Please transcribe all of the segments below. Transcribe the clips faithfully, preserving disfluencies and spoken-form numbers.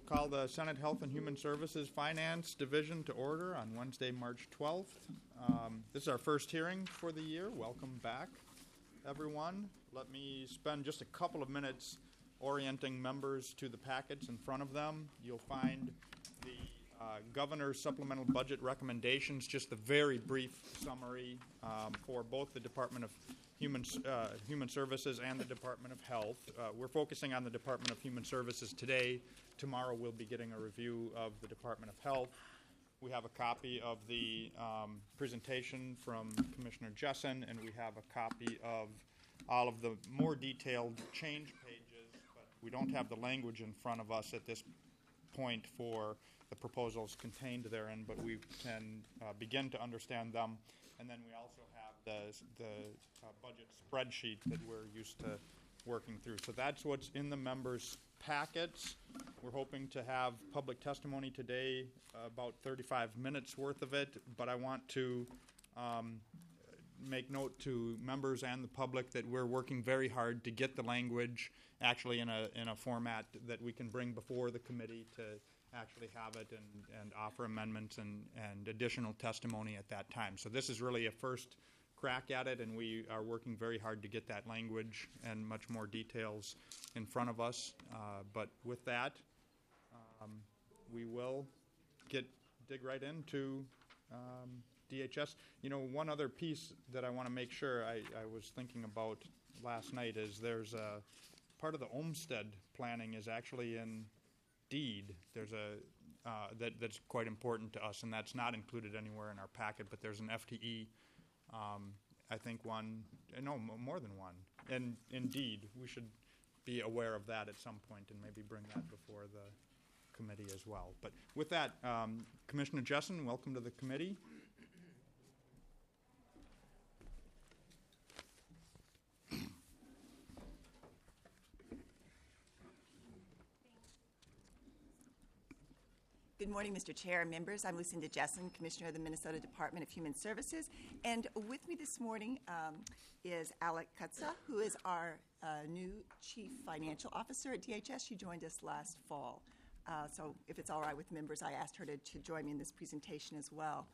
call the Senate Health and Human Services Finance Division to order on Wednesday, March twelfth. Um, this is our first hearing for the year. Welcome back, everyone. Let me spend just a couple of minutes orienting members to the packets in front of them. You'll find the uh, Governor's Supplemental Budget Recommendations, just a very brief summary um, for both the Department of Human, uh, Human Services and the Department of Health. Uh, we're focusing on the Department of Human Services today. Tomorrow we'll be getting a review of the Department of Health. We have a copy of the um, presentation from Commissioner Jessen, and we have a copy of all of the more detailed change pages, but we don't have the language in front of us at this point for the proposals contained therein, but we can uh, begin to understand them. And then we also have the, the uh, budget spreadsheet that we're used to working through. So that's what's in the members' packets. We're hoping to have public testimony today, uh, about thirty-five minutes worth of it, but I want to um, make note to members and the public that we're working very hard to get the language actually in a, in a format that we can bring before the committee to actually have it and, and offer amendments and, and additional testimony at that time. So this is really a first crack at it, and we are working very hard to get that language and much more details in front of us. Uh, but with that, um, we will get dig right into um, D H S. You know, one other piece that I want to make sure I, I was thinking about last night is there's a part of the Olmsted planning is actually in deed. There's a uh, that that's quite important to us, and that's not included anywhere in our packet. But there's an F T E, um, I think one, no, more than one. And indeed, we should be aware of that at some point, and maybe bring that before the committee as well. But with that, um, Commissioner Jessen, welcome to the committee. Good morning, Mister Chair and members. I'm Lucinda Jessen, Commissioner of the Minnesota Department of Human Services. And with me this morning um, is Alec Kutza, who is our uh, new Chief Financial Officer at D H S. She joined us last fall. Uh, so if it's all right with members, I asked her to, to join me in this presentation as well.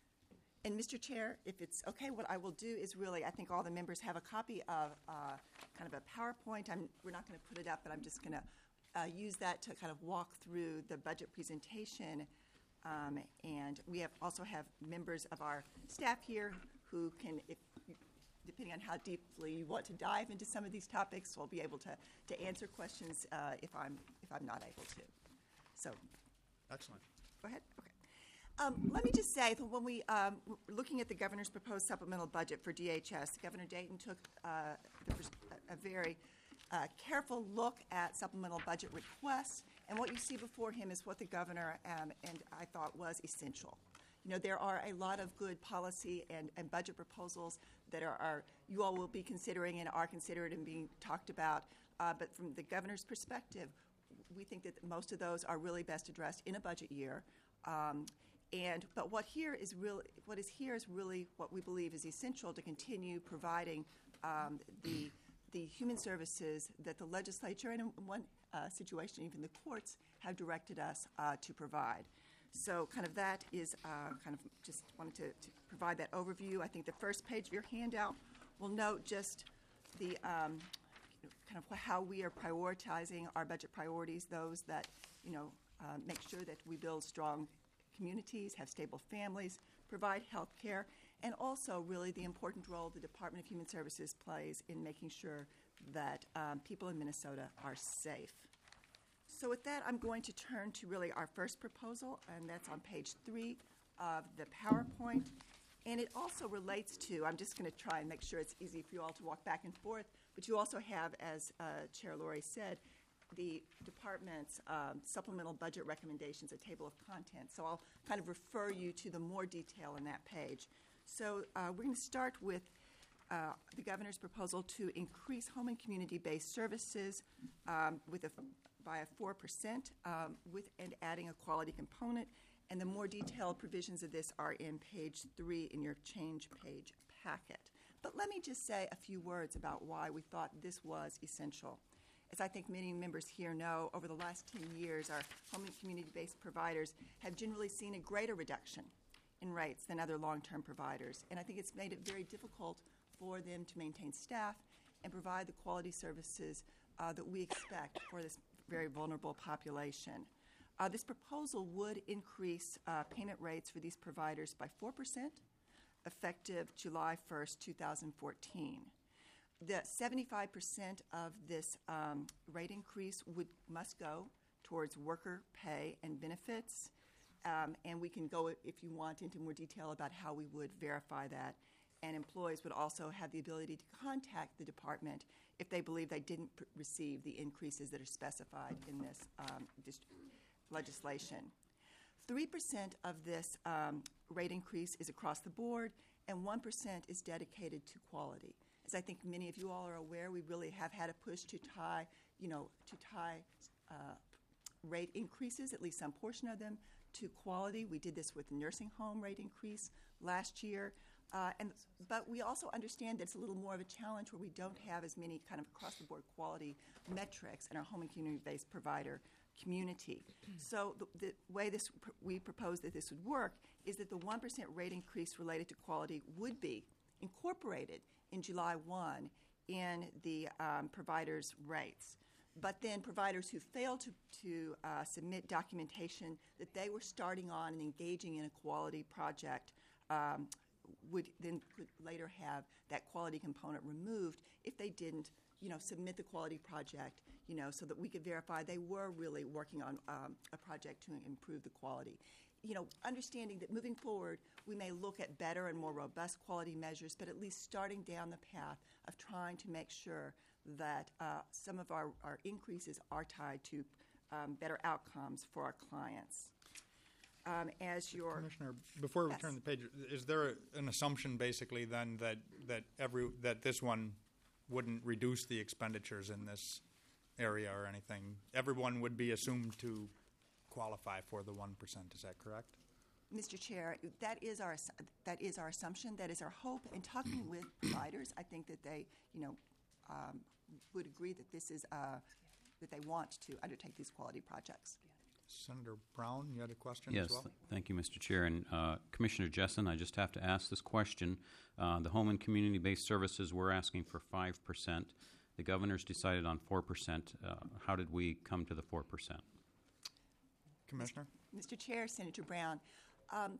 And Mister Chair, if it's okay, what I will do is really, I think all the members have a copy of uh, kind of a PowerPoint. I'm, we're not going to put it up, but I'm just going to Uh, use that to kind of walk through the budget presentation. Um, and we have also have members of our staff here who can, if, depending on how deeply you want to dive into some of these topics, will be able to, to answer questions uh, if I'm if I'm not able to. So, excellent. Go ahead. Okay. Um, let me just say that when we um, were looking at the governor's proposed supplemental budget for D H S, Governor Dayton took uh, the, a very Uh, careful look at supplemental budget requests, and what you see before him is what the governor um, and I thought was essential. You know, there are a lot of good policy and, and budget proposals that are, are you all will be considering and are considered and being talked about, uh, but from the governor's perspective, we think that most of those are really best addressed in a budget year. Um, and but what here is really what is here is really what we believe is essential to continue providing um, the the human services that the legislature and in one uh, situation even the courts have directed us uh, to provide. So kind of that is uh, kind of just wanted to, to provide that overview. I think the first page of your handout will note just the um, kind of how we are prioritizing our budget priorities, those that, you know, uh, make sure that we build strong communities, have stable families, provide health care, and also really the important role the Department of Human Services plays in making sure that um, people in Minnesota are safe. So with that, I'm going to turn to really our first proposal, and that's on page three of the PowerPoint. And it also relates to, I'm just going to try and make sure it's easy for you all to walk back and forth, but you also have, as uh, Chair Lori said, the department's um, supplemental budget recommendations, a table of contents. So I'll kind of refer you to the more detail in that page. So uh, we're going to start with uh, the governor's proposal to increase home and community-based services um, with a, by a four percent um, with and adding a quality component. And the more detailed provisions of this are in page three in your change page packet. But let me just say a few words about why we thought this was essential. as I think many members here know, over the last ten years, our home and community-based providers have generally seen a greater reduction in rates than other long-term providers. And I think it's made it very difficult for them to maintain staff and provide the quality services uh, that we expect for this very vulnerable population. Uh, this proposal would increase uh, payment rates for these providers by four percent, effective July first, two thousand fourteen. The seventy-five percent of this um, rate increase would must go towards worker pay and benefits, um, and we can go, if you want, into more detail about how we would verify that. And employees would also have the ability to contact the department if they believe they didn't pr- receive the increases that are specified in this um, dist- legislation. three percent of this um, rate increase is across the board, and one percent is dedicated to quality. As I think many of you all are aware, we really have had a push to tie, you know, to tie uh, rate increases, at least some portion of them, to quality. We did this with the nursing home rate increase last year. Uh, and, but we also understand that it's a little more of a challenge where we don't have as many kind of across-the-board quality metrics in our home and community-based provider community. So the, the way this pr- we propose that this would work is that the one percent rate increase related to quality would be incorporated in July first in the um, providers' rates. But then providers who failed to, to uh, submit documentation that they were starting on and engaging in a quality project um, would then could later have that quality component removed if they didn't, you know, submit the quality project, you know, so that we could verify they were really working on um, a project to improve the quality. You know, understanding that moving forward, we may look at better and more robust quality measures, but at least starting down the path of trying to make sure that uh, some of our, our increases are tied to um, better outcomes for our clients. Um, as your Commissioner, before we Yes. turn the page, is there a, an assumption basically then that, that every that this one wouldn't reduce the expenditures in this area or anything? Everyone would be assumed to qualify for the one percent. Is that correct? Mister Chair, that is our that is our assumption. That is our hope. And talking with providers, I think that they, you know, um, would agree that this is uh, that they want to undertake these quality projects. Senator Brown, you had a question Yes, as well? th- thank you, Mister Chair. And uh, Commissioner Jessen, I just have to ask this question. Uh, the home and community-based services, we're asking for five percent. The governor's decided on four percent. Uh, how did we come to the four percent? Commissioner? Mister Chair, Senator Brown, um,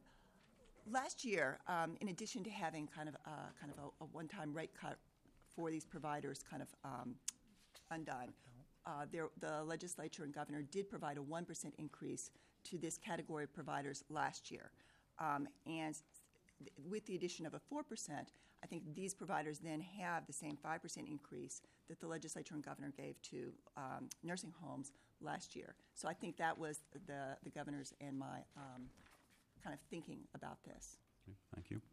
last year, um, in addition to having kind of uh, kind of a, a one-time rate cut for these providers kind of um, undone, uh, there, the legislature and governor did provide a one percent increase to this category of providers last year. Um, and th- with the addition of a four percent, I think these providers then have the same five percent increase that the legislature and governor gave to um, nursing homes last year. So I think that was the, the governor's and my um, kind of thinking about this. Okay, thank you.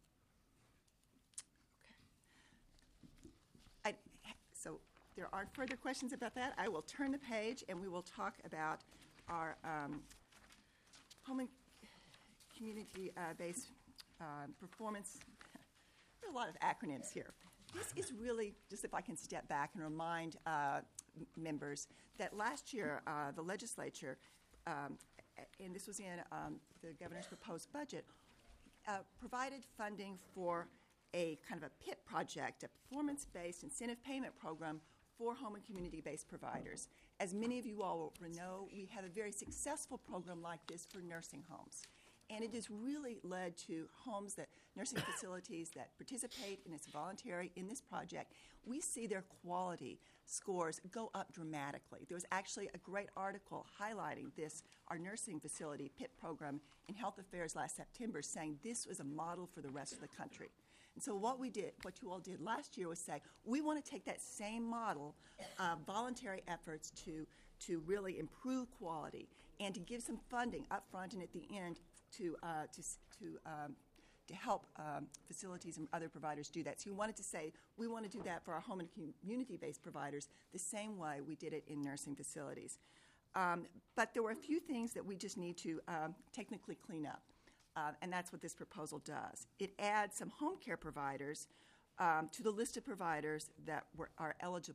I, so there aren't further questions about that. I will turn the page and we will talk about our um, home and community-based uh, performance. There are a lot of acronyms here. This is really, just if I can step back and remind uh, m- members that last year uh, the legislature, um, a- and this was in um, the governor's proposed budget, uh, provided funding for a kind of a P I P project, a performance-based incentive payment program for home and community-based providers. As many of you all will know, we have a very successful program like this for nursing homes. And it has really led to homes that, nursing facilities that participate and it's voluntary in this project. We see their quality scores go up dramatically. There was actually a great article highlighting this, our nursing facility P I P program in Health Affairs last September, saying this was a model for the rest of the country. And so what we did, what you all did last year was say, we want to take that same model of voluntary efforts to, to really improve quality and to give some funding up front and at the end to uh, to to um, to help um, facilities and other providers do that. So we wanted to say we want to do that for our home and community-based providers the same way we did it in nursing facilities. Um, but there were a few things that we just need to um, technically clean up, uh, and that's what this proposal does. It adds some home care providers um, to the list of providers that were, are eligible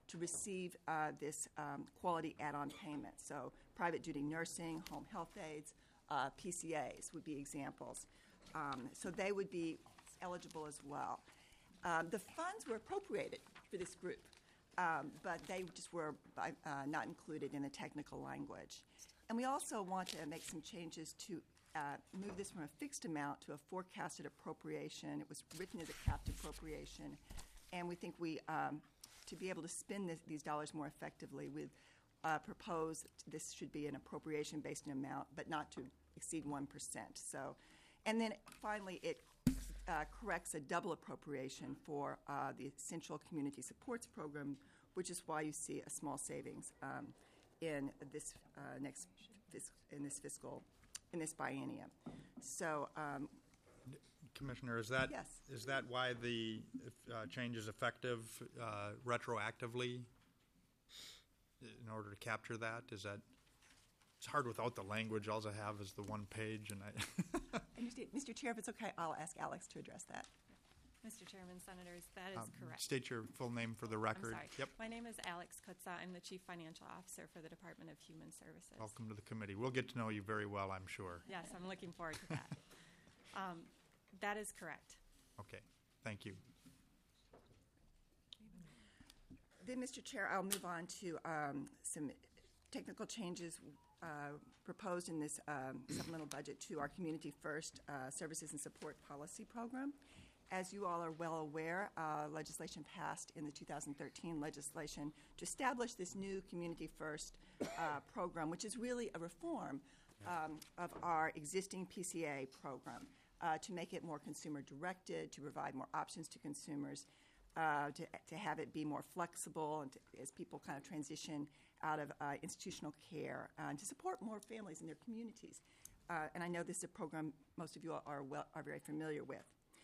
to receive uh, this um, quality add-on payment. So private duty nursing, home health aides, uh, P C As would be examples. Um, so they would be eligible as well. Um, the funds were appropriated for this group, um, but they just were uh, not included in the technical language. And we also want to make some changes to uh, move this from a fixed amount to a forecasted appropriation. It was written as a capped appropriation, and we think we, um, to be able to spend this, these dollars more effectively, we uh, propose this should be an appropriation based on amount, but not to exceed one percent. So, and then finally, it uh, corrects a double appropriation for uh, the Essential Community Supports Program, which is why you see a small savings um, in this uh, next fis- in this fiscal in this biennium. So, um, Commissioner, is that Yes. is that why the uh, change is effective uh, retroactively in order to capture that? Is that it's hard without the language. All I have is the one page, and I. understand- Mister Chair, if it's okay, I'll ask Alex to address that. Mister Chairman, Senators, that is Um, correct. State your full name for the record. I'm sorry. Yep. My name is Alex Kutza. I'm the Chief Financial Officer for the Department of Human Services. Welcome to the committee. We'll get to know you very well, I'm sure. Yes, I'm looking forward to that. um, that is correct. Okay. Thank you. Then, Mister Chair, I'll move on to um, some technical changes uh, proposed in this um, supplemental budget to our Community First uh, Services and Support Policy Program. As you all are well aware, uh, legislation passed in the two thousand thirteen legislation to establish this new Community First uh, program, which is really a reform um, of our existing P C A program uh, to make it more consumer-directed, to provide more options to consumers, uh, to, to have it be more flexible and to, as people kind of transition out of uh, institutional care, uh, and to support more families in their communities. Uh, and I know this is a program most of you are, well, are very familiar with.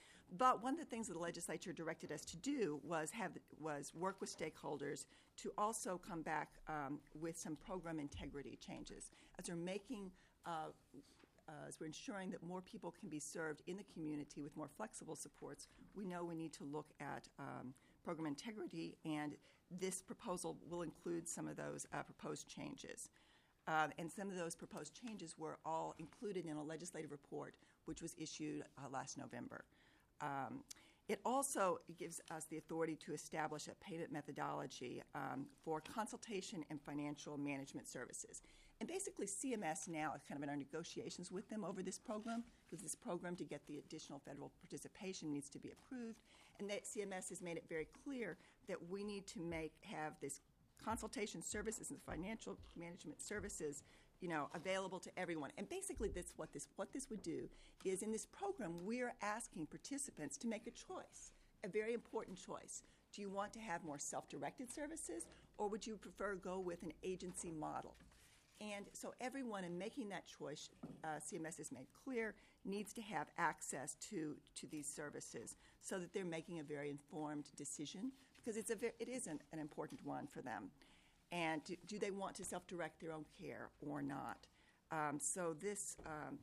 But one of the things that the legislature directed us to do was have was work with stakeholders to also come back um, with some program integrity changes. As we're making, uh, uh, as we're ensuring that more people can be served in the community with more flexible supports, we know we need to look at um, program integrity, and this proposal will include some of those uh, proposed changes. Uh, and some of those proposed changes were all included in a legislative report which was issued uh, last November. Um, it also gives us the authority to establish a payment methodology um, for consultation and financial management services. And basically, C M S now is kind of in our negotiations with them over this program, because this program, to get the additional federal participation, needs to be approved. And that C M S has made it very clear that we need to make have this consultation services and financial management services, you know, available to everyone. And basically, that's what this what this would do is, in this program, we're asking participants to make a choice, a very important choice. Do you want to have more self-directed services, or would you prefer go with an agency model? And so everyone, in making that choice, uh, C M S has made clear, needs to have access to, to these services so that they're making a very informed decision, because it's a ver- it is an, an important one for them. And do, do they want to self-direct their own care or not? Um, so this um,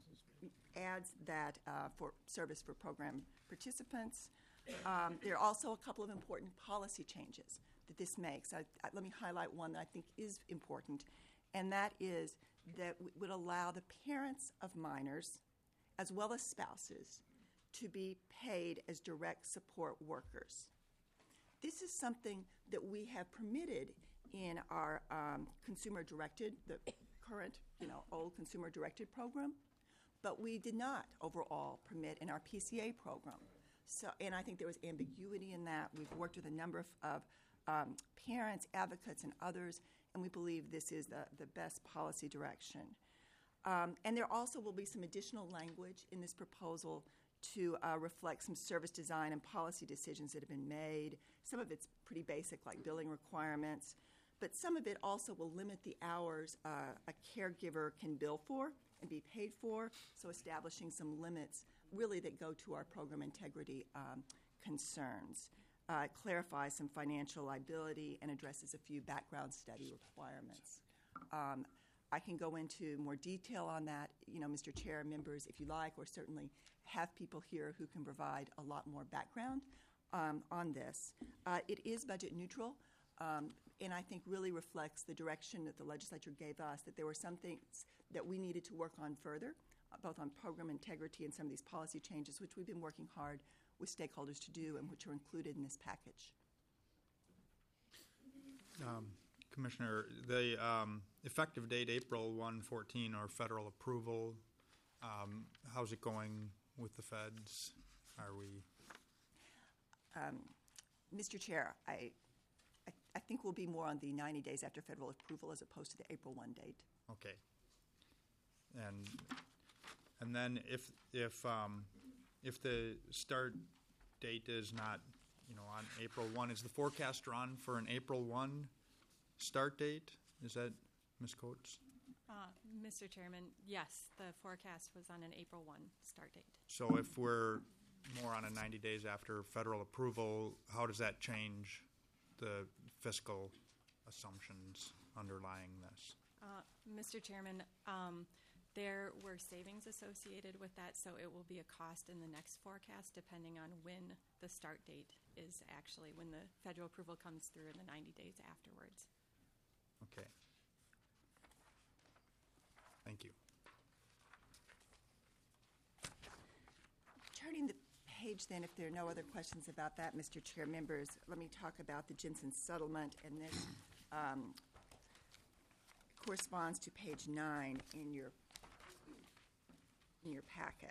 adds that uh, for service for program participants. Um, there are also a couple of important policy changes that this makes. I, I, let me highlight one that I think is important, and that is that w- would allow the parents of minors, as well as spouses, to be paid as direct support workers. This is something that we have permitted in our um, consumer-directed, the current, you know, old consumer-directed program, but we did not overall permit in our P C A program. So, and I think there was ambiguity in that. We've worked with a number of, of um, parents, advocates, and others, and we believe this is the, the best policy direction. Um, and there also will be some additional language in this proposal to uh, reflect some service design and policy decisions that have been made. Some of it's pretty basic, like billing requirements, but some of it also will limit the hours uh, a caregiver can bill for and be paid for, so establishing some limits really that go to our program integrity um, concerns. Uh, it clarifies some financial liability and addresses a few background study requirements. Um, I can go into more detail on that, you know, Mister Chair, members, if you like, or certainly have people here who can provide a lot more background um, on this. Uh, it is budget neutral. Um, and I think really reflects the direction that the legislature gave us, that there were some things that we needed to work on further, uh, both on program integrity and some of these policy changes, which we've been working hard with stakeholders to do and which are included in this package. Um, Commissioner, the um, effective date, April first, fourteen, or federal approval, um, how's it going with the feds? Are we? Um, Mister Chair, I, I, I think we'll be more on the ninety days after federal approval as opposed to the April first date. Okay. And and then if if um, if the start date is not, you know, on April first, is the forecast drawn for an April first start date? Is that, Miz Coates? Uh, Mister Chairman, yes, the forecast was on an April first start date. So if we're more on a ninety days after federal approval, how does that change the fiscal assumptions underlying this? Uh, Mister Chairman, um, there were savings associated with that, so it will be a cost in the next forecast depending on when the start date is actually, when the federal approval comes through in the ninety days afterwards. Okay. Thank you. Turning the page then, if there are no other questions about that, Mister Chair, members, let me talk about the Jensen settlement, and this um, corresponds to page nine in your in your packet.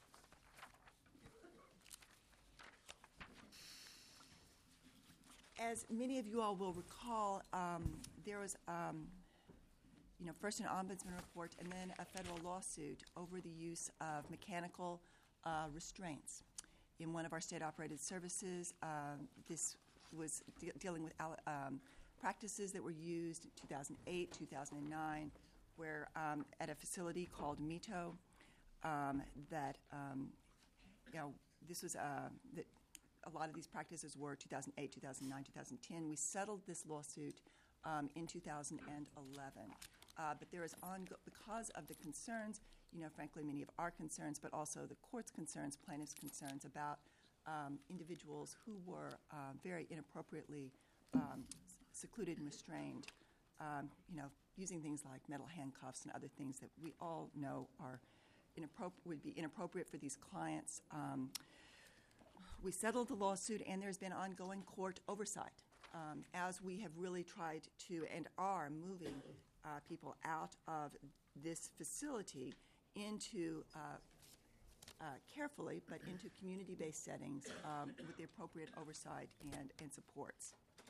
As many of you all will recall, um, there was, um, you know, first an ombudsman report and then a federal lawsuit over the use of mechanical uh, restraints in one of our state-operated services. Um, this was de- dealing with al- um, practices that were used in two thousand eight, two thousand nine, where um, at a facility called Mito, um, that, um, you know, this was uh, that a lot of these practices were two thousand eight, two thousand nine, two thousand ten. We settled this lawsuit um, in two thousand eleven. Uh, but there is ongo- because of the concerns, you know, frankly, many of our concerns, but also the court's concerns, plaintiffs' concerns about um, individuals who were uh, very inappropriately um, secluded and restrained, um, you know, using things like metal handcuffs and other things that we all know are inappropri- would be inappropriate for these clients. Um, we settled the lawsuit, and there's been ongoing court oversight um, as we have really tried to and are moving uh, people out of this facility into uh, uh, carefully, but into community-based settings um, with the appropriate oversight and, and supports.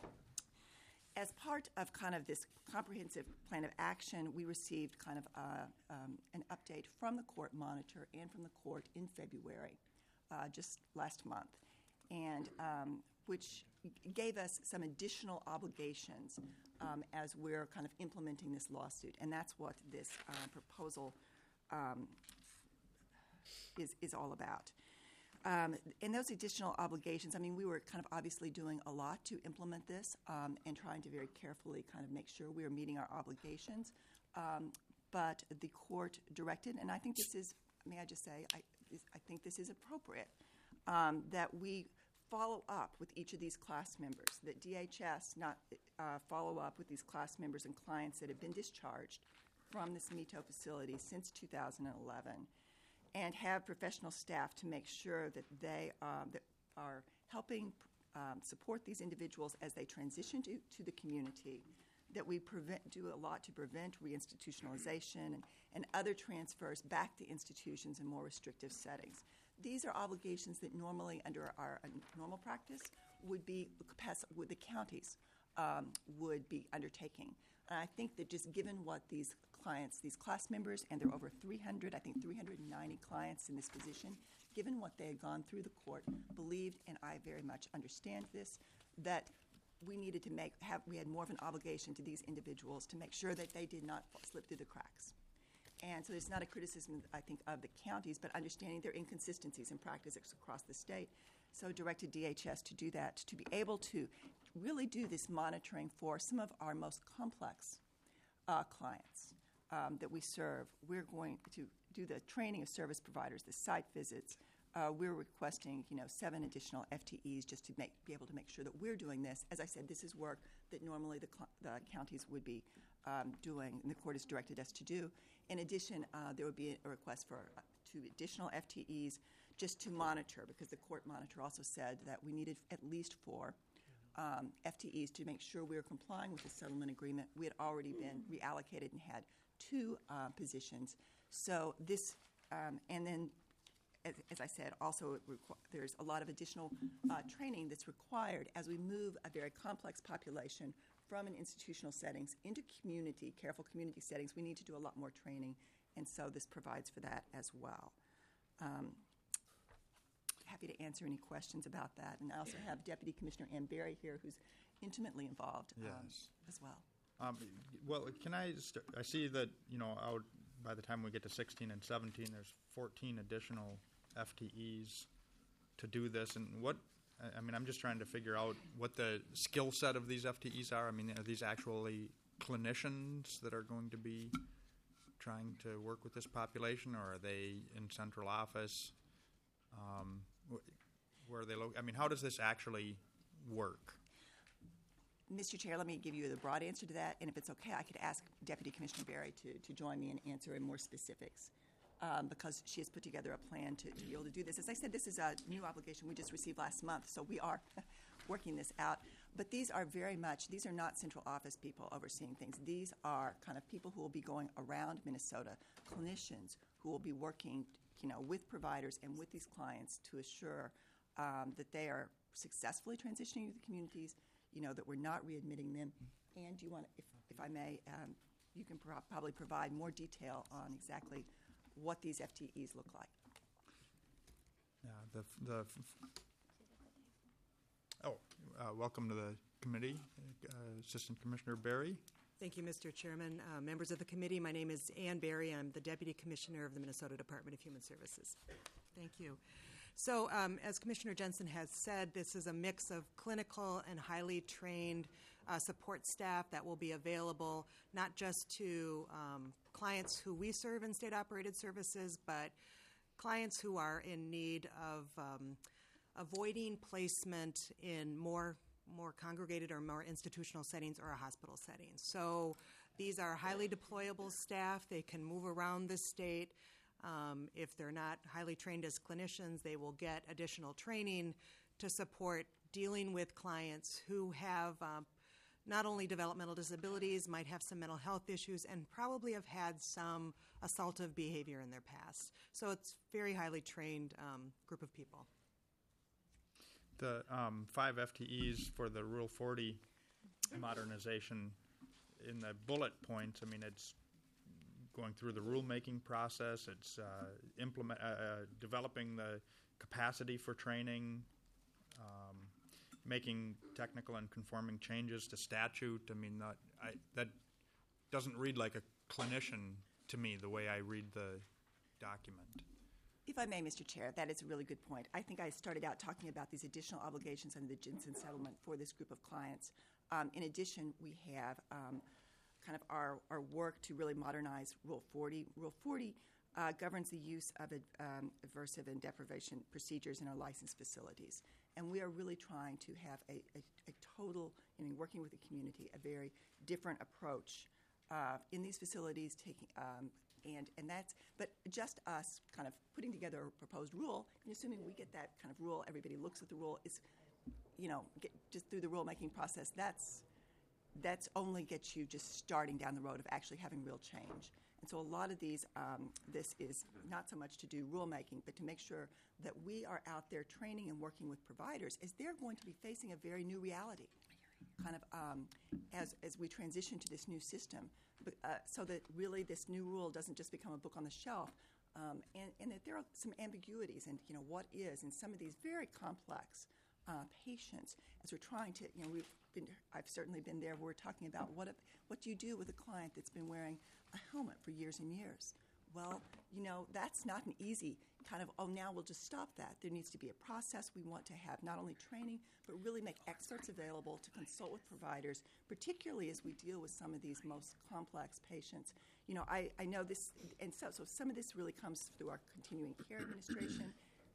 As part of kind of this comprehensive plan of action, we received kind of uh, um, an update from the court monitor and from the court in February, uh, just last month, and um, which gave us some additional obligations um, as we're kind of implementing this lawsuit, and that's what this uh, proposal um, is is all about. Um, and those additional obligations, I mean, we were kind of obviously doing a lot to implement this um, and trying to very carefully kind of make sure we are meeting our obligations. Um, but the court directed, and I think this is, may I just say, I, this, I think this is appropriate, um, that we follow up with each of these class members, that D H S not uh, follow up with these class members and clients that have been discharged from this Mito facility since two thousand eleven. And have professional staff to make sure that they um, that are helping um, support these individuals as they transition to, to the community, that we prevent, do a lot to prevent reinstitutionalization and, and other transfers back to institutions in more restrictive settings. These are obligations that normally, under our uh, normal practice, would be would the counties um, would be undertaking. And I think that just given what these clients, these class members, and there are over three hundred, I think three hundred ninety clients in this position, given what they had gone through the court, believed, and I very much understand this, that we needed to make, have, we had more of an obligation to these individuals to make sure that they did not slip through the cracks. And so it's not a criticism, I think, of the counties, but understanding their inconsistencies in practice across the state. So directed D H S to do that, to be able to really do this monitoring for some of our most complex uh, clients um, that we serve. We're going to do the training of service providers, the site visits, uh, we're requesting, you know, seven additional F T Es just to make, be able to make sure that we're doing this. As I said, this is work that normally the, cl- the counties would be um, doing, and the court has directed us to do. In addition, uh, there would be a request for uh, two additional F T Es just to monitor, because the court monitor also said that we needed at least four um, F T Es to make sure we were complying with the settlement agreement. We had already been reallocated and had two uh, positions. So this, um, and then, as, as I said, also it requ- there's a lot of additional uh, training that's required as we move a very complex population from an institutional settings into community, careful community settings. We need to do a lot more training, and so this provides for that as well. Um, happy to answer any questions about that. And I also have Deputy Commissioner Ann Berry here, who's intimately involved um, Yes. as well. Um, well, can I just, I see that, you know, out by the time we get to sixteen and seventeen, there's fourteen additional F T Es to do this. And what, I- I mean, I'm just trying to figure out what the skill set of these F T Es are. I mean, are these actually clinicians that are going to be trying to work with this population, or are they in central office? Um, wh- where are they located? I mean, how does this actually work? Mister Chair, let me give you the broad answer to that, and if it's okay, I could ask Deputy Commissioner Berry to, to join me and answer in more specifics, um, because she has put together a plan to, to be able to do this. As I said, this is a new obligation we just received last month, so we are working this out. But these are very much, these are not central office people overseeing things. These are kind of people who will be going around Minnesota, clinicians who will be working, you know, with providers and with these clients to assure um, that they are successfully transitioning to the communities, you know, that we're not readmitting them. And do you want, if, if I may, um, you can pro- probably provide more detail on exactly what these F T Es look like. Yeah, the, the, oh, uh, welcome to the committee, uh, Assistant Commissioner Berry. Thank you, Mister Chairman. Uh, members of the committee, my name is Ann Berry. I'm the Deputy Commissioner of the Minnesota Department of Human Services. Thank you. So, um, as Commissioner Jensen has said, this is a mix of clinical and highly trained uh, support staff that will be available not just to um, clients who we serve in state-operated services, but clients who are in need of um, avoiding placement in more more congregated or more institutional settings or a hospital setting. So these are highly deployable staff. They can move around the state. Um, if they're not highly trained as clinicians, they will get additional training to support dealing with clients who have um, not only developmental disabilities, might have some mental health issues, and probably have had some assaultive behavior in their past. So it's a very highly trained um, group of people. The um, five F T Es for the Rule forty modernization, in the bullet points, I mean, it's going through the rulemaking process, it's uh, implement, uh, uh, developing the capacity for training, um, making technical and conforming changes to statute. I mean, that, I, that doesn't read like a clinician to me, the way I read the document. If I may, Mister Chair, that is a really good point. I think I started out talking about these additional obligations under the Jensen settlement for this group of clients. Um, in addition, we have um, kind of our, our work to really modernize Rule forty. Rule forty uh, governs the use of ad, um, aversive and deprivation procedures in our licensed facilities. And we are really trying to have a, a, a total, you know, working with the community, a very different approach uh, in these facilities, taking um, And, and that's, but just us kind of putting together a proposed rule, and assuming we get that kind of rule, everybody looks at the rule, is, you know, get, just through the rulemaking process, that's, that's only gets you just starting down the road of actually having real change. And so a lot of these, um, this is not so much to do rulemaking, but to make sure that we are out there training and working with providers, as they're going to be facing a very new reality, kind of um, as, as we transition to this new system. Uh, so that really this new rule doesn't just become a book on the shelf, um, and, and that there are some ambiguities and, you know, what is in some of these very complex uh, patients. As we're trying to, you know, we've been, I've certainly been there. Where we're talking about what if, what do you do with a client that's been wearing a helmet for years and years? Well, you know, that's not an easy kind of, oh, now we'll just stop that. There needs to be a process. We want to have not only training, but really make experts available to consult with providers, particularly as we deal with some of these most complex patients. You know, I, I know this, and so, so some of this really comes through our continuing care administration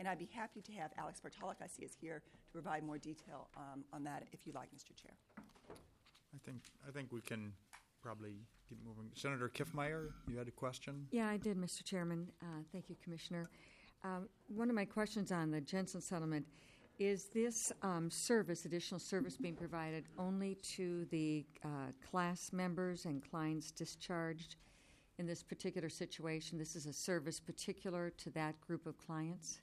And I'd be happy to have Alex Bartolak, I see is here, to provide more detail um, on that if you like, Mister Chair. I think I think we can probably keep moving. Senator Kiffmeyer, you had a question? Yeah, I did, Mister Chairman. Uh, thank you, Commissioner. Um, one of my questions on the Jensen settlement, is this um, service, additional service, being provided only to the uh, class members and clients discharged in this particular situation? This is a service particular to that group of clients?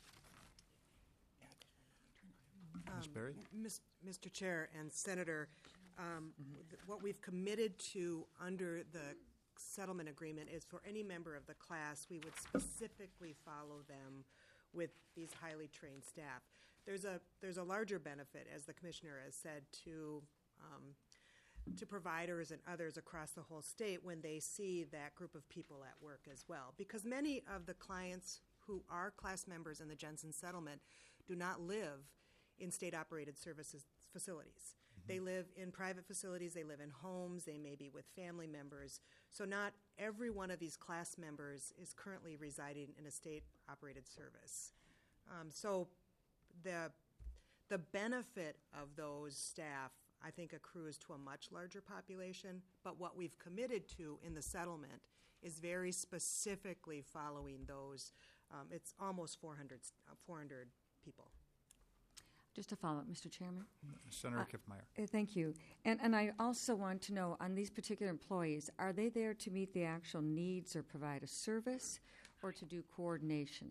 Miz Berry? Mis- Mister Chair and Senator, um, th- what we've committed to under the settlement agreement is for any member of the class, we would specifically follow them with these highly trained staff. There's a there's a larger benefit, as the Commissioner has said, to um, to providers and others across the whole state when they see that group of people at work as well. Because many of the clients who are class members in the Jensen settlement do not live in state-operated services facilities. Mm-hmm. They live in private facilities, they live in homes, they may be with family members. So not every one of these class members is currently residing in a state-operated service. Um, so the the benefit of those staff, I think, accrues to a much larger population, but what we've committed to in the settlement is very specifically following those. Um, it's almost four hundred, uh, four hundred people. Just a follow-up, Mister Chairman. Senator Uh, Kiffmeyer. Uh, Thank you. And, and I also want to know, on these particular employees, are they there to meet the actual needs or provide a service or to do coordination?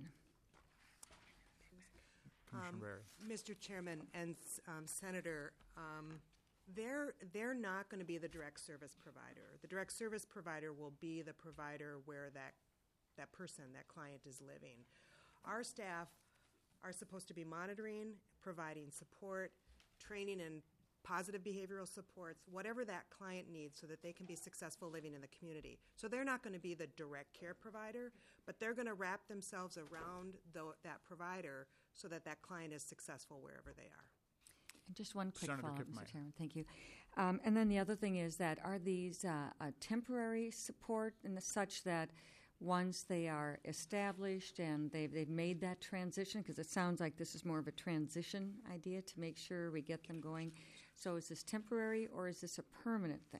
Commissioner Um, Berry. Mister Chairman and um, Senator, um, they're they're not going to be the direct service provider. The direct service provider will be the provider where that that person, that client, is living. Our staff are supposed to be monitoring, providing support, training and positive behavioral supports, whatever that client needs so that they can be successful living in the community. So they're not going to be the direct care provider, but they're going to wrap themselves around the, that provider so that that client is successful wherever they are. And just one quick Senator follow-up, Kiffmeyer. Mister Chairman. Thank you. Um, and then the other thing is that are these uh, a temporary support in the such that once they are established and they've, they've made that transition, because it sounds like this is more of a transition idea to make sure we get them going. So is this temporary or is this a permanent thing?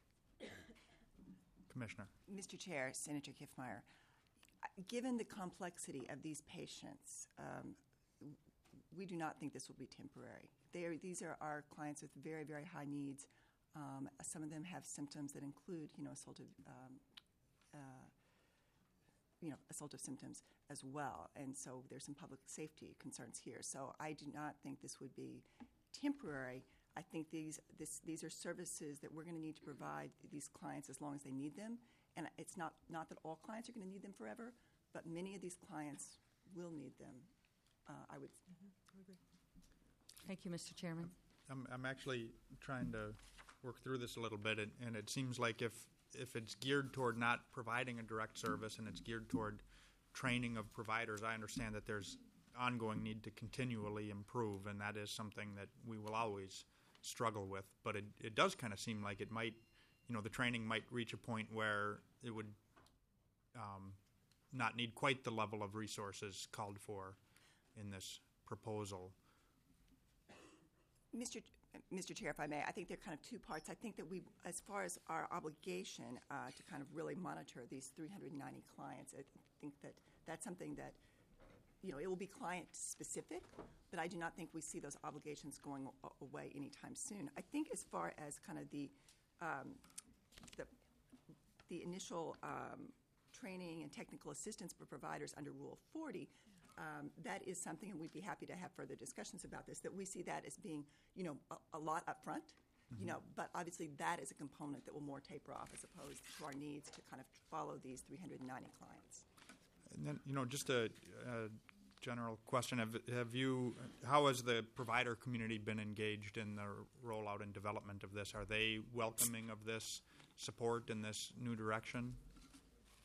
Commissioner. Mister Chair, Senator Kiffmeyer, given the complexity of these patients, um, we do not think this will be temporary. They are, these are our clients with very, very high needs. Um, some of them have symptoms that include, you know, assaultive, um, uh, you know, assaultive symptoms as well. And so there's some public safety concerns here. So I do not think this would be temporary. I think these this, these are services that we're going to need to provide these clients as long as they need them. And it's not, not that all clients are going to need them forever, but many of these clients will need them. Uh, I would. Mm-hmm. Thank you, Mister Chairman. I'm, I'm actually trying to work through this a little bit, and, and it seems like if if it's geared toward not providing a direct service and it's geared toward training of providers, I understand that there's ongoing need to continually improve, and that is something that we will always struggle with. But it, it does kind of seem like it might, you know, the training might reach a point where it would um, not need quite the level of resources called for in this proposal. Mister Mister Chair, if I may, I think there are kind of two parts. I think that we, as far as our obligation uh, to kind of really monitor these three hundred ninety clients, I think that that's something that, you know, it will be client-specific, but I do not think we see those obligations going a- away anytime soon. I think as far as kind of the um, the, the initial um, training and technical assistance for providers under Rule forty, Um, that is something, and we'd be happy to have further discussions about this, that we see that as being, you know, a, a lot up front, mm-hmm. you know, but obviously that is a component that will more taper off as opposed to our needs to kind of follow these three hundred ninety clients. And then, you know, just a, a general question: Have have you? How has the provider community been engaged in the rollout and development of this? Are they welcoming of this support in this new direction? Uh,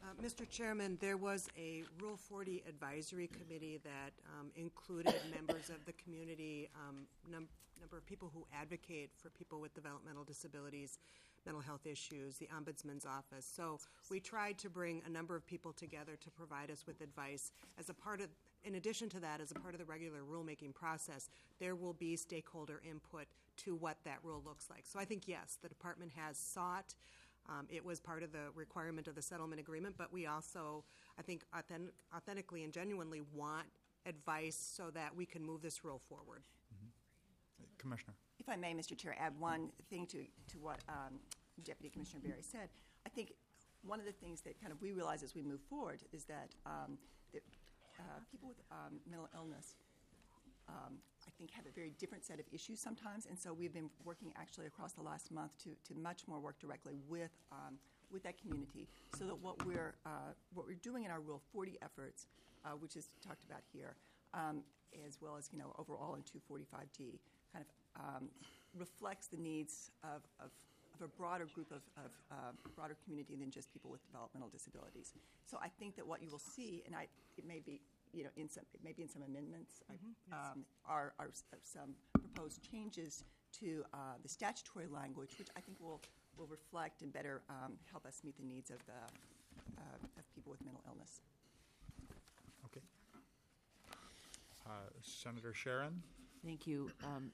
Uh, Mister Chairman, there was a Rule forty Advisory Committee that um, included members of the community, um, num- number of people who advocate for people with developmental disabilities, mental health issues, the Ombudsman's Office. So we tried to bring a number of people together to provide us with advice. As a part of, in addition to that, as a part of the regular rulemaking process, there will be stakeholder input to what that rule looks like. So I think, yes, the department has sought. Um, it was part of the requirement of the settlement agreement, but we also, I think, authentic, authentically and genuinely want advice so that we can move this rule forward. Commissioner. If I may, Mister Chair, add one thing to, to what um, Deputy Commissioner Berry said. I think one of the things that kind of we realize as we move forward is that, um, that uh, people with um, mental illness, um, I think, have a very different set of issues sometimes, and so we've been working actually across the last month to, to much more work directly with um, with that community, so that what we're uh, what we're doing in our Rule forty efforts, uh, which is talked about here, um, as well as you know overall in two forty-five D, kind of um, reflects the needs of, of, of a broader group of, of uh, broader community than just people with developmental disabilities. So I think that what you will see, and I, it may be, you know, in some, it may be in some amendments, Mm-hmm. Yes. um, are, are s- some proposed changes to uh, the statutory language, which I think will will reflect and better um, help us meet the needs of the uh, of people with mental illness. Okay. Uh, Senator Sharon. Thank you. Um,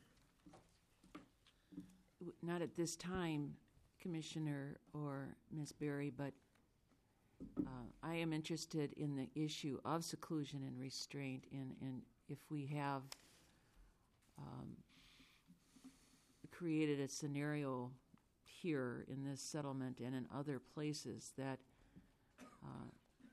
w- Not at this time, Commissioner or Miz Berry, but uh, I am interested in the issue of seclusion and restraint, and, and if we have um, created a scenario here in this settlement and in other places that uh,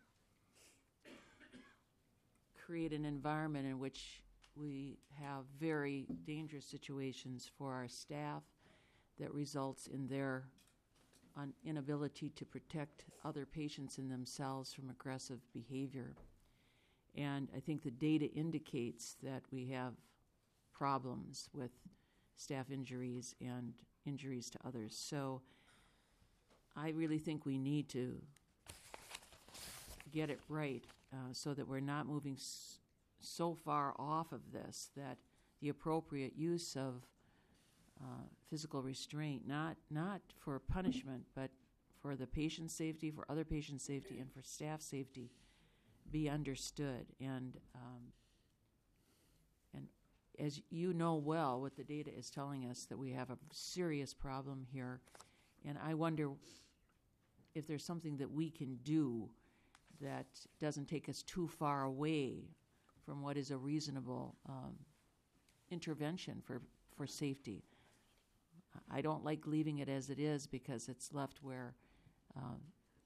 create an environment in which we have very dangerous situations for our staff that results in their un- inability to protect other patients and themselves from aggressive behavior. And I think the data indicates that we have problems with staff injuries and injuries to others. So I really think we need to get it right uh, so that we're not moving s- so far off of this that the appropriate use of uh, physical restraint, not not for punishment, but for the patient's safety, for other patients' safety, and for staff safety, be understood. And um, and as you know well, what the data is telling us, that we have a serious problem here. And I wonder if there's something that we can do that doesn't take us too far away from what is a reasonable um, intervention for, for safety. I don't like leaving it as it is because it's left where um,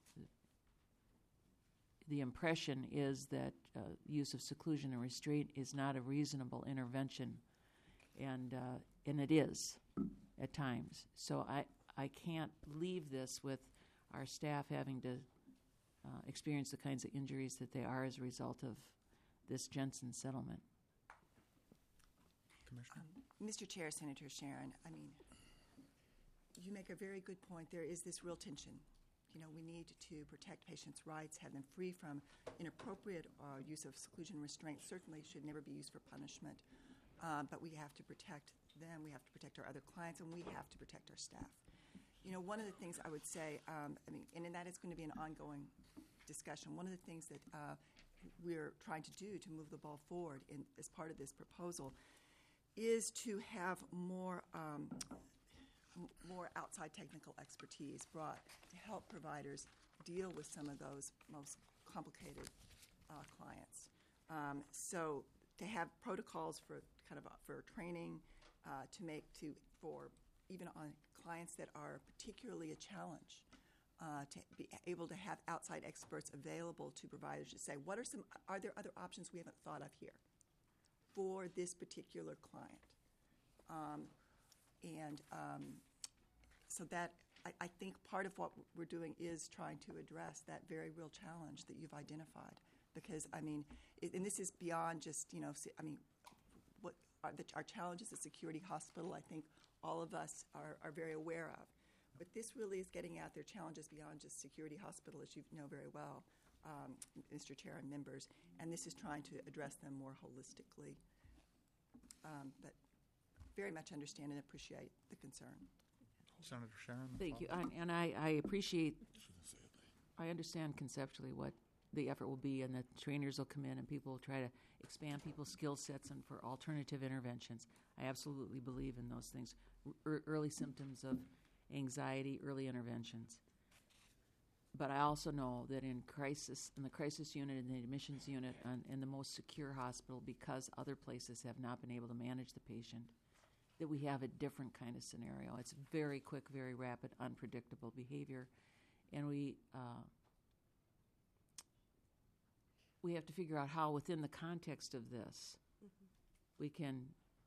the impression is that uh, use of seclusion and restraint is not a reasonable intervention, and uh, and it is at times. So I, I can't leave this with our staff having to uh, experience the kinds of injuries that they are as a result of this Jensen settlement. Commissioner. Mister Chair, Senator Sharon, I mean, you make a very good point. There is this real tension. You know, we need to protect patients' rights, have them free from inappropriate uh, use of seclusion and restraint. Certainly should never be used for punishment. Um, but we have to protect them, we have to protect our other clients, and we have to protect our staff. You know, one of the things I would say, um, I mean, and, and that is going to be an ongoing discussion. One of the things that uh, we're trying to do to move the ball forward in, as part of this proposal is to have more um, m- more outside technical expertise brought to help providers deal with some of those most complicated uh, clients. Um, so to have protocols for kind of uh, for training uh, to make to for even on clients that are particularly a challenge, uh, to be able to have outside experts available to providers to say, what are some, are there other options we haven't thought of here for this particular client? Um, and um, so that, I, I think part of what we're doing is trying to address that very real challenge that you've identified. Because, I mean, it, and this is beyond just, you know, se- I mean, what are the, our challenges at Security Hospital, I think all of us are, are very aware of. But this really is getting out there challenges beyond just Security Hospital, as you know very well, um, Mister Chair and members, and this is trying to address them more holistically. Um, but very much understand and appreciate the concern. Senator Sharon. Thank you, and, and I, I appreciate, I understand conceptually what the effort will be, and that trainers will come in and people will try to expand people's skill sets and for alternative interventions. I absolutely believe in those things. R- early symptoms of anxiety, early interventions. But I also know that in crisis, in the crisis unit, in the admissions unit, and in the most secure hospital, because other places have not been able to manage the patient, that we have a different kind of scenario. It's very quick, very rapid, unpredictable behavior, and we uh, we have to figure out how, within the context of this, mm-hmm. we can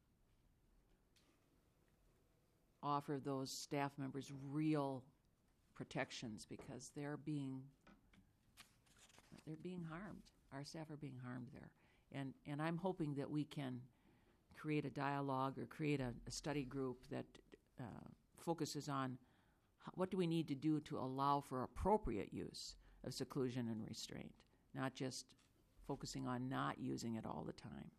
offer those staff members real protections, because they're being they're being harmed. Our staff are being harmed there, and and I'm hoping that we can create a dialogue or create a, a study group that uh, focuses on how, what do we need to do to allow for appropriate use of seclusion and restraint, not just focusing on not using it all the time.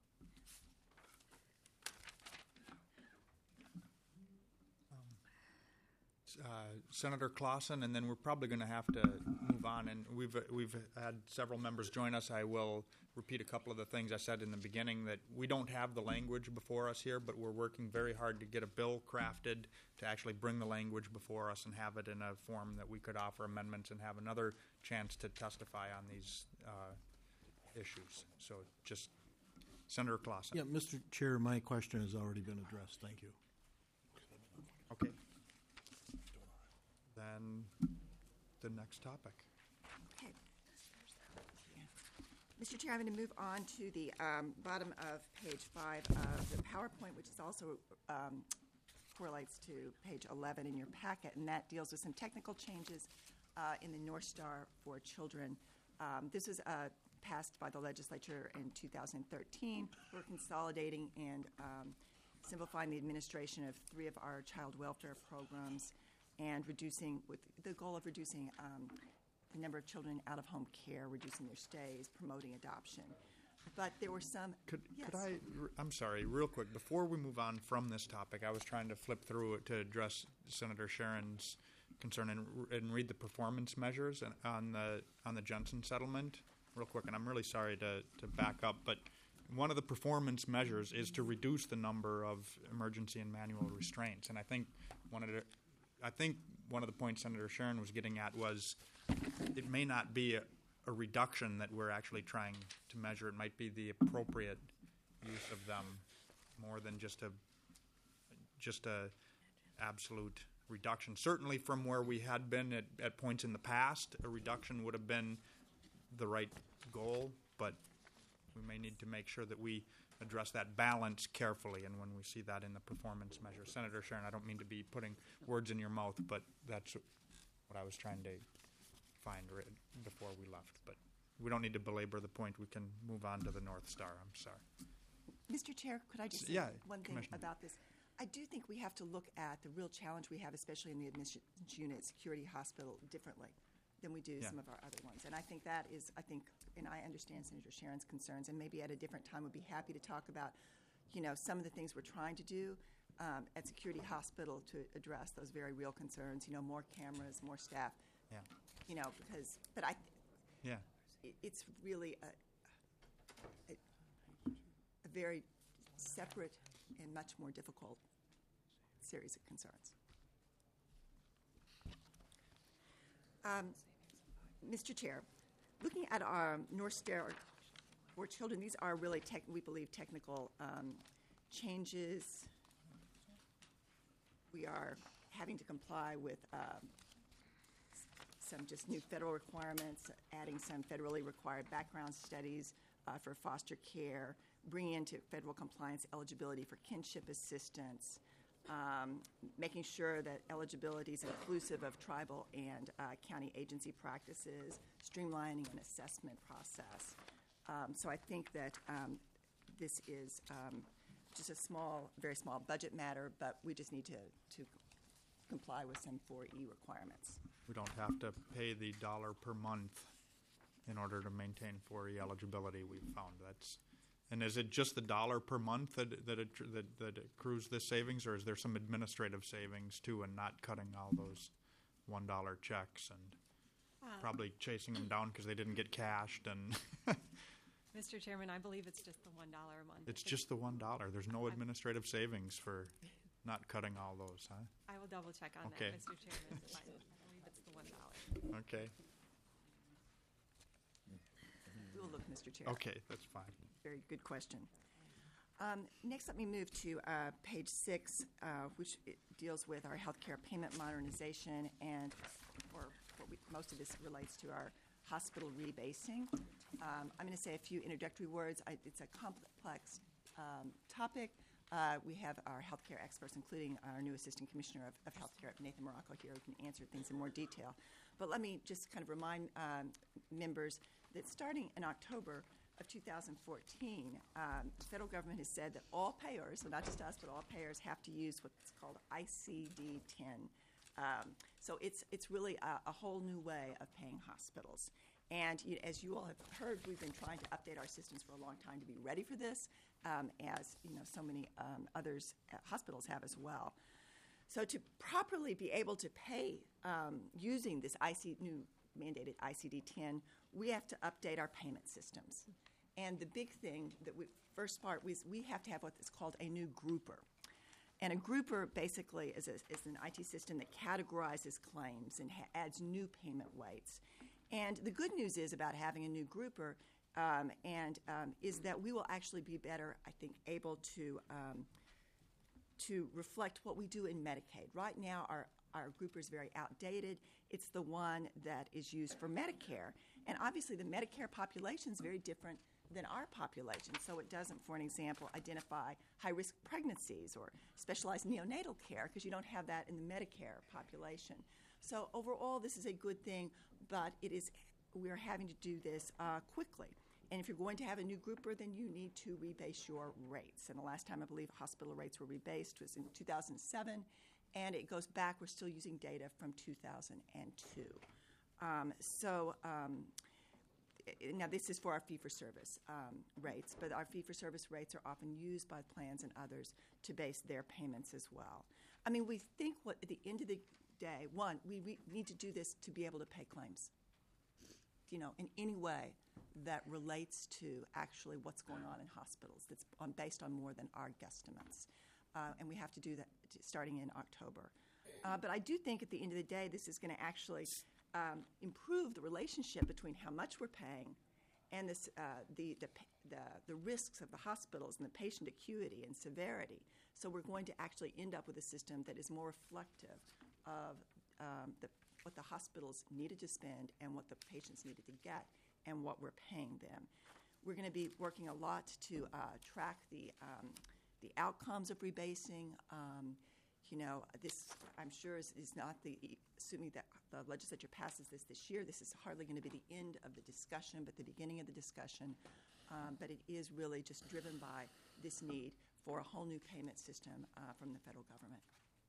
Uh, Senator Clausen, and then we're probably going to have to move on. And we've we've had several members join us. I will repeat a couple of the things I said in the beginning, that we don't have the language before us here, but we're working very hard to get a bill crafted to actually bring the language before us and have it in a form that we could offer amendments and have another chance to testify on these uh, issues. So just Senator Clausen. Yeah, Mister Chair, my question has already been addressed. Thank you. Okay. Then the next topic. Okay. Mister Chair, I'm going to move on to the um, bottom of page five of the PowerPoint, which is also um, correlates to page eleven in your packet, and that deals with some technical changes uh, in the North Star for Children. Um, this was uh, passed by the legislature in two thousand thirteen. We're consolidating and um, simplifying the administration of three of our child welfare programs, and reducing, with the goal of reducing um, the number of children out of home care, reducing their stays, promoting adoption. But there were some. Could, yes. could I? I'm sorry, real quick, before we move on from this topic, I was trying to flip through it to address Senator Sharon's concern and, and read the performance measures and, on the on the Jensen settlement real quick. And I'm really sorry to, to back up, but one of the performance measures is to reduce the number of emergency and manual restraints. And I think one of the I think one of the points Senator Sharon was getting at was it may not be a, a reduction that we're actually trying to measure. It might be the appropriate use of them more than just a just a absolute reduction. Certainly from where we had been at, at points in the past, a reduction would have been the right goal, but we may need to make sure that we address that balance carefully, and when we see that in the performance measure. Senator Sharon, I don't mean to be putting words in your mouth, but that's what I was trying to find right before we left. But we don't need to belabor the point. We can move on to the North Star. I'm sorry. Mister Chair, could I just say yeah, one thing about this? I do think we have to look at the real challenge we have, especially in the admissions unit, Security Hospital, differently than we do yeah. some of our other ones. And I think that is, I think, and I understand Senator Sharon's concerns, and maybe at a different time would be happy to talk about, you know, some of the things we're trying to do um, at Security Hospital to address those very real concerns, you know, more cameras, more staff. Yeah. You know, because, but I, yeah. it, it's really a, a, a very separate and much more difficult series of concerns. Um, Mister Chair, looking at our North Star for Children, these are really, tech, we believe, technical um, changes. We are having to comply with um, some just new federal requirements, adding some federally required background studies uh, for foster care, bringing into federal compliance eligibility for kinship assistance, um, making sure that eligibility is inclusive of tribal and uh, county agency practices, streamlining an assessment process. Um, so I think that um, this is um, just a small, very small budget matter, but we just need to, to comply with some four E requirements. We don't have to pay the dollar per month in order to maintain four E eligibility, we've found. That's, and is it just the dollar per month that, that, it, that, that accrues this savings, or is there some administrative savings too, and not cutting all those one dollar checks and probably chasing them down because they didn't get cashed? And Mister Chairman, I believe it's just the one dollar a month. it's just the one dollar. There's no administrative savings for not cutting all those, huh? I will double check on Okay. that, Mister Chairman. but I believe it's the one dollar. Okay. We will look, Mister Chair. Okay, that's fine. Very good question. Um, next, let me move to uh, page six, uh, which it deals with our healthcare payment modernization, and or what we, most of this relates to our hospital rebasing. Um, I'm going to say a few introductory words. I, it's a complex um, topic. Uh, we have our healthcare experts, including our new Assistant Commissioner of, of Healthcare, Nathan Morocco, here, who can answer things in more detail. But let me just kind of remind um, members that starting in October of two thousand fourteen, um, the federal government has said that all payers, so not just us, but all payers, have to use what's called I C D ten. Um, so it's it's really a, a whole new way of paying hospitals. And you, as you all have heard, we've been trying to update our systems for a long time to be ready for this, um, as you know, so many um, others uh, hospitals have as well. So to properly be able to pay um, using this I C, new mandated I C D ten, we have to update our payment systems. And the big thing that we first part was we have to have what's called a new grouper. And a grouper basically is, a, is an I T system that categorizes claims and ha- adds new payment weights. And the good news is about having a new grouper um, and um, is that we will actually be better, I think, able to um, to reflect what we do in Medicaid. Right now, our our grouper is very outdated. It's the one that is used for Medicare. And obviously, the Medicare population is very different than our population. So it doesn't, for an example, identify high-risk pregnancies or specialized neonatal care because you don't have that in the Medicare population. So overall, this is a good thing, but it is we're having to do this uh, quickly. And if you're going to have a new grouper, then you need to rebase your rates. And the last time I believe hospital rates were rebased was in two thousand seven, and it goes back. We're still using data from two thousand two. Um, so um, now this is for our fee-for-service um, rates, but our fee-for-service rates are often used by plans and others to base their payments as well. I mean, we think what at the end of the day, one, we re- need to do this to be able to pay claims, you know, in any way that relates to actually what's going on in hospitals that's on, based on more than our guesstimates. Uh, and we have to do that t- starting in October. Uh, but I do think at the end of the day, this is going to actually um, improve the relationship between how much we're paying and this, uh, the, the, the, the risks of the hospitals and the patient acuity and severity. So we're going to actually end up with a system that is more reflective of um, the, what the hospitals needed to spend and what the patients needed to get and what we're paying them. We're going to be working a lot to uh, track the um, the outcomes of rebasing. Um, you know, this I'm sure is, is not the assuming that the legislature passes this this year. This is hardly going to be the end of the discussion, but the beginning of the discussion. Um, but it is really just driven by this need for a whole new payment system uh, from the federal government.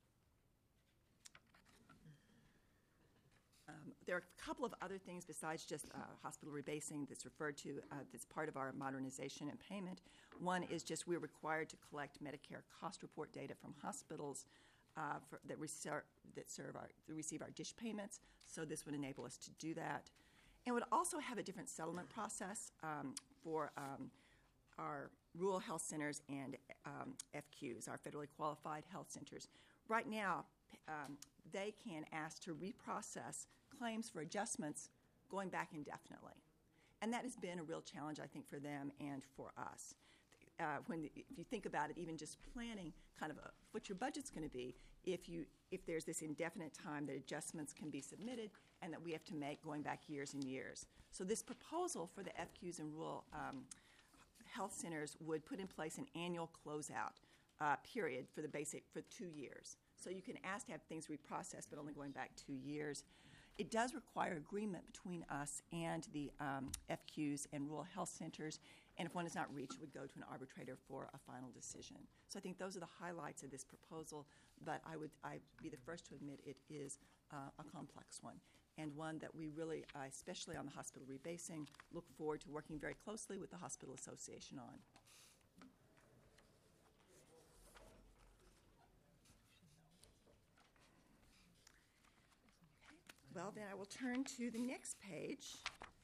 Um, there are a couple of other things besides just uh, hospital rebasing that's referred to uh, that's part of our modernization and payment. One is just we're required to collect Medicare cost report data from hospitals uh, for, that, reser- that serve our, that receive our dish payments, so this would enable us to do that. And would also have a different settlement process um, for um, our rural health centers and um, F Qs, our federally qualified health centers. Right now, um, they can ask to reprocess claims for adjustments going back indefinitely. And that has been a real challenge, I think, for them and for us. Uh, when the, if you think about it, even just planning kind of a, what your budget's going to be, if you if there's this indefinite time that adjustments can be submitted and that we have to make going back years and years. So this proposal for the F Qs and rural um, health centers would put in place an annual closeout uh, period for the basic for two years. So you can ask to have things reprocessed, but only going back two years. It does require agreement between us and the um, F Qs and rural health centers, and if one is not reached, it would go to an arbitrator for a final decision. So I think those are the highlights of this proposal, but I would I'd be the first to admit it is uh, a complex one, and one that we really, uh, especially on the hospital rebasing, look forward to working very closely with the Hospital Association on. Well, then I will turn to the next page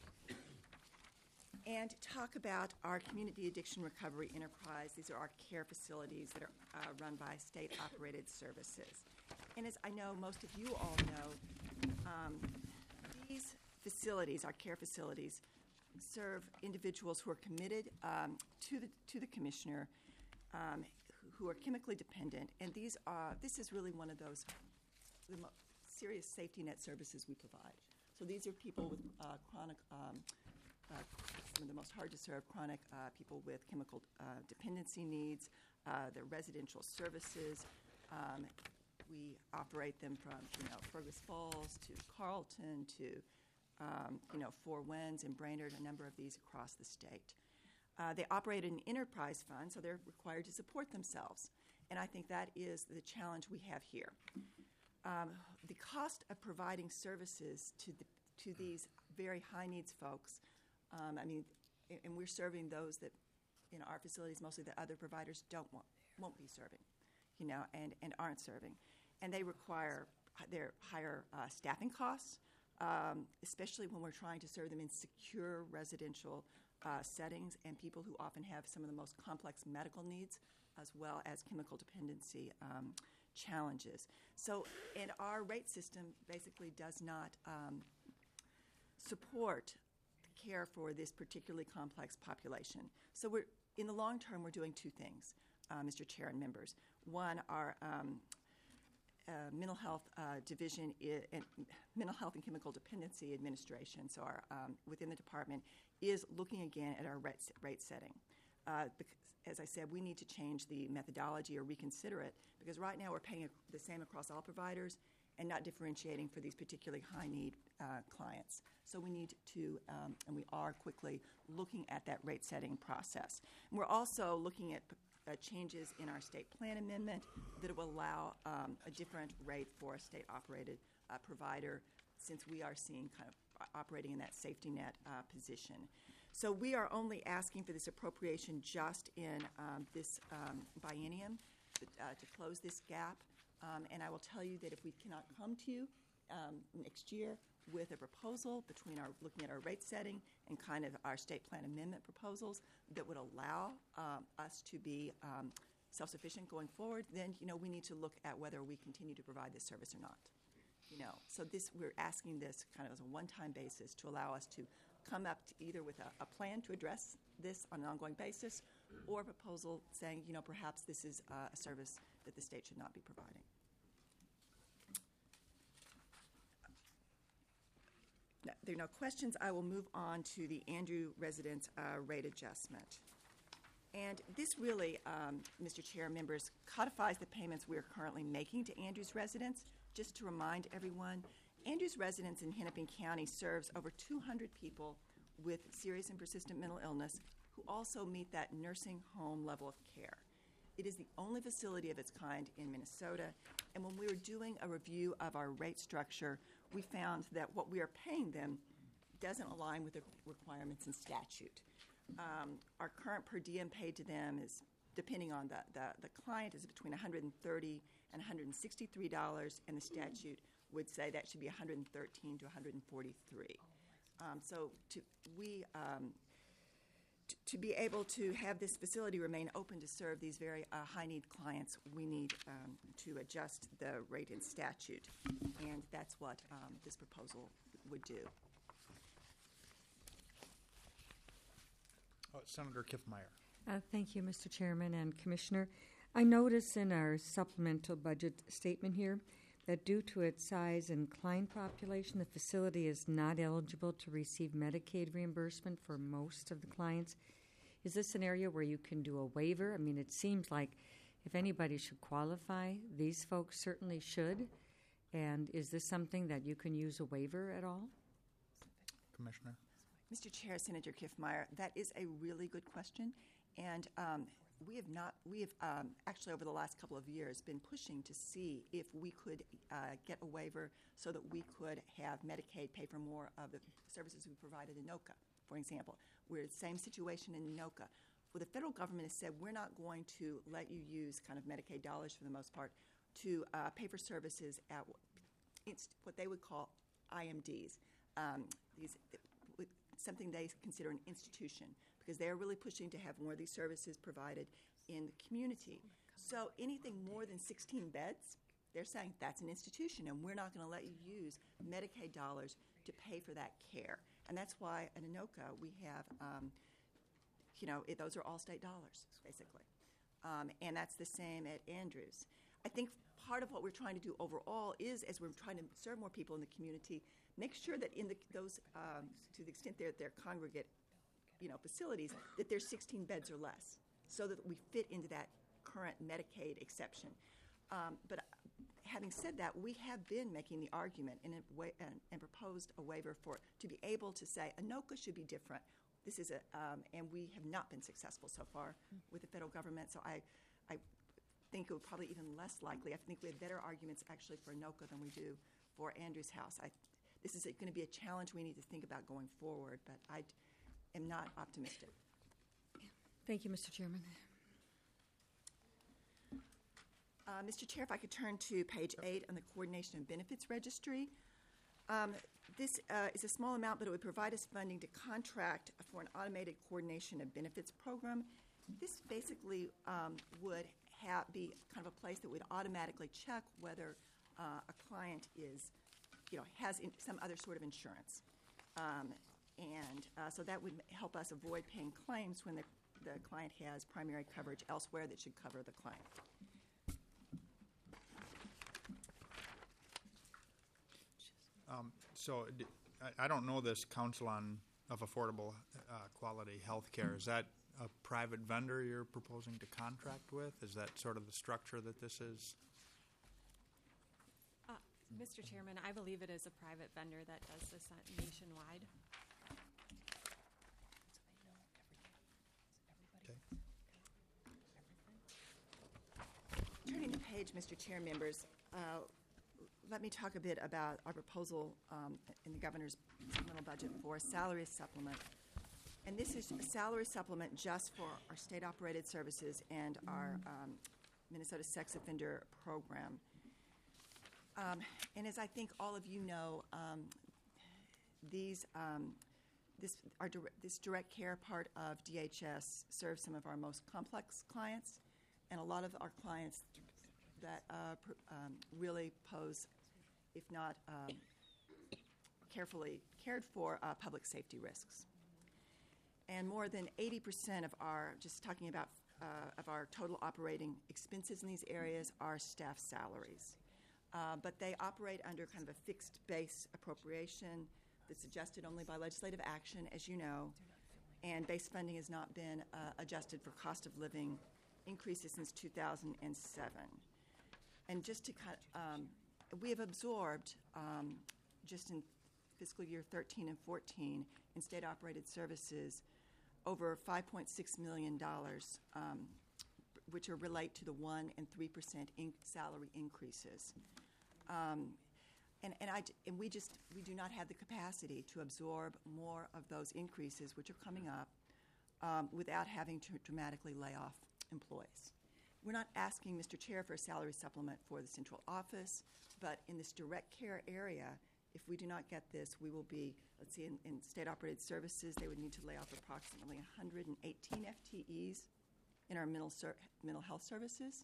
and talk about our Community Addiction Recovery Enterprise. These are our care facilities that are uh, run by state-operated services. And as I know most of you all know, um, these facilities, our care facilities, serve individuals who are committed um, to the to the commissioner, um, who are chemically dependent, and these are this is really one of those the mo- serious safety net services we provide. So these are people with uh, chronic, um, uh, some of the most hard to serve chronic uh, people with chemical uh, dependency needs. Uh, they're residential services. Um, we operate them from you know Fergus Falls to Carlton to um, you know Four Winds and Brainerd, a number of these across the state. Uh, they operate an enterprise fund, so they're required to support themselves. And I think that is the challenge we have here. Um, the cost of providing services to the, to these very high needs folks, um, I mean, and we're serving those that in our facilities, mostly that other providers don't want, won't be serving, you know, and, and aren't serving. And they require their higher uh, staffing costs, um, especially when we're trying to serve them in secure residential uh, settings and people who often have some of the most complex medical needs as well as chemical dependency um, challenges. So, and our rate system basically does not um, support care for this particularly complex population. So we're, in the long term, we're doing two things, uh, Mister Chair and members. One, our um, uh, mental health uh, division, I- and mental health and chemical dependency administration, so our, um, within the department, is looking again at our rate, rate setting. Uh, because, as I said, we need to change the methodology or reconsider it, because right now we're paying a, the same across all providers and not differentiating for these particularly high-need uh, clients. So we need to, um, and we are quickly looking at that rate-setting process. And we're also looking at uh, changes in our state plan amendment that will allow um, a different rate for a state-operated uh, provider, since we are seeing kind of operating in that safety net uh, position. So we are only asking for this appropriation just in um, this um, biennium uh, to close this gap. Um, and I will tell you that if we cannot come to you um, next year with a proposal between our looking at our rate setting and kind of our state plan amendment proposals that would allow um, us to be um, self-sufficient going forward, then you know we need to look at whether we continue to provide this service or not. You know, so this we're asking this kind of as a one-time basis to allow us to come up to either with a, a plan to address this on an ongoing basis, or a proposal saying, you know, perhaps this is uh, a service that the state should not be providing. Now, there are no questions. I will move on to the Andrew residence uh, rate adjustment. And this really, um, Mister Chair, members, codifies the payments we are currently making to Andrews residents. Just to remind everyone, Andrews Residence in Hennepin County serves over two hundred people with serious and persistent mental illness who also meet that nursing home level of care. It is the only facility of its kind in Minnesota, and when we were doing a review of our rate structure, we found that what we are paying them doesn't align with the requirements in statute. Um, our current per diem paid to them is, depending on the, the, the client, is between one hundred thirty dollars and one hundred sixty-three dollars, and the statute would say that should be one hundred thirteen to one hundred forty-three dollars. Um, so to, we, um, t- to be able to have this facility remain open to serve these very uh, high-need clients, we need um, to adjust the rate in statute, and that's what um, this proposal would do. Oh, Senator Kiffmeyer. Uh, Thank you, Mister Chairman and Commissioner. I notice in our supplemental budget statement here that due to its size and client population, the facility is not eligible to receive Medicaid reimbursement for most of the clients. Is this an area where you can do a waiver? I mean, it seems like if anybody should qualify, these folks certainly should. And is this something that you can use a waiver at all? Commissioner? Mister Chair, Senator Kiffmeyer, that is a really good question, and um, we have not, we have um, actually over the last couple of years been pushing to see if we could uh, get a waiver so that we could have Medicaid pay for more of the services we provided in NOCA, for example. We're in the same situation in NOCA. Well, the federal government has said we're not going to let you use kind of Medicaid dollars for the most part to uh, pay for services at it's what they would call I M Ds, um, these, something they consider an institution, because they are really pushing to have more of these services provided in the community. So anything more than sixteen beds, they're saying that's an institution, and we're not going to let you use Medicaid dollars to pay for that care. And that's why at Anoka we have, um, you know, it, those are all state dollars, basically. Um, and that's the same at Andrews. I think part of what we're trying to do overall is, as we're trying to serve more people in the community, make sure that in the, those, um, to the extent they're, they're congregate, you know, facilities, that there's sixteen beds or less, so that we fit into that current Medicaid exception. Um, but having said that, we have been making the argument and, wa- and, and proposed a waiver for to be able to say Anoka should be different. This is a, um, and we have not been successful so far with the federal government. So I, I think it would probably even less likely. I think we have better arguments actually for Anoka than we do for Andrews House. I, this is going to be a challenge we need to think about going forward, but I am not optimistic. Thank you, Mister Chairman. Uh, Mister Chair, if I could turn to page eight on the Coordination of Benefits Registry. Um, this uh, is a small amount, but it would provide us funding to contract for an automated coordination of benefits program. This basically um, would have, be kind of a place that would automatically check whether uh, a client is, you know, has in, some other sort of insurance. Um, and uh, so that would help us avoid paying claims when the, the client has primary coverage elsewhere that should cover the client. Um, so d- I, I don't know this Council on of Affordable uh, Quality Health Care. Is that a private vendor you're proposing to contract with? Is that sort of the structure that this is? Uh, Mister Chairman, I believe it is a private vendor that does this uh, nationwide. Okay. Turning the page, Mister Chair, members, uh, let me talk a bit about our proposal um, in the governor's supplemental budget for a salary supplement. And this is a salary supplement just for our state-operated services and our um, Minnesota Sex Offender Program. Um, and as I think all of you know, um, these um, this our dire- this direct care part of D H S serves some of our most complex clients, and a lot of our clients that uh, pr- um, really pose, if not um, carefully cared for, uh, public safety risks. And more than eighty percent of our, just talking about, uh, of our total operating expenses in these areas are staff salaries. Uh, but they operate under kind of a fixed base appropriation that's adjusted only by legislative action, as you know, and base funding has not been uh, adjusted for cost of living increases since two thousand seven. And just to cut, um, we have absorbed um, just in fiscal year thirteen and fourteen in state-operated services over five point six million dollars, um, which are relate to the one and three percent in salary increases. Um, and, and, I, and we just we do not have the capacity to absorb more of those increases, which are coming up, um, without having to dramatically lay off employees. We're not asking, Mister Chair, for a salary supplement for the central office, but in this direct care area, if we do not get this, we will be, let's see, in, in state-operated services, they would need to lay off approximately one hundred eighteen F T Es in our mental, ser- mental health services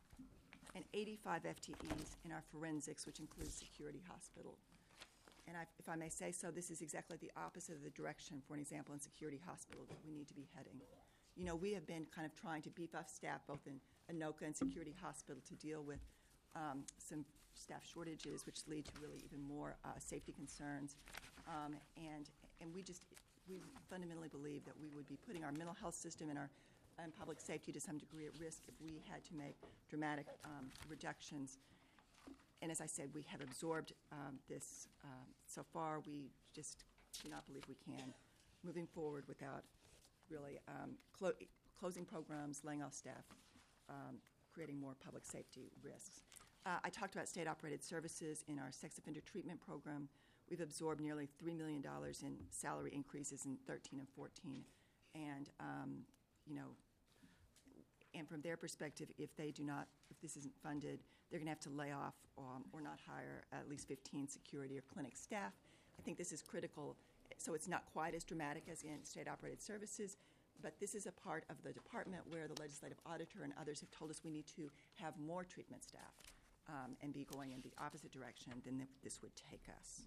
and eighty-five F T Es in our forensics, which includes Security Hospital. And I, if I may say so, this is exactly the opposite of the direction, for an example, in Security Hospital that we need to be heading. You know, we have been kind of trying to beef up staff both in Anoka and Security Hospital to deal with um, some staff shortages, which lead to really even more uh, safety concerns. Um, and and we just, we fundamentally believe that we would be putting our mental health system and our and public safety to some degree at risk if we had to make dramatic um, reductions and as I said, we have absorbed um, this um, so far. We just do not believe we can, moving forward without really um, clo- closing programs, laying off staff, um, creating more public safety risks. Uh, I talked about state-operated services in our sex offender treatment program. We've absorbed nearly three million dollars in salary increases in thirteen and fourteen. And, um, you know, and from their perspective, if they do not, if this isn't funded, they're going to have to lay off um, or not hire at least fifteen security or clinic staff. I think this is critical. So it's not quite as dramatic as in state-operated services, but this is a part of the department where the legislative auditor and others have told us we need to have more treatment staff um, and be going in the opposite direction than th- this would take us.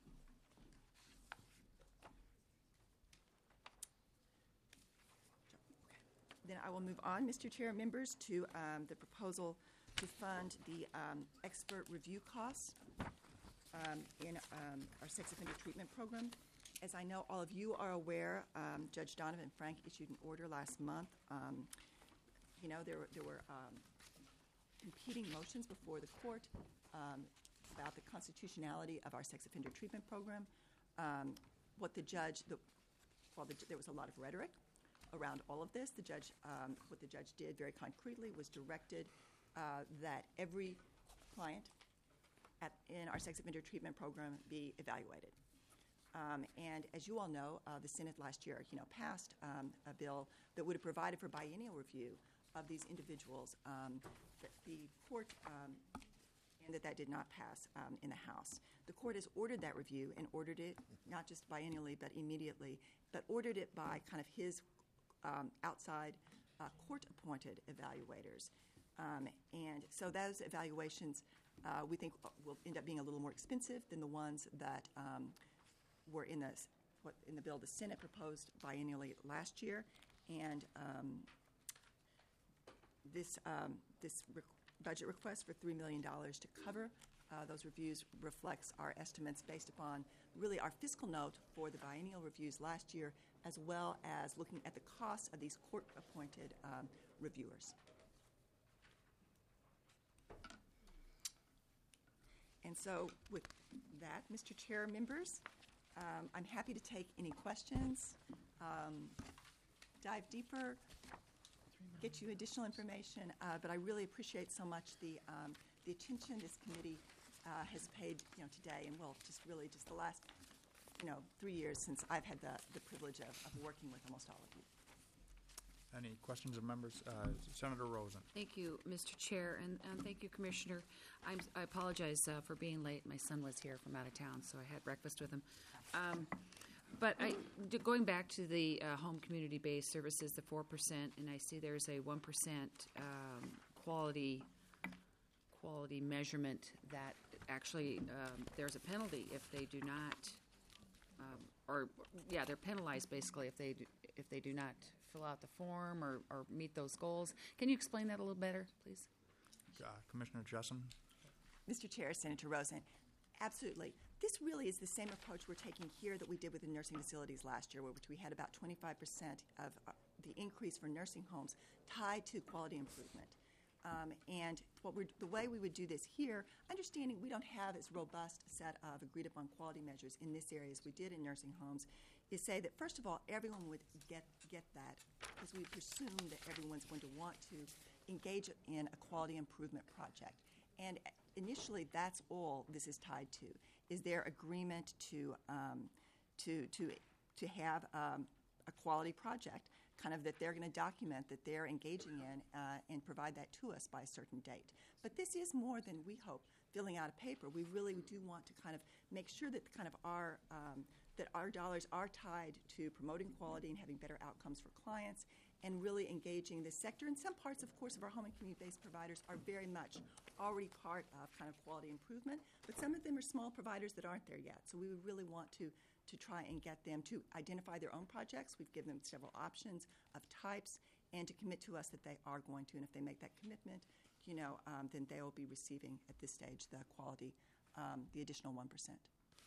Then I will move on, Mister Chair, members, to um, the proposal to fund the um, expert review costs um, in um, our sex offender treatment program. As I know all of you are aware, um, Judge Donovan Frank issued an order last month. Um, you know, there were, there were um, competing motions before the court um, about the constitutionality of our sex offender treatment program. Um, what the judge, the, well, the, there was a lot of rhetoric around all of this. The judge, um, what the judge did very concretely was directed uh, that every client at, in our sex offender treatment program be evaluated. Um, and as you all know, uh, the Senate last year, you know, passed um, a bill that would have provided for biennial review of these individuals. Um, the, the court, um, and that that did not pass um, in the House. The court has ordered that review and ordered it not just biennially but immediately, but ordered it by kind of his um, outside uh, court-appointed evaluators. Um, and so those evaluations, uh, we think, will end up being a little more expensive than the ones that um, were in the what in the bill the Senate proposed biennially last year, and um, this um, this re- budget request for three million dollars to cover uh, those reviews reflects our estimates based upon really our fiscal note for the biennial reviews last year, as well as looking at the cost of these court-appointed um, reviewers. And so, with that, Mister Chair, members. Um, I'm happy to take any questions, um, dive deeper, get you additional information, uh, but I really appreciate so much the um, the attention this committee uh, has paid, you know, today, and well, just really just the last, you know, three years since I've had the, the privilege of, of working with almost all of you. Any questions of members? Uh, Senator Rosen. Thank you, Mister Chair, and, and thank you, Commissioner. I'm, I apologize uh, for being late. My son was here from out of town, so I had breakfast with him. Um, but I, d- going back to the uh, home community-based services, the four percent, and I see there's a one percent um, quality quality measurement that actually um, there's a penalty if they do not, um, or yeah, they're penalized basically if they do, if they do not fill out the form or, or meet those goals. Can you explain that a little better, please? Uh, Commissioner Jessen. Mister Chair, Senator Rosen, absolutely. This really is the same approach we're taking here that we did with the nursing facilities last year, which we had about twenty-five percent of uh, the increase for nursing homes tied to quality improvement. Um, and what we're, the way we would do this here, understanding we don't have as robust a set of agreed-upon quality measures in this area as we did in nursing homes, is say that, first of all, everyone would get, get that, because we presume that everyone's going to want to engage in a quality improvement project. And initially, that's all this is tied to, is their agreement to um, to to to have um, a quality project, kind of that they're going to document that they're engaging in uh, and provide that to us by a certain date. But this is more than we hope filling out a paper. We really do want to kind of make sure that kind of our um, that our dollars are tied to promoting quality and having better outcomes for clients, and really engaging this sector. And some parts, of course, of our home and community-based providers are very much already part of kind of quality improvement, but some of them are small providers that aren't there yet. So we would really want to to try and get them to identify their own projects. We've given them several options of types, and to commit to us that they are going to. And if they make that commitment, you know, um, then they will be receiving at this stage the quality, um, the additional one percent.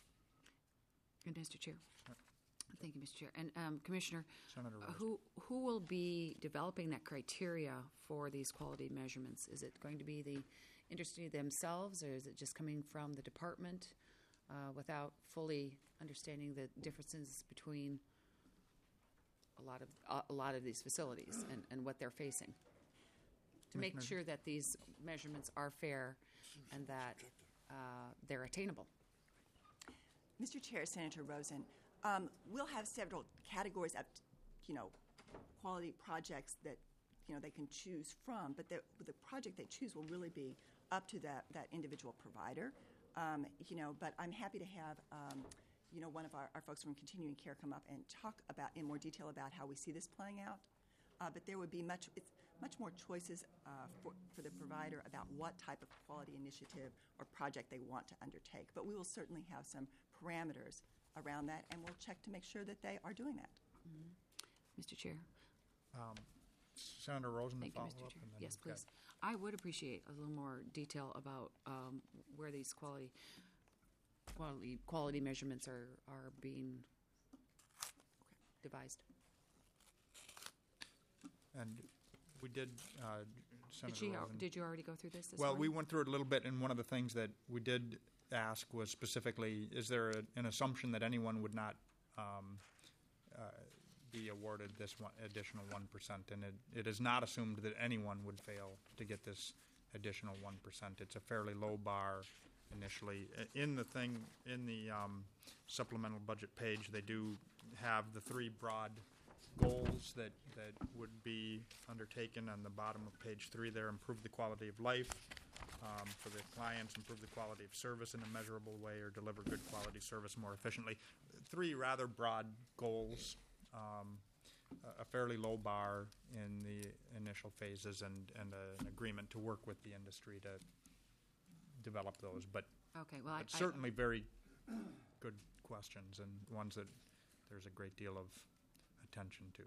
And Mister Chair. Thank you, Mister Chair. And um, Commissioner, Senator uh, Rosen. who who will be developing that criteria for these quality measurements? Is it going to be the interested themselves, or is it just coming from the department uh, without fully understanding the differences between a lot of uh, a lot of these facilities and, and what they're facing? To make Commissioner- sure that these measurements are fair and that uh, they're attainable. Mister Chair, Senator Rosen, um, we'll have several categories up, to, you know, quality projects that, you know, they can choose from, but the, the project they choose will really be up to that, that individual provider. Um, you know, but I'm happy to have, um, you know, one of our, our folks from Continuing Care come up and talk about in more detail about how we see this playing out. Uh, but there would be much, it's much more choices uh, for, for the provider about what type of quality initiative or project they want to undertake. But we will certainly have some parameters around that, and we'll check to make sure that they are doing that. Mm-hmm. Mister Chair. Um, Senator Rosen, Thank to you, follow Mister up. Chair. and then Yes, we've got- please. I would appreciate a little more detail about um, where these quality quality quality measurements are are being devised. And we did, uh, Did Senator you Rosen. did you already go through this? this Well, we morning? went through it a little bit, and one of the things that we did ask was specifically, is there a, an assumption that anyone would not um, uh, be awarded this one additional one percent? And it, it is not assumed that anyone would fail to get this additional one percent. It's a fairly low bar initially. I- In the thing, in the um, supplemental budget page, they do have the three broad goals that, that would be undertaken on the bottom of page three there. Improve the quality of life um, for the clients, improve the quality of service in a measurable way, or deliver good quality service more efficiently. Three rather broad goals, um, a- a fairly low bar in the initial phases, and, and a, an agreement to work with the industry to develop those. But, Okay. Well, I, but I- certainly very good questions, and ones that there's a great deal of attention to.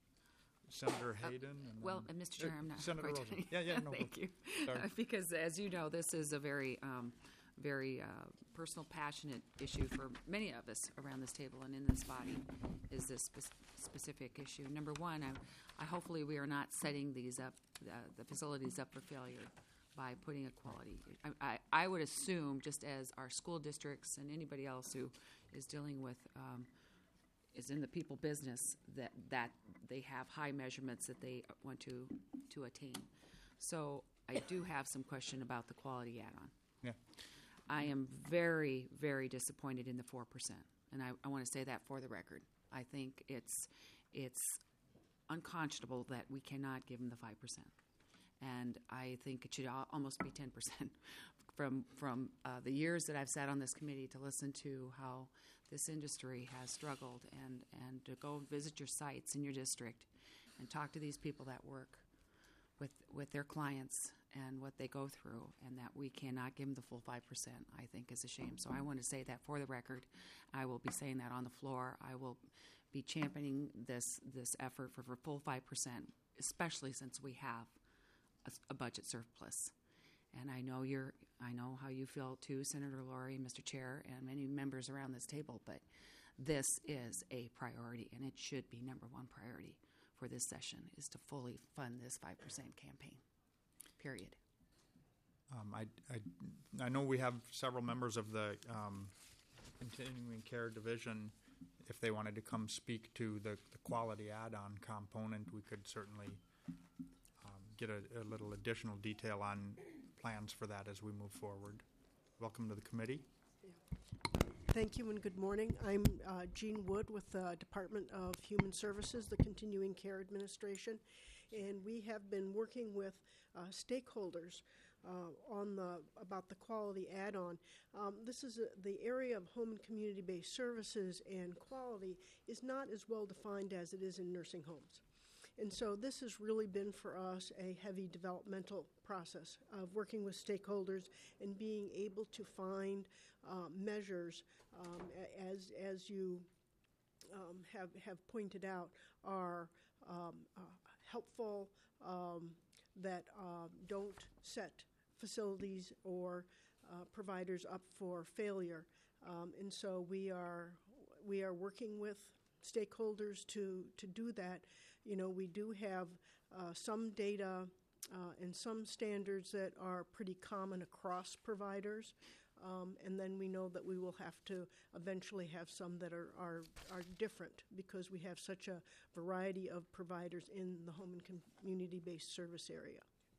Senator Hayden. and well, then- and Mister Chair, uh, I'm not Senator quite Rosen. done. Yeah, yeah, no. Thank you. Sorry. Because as you know, this is a very, um, very uh, personal, passionate issue for many of us around this table and in this body. Is this spe- specific issue? Number one, I, I hopefully we are not setting these up, uh, the facilities up for failure by putting a quality. I, I, I would assume, just as our school districts and anybody else who is dealing with um, is in the people business, that, that they have high measurements that they want to, to attain. So I do have some question about the quality add-on. Yeah. I am very, very disappointed in the four percent, and I, I want to say that for the record. I think it's, it's unconscionable that we cannot give them the five percent. And I think it should al- almost be ten percent. From, from uh, the years that I've sat on this committee to listen to how this industry has struggled, and, and to go visit your sites in your district and talk to these people that work with, with their clients and what they go through, and that we cannot give them the full five percent, I think is a shame. So I want to say that for the record. I will be saying that on the floor. I will be championing this, this effort for, for full five percent, especially since we have a, a budget surplus. And I know you're, I know how you feel too, Senator Laurie, Mister Chair, and many members around this table, but this is a priority, and it should be number one priority for this session, is to fully fund this five percent campaign, period. Um, I, I, I know we have several members of the um, Continuing Care Division. If they wanted to come speak to the, the quality add-on component, we could certainly um, get a, a little additional detail on plans for that as we move forward. Welcome to the committee. Thank you and good morning. I'm uh, Jean Wood with the Department of Human Services, the Continuing Care Administration, and we have been working with uh, stakeholders uh, on the about the quality add-on. Um, this is a, the area of home and community-based services, and quality is not as well defined as it is in nursing homes. And so this has really been for us a heavy developmental process of working with stakeholders and being able to find uh, measures, um, a- as as you um, have have pointed out, are um, uh, helpful, um, that uh, don't set facilities or uh, providers up for failure. Um, and so we are we are working with stakeholders to to do that. You know, we do have uh, some data uh, and some standards that are pretty common across providers. Um, and then we know that we will have to eventually have some that are, are, are different because we have such a variety of providers in the home and community-based service area.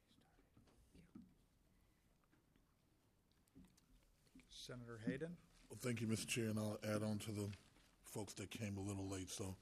Senator Hayden? Well, thank you, Mister Chair, and I'll add on to the folks that came a little late, so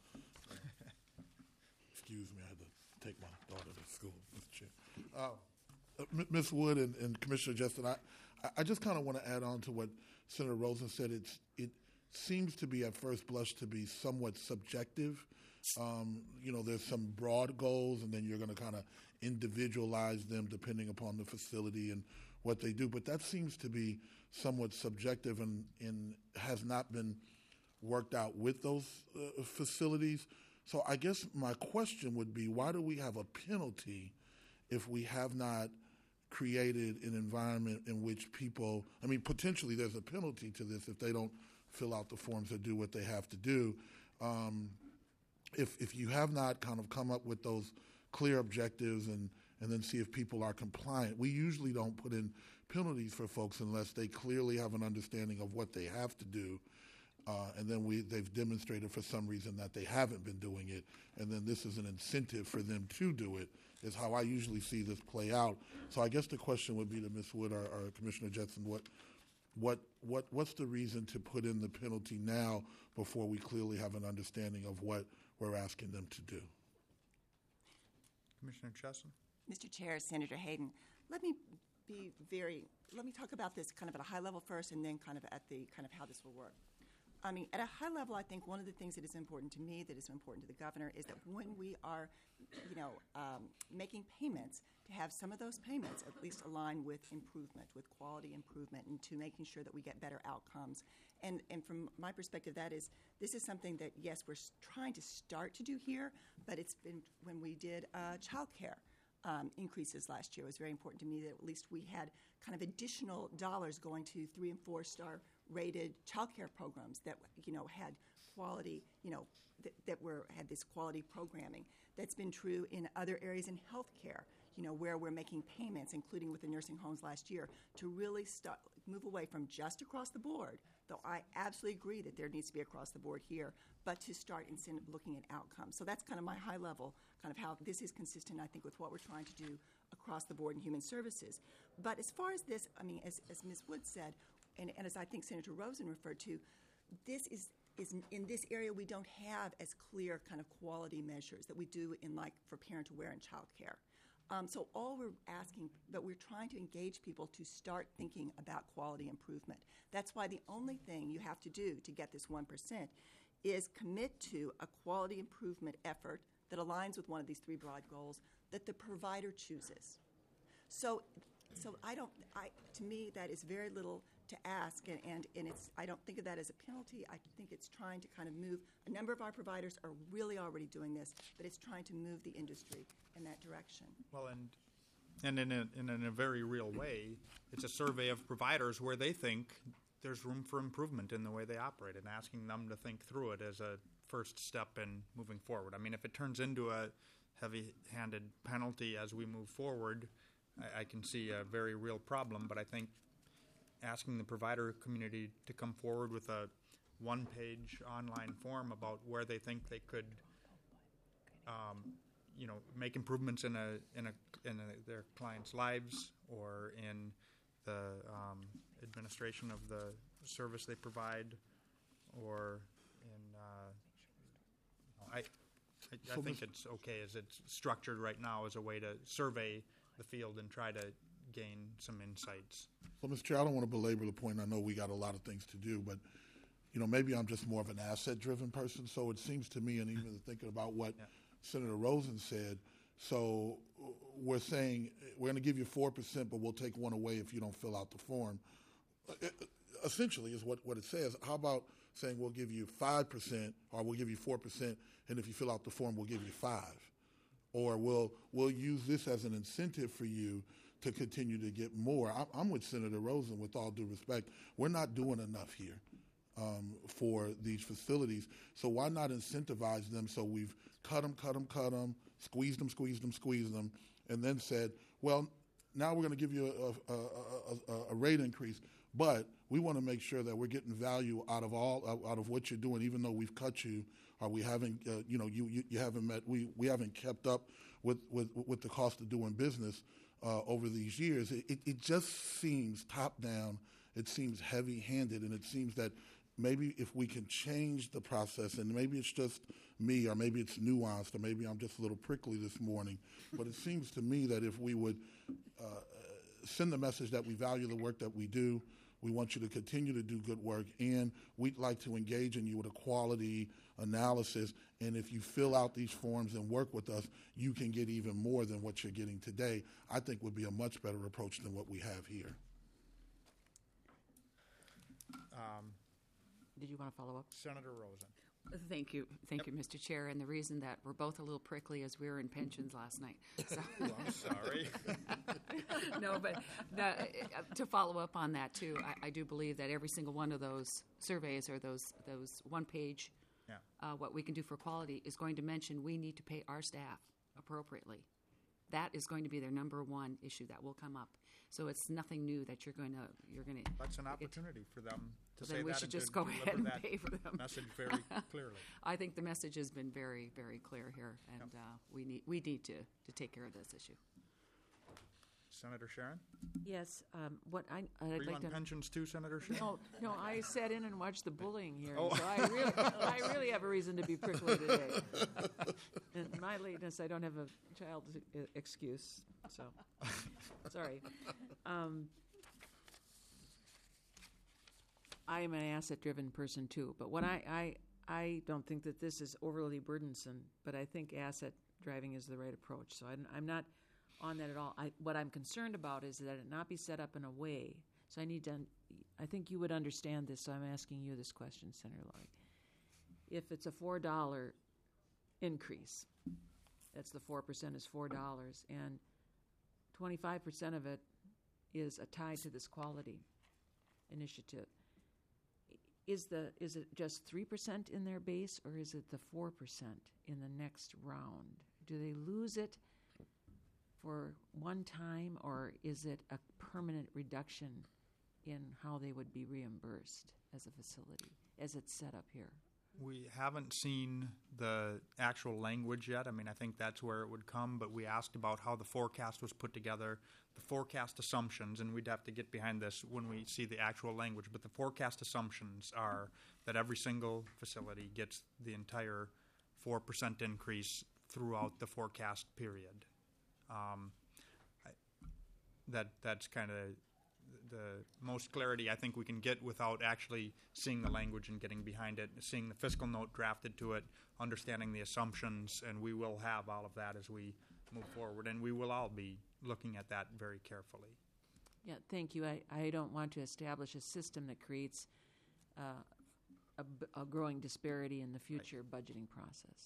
excuse me, I had to take my daughter to school, Mister Chair. Uh, uh, Miz Wood and, and Commissioner Justin, I, I just kind of want to add on to what Senator Rosen said. It's, it seems to be at first blush to be somewhat subjective. Um, you know, there's some broad goals, and then you're going to kind of individualize them depending upon the facility and what they do. But that seems to be somewhat subjective and, and has not been worked out with those uh, facilities. So I guess my question would be, why do we have a penalty if we have not created an environment in which people, I mean, potentially there's a penalty to this if they don't fill out the forms or do what they have to do. Um, if if you have not kind of come up with those clear objectives and, and then see if people are compliant, we usually don't put in penalties for folks unless they clearly have an understanding of what they have to do. Uh, and then we they've demonstrated for some reason that they haven't been doing it, and then this is an incentive for them to do it, is how I usually see this play out. So I guess the question would be to Miz Wood or, or Commissioner Jetson, what, what, what, what's the reason to put in the penalty now before we clearly have an understanding of what we're asking them to do? Commissioner Chesson? Mister Chair, Senator Hayden, let me be very, let me talk about this kind of at a high level first and then kind of at the kind of how this will work. I mean, at a high level, I think one of the things that is important to me, that is important to the governor, is that when we are, you know, um, making payments, to have some of those payments at least align with improvement, with quality improvement, and to making sure that we get better outcomes. And and from my perspective, that is, this is something that, yes, we're trying to start to do here, but it's been, when we did uh, child care um, increases last year, it was very important to me that at least we had kind of additional dollars going to three and four star rated childcare programs that, you know, had quality, you know, that, that were had this quality programming. That's been true in other areas in healthcare, you know, where we're making payments, including with the nursing homes last year, to really start, move away from just across the board, though I absolutely agree that there needs to be across the board here, but to start instead of looking at outcomes. So that's kind of my high level, kind of how this is consistent, I think, with what we're trying to do across the board in human services. But as far as this, I mean, as, as Miz Wood said, and, and as I think Senator Rosen referred to, this is, is in this area we don't have as clear kind of quality measures that we do in, like, for parent aware and child care. Um, so all we're asking, but we're trying to engage people to start thinking about quality improvement. That's why the only thing you have to do to get this one percent is commit to a quality improvement effort that aligns with one of these three broad goals that the provider chooses. So, so I don't, I, to me, that is very little to ask, and, and, and it's, I don't think of that as a penalty. I think it's trying to kind of move, a number of our providers are really already doing this, but it's trying to move the industry in that direction. Well, and and in a, and in a very real way, it's a survey of providers where they think there's room for improvement in the way they operate, and asking them to think through it as a first step in moving forward. I mean, if it turns into a heavy-handed penalty as we move forward, I, I can see a very real problem, but I think asking the provider community to come forward with a one-page online form about where they think they could, um, you know, make improvements in a in a in a, their clients' lives or in the um, administration of the service they provide, or in uh, I I, I think it's okay as it's structured right now as a way to survey the field and try to gain some insights. So, Mister Chair, I don't want to belabor the point. I know we got a lot of things to do, but, you know, maybe I'm just more of an asset-driven person. So it seems to me, and even thinking about what yeah. Senator Rosen said, so we're saying we're going to give you four percent, but we'll take one away if you don't fill out the form. It, essentially is what, what it says. How about saying we'll give you five percent or we'll give you four percent, and if you fill out the form, we'll give you five? Or we'll, we'll use this as an incentive for you to continue to get more. I'm with Senator Rosen, with all due respect. We're not doing enough here um, for these facilities, so why not incentivize them so we've cut them, cut them, cut them, squeezed them, squeezed them, squeezed them, and then said, well, now we're going to give you a, a, a, a, a rate increase, but we want to make sure that we're getting value out of all out of what you're doing, even though we've cut you, or we haven't, uh, you know, you, you you haven't met, we we haven't kept up with with, with the cost of doing business uh, over these years. It, it it just seems top down. It seems heavy-handed, and it seems that maybe if we can change the process, and maybe it's just me, or maybe it's nuanced, or maybe I'm just a little prickly this morning, but it seems to me that if we would uh, send the message that we value the work that we do, we want you to continue to do good work, and we'd like to engage in you with a quality analysis, and if you fill out these forms and work with us, you can get even more than what you're getting today, I think would be a much better approach than what we have here. Um, Did you want to follow up? Senator Rosen. Thank you. Thank you, Mister Chair. And the reason that we're both a little prickly is we were in pensions last night. So. Oh, I'm sorry. No, but no, uh, to follow up on that, too, I, I do believe that every single one of those surveys or those, those one-page, Yeah. uh, what we can do for quality, is going to mention we need to pay our staff appropriately. That is going to be their number one issue that will come up. So it's nothing new that you're going to you're going to. That's an opportunity for them to Then say we that should and just to go deliver ahead and that pay for them. message very clearly. I think the message has been very, very clear here, and Yep. uh, we need we need to, to take care of this issue. Senator Sharon? Yes, um, what I, Are I'd you like on to... pensions too, Senator Sharon? No, no, I sat in and watched the bullying here, Oh. so I really, I really have a reason to be prickly today. In my lateness, I don't have a child's e- excuse, so, sorry. Um, I am an asset-driven person too, but what I, I, I don't think that this is overly burdensome, but I think asset driving is the right approach, so I'm, I'm not on that at all. I, what I'm concerned about is that it not be set up in a way, so I need to, I think you would understand this, so I'm asking you this question, Senator Laurie. If it's a four dollar increase, that's the four percent is four dollars, and twenty-five percent of it is a tie to this quality initiative. Is the is it just three percent in their base, or is it the four percent in the next round? Do they lose it for one time, or is it a permanent reduction in how they would be reimbursed as a facility, as it's set up here? We haven't seen the actual language yet. I mean, I think that's where it would come, but we asked about how the forecast was put together, the forecast assumptions, and we'd have to get behind this when we see the actual language, but the forecast assumptions are that every single facility gets the entire four percent increase throughout the forecast period. Um, I, that that's kind of the most clarity I think we can get without actually seeing the language and getting behind it, seeing the fiscal note drafted to it, understanding the assumptions, and we will have all of that as we move forward, and we will all be looking at that very carefully. Yeah, thank you. I, I don't want to establish a system that creates uh, a, b- a growing disparity in the future budgeting process.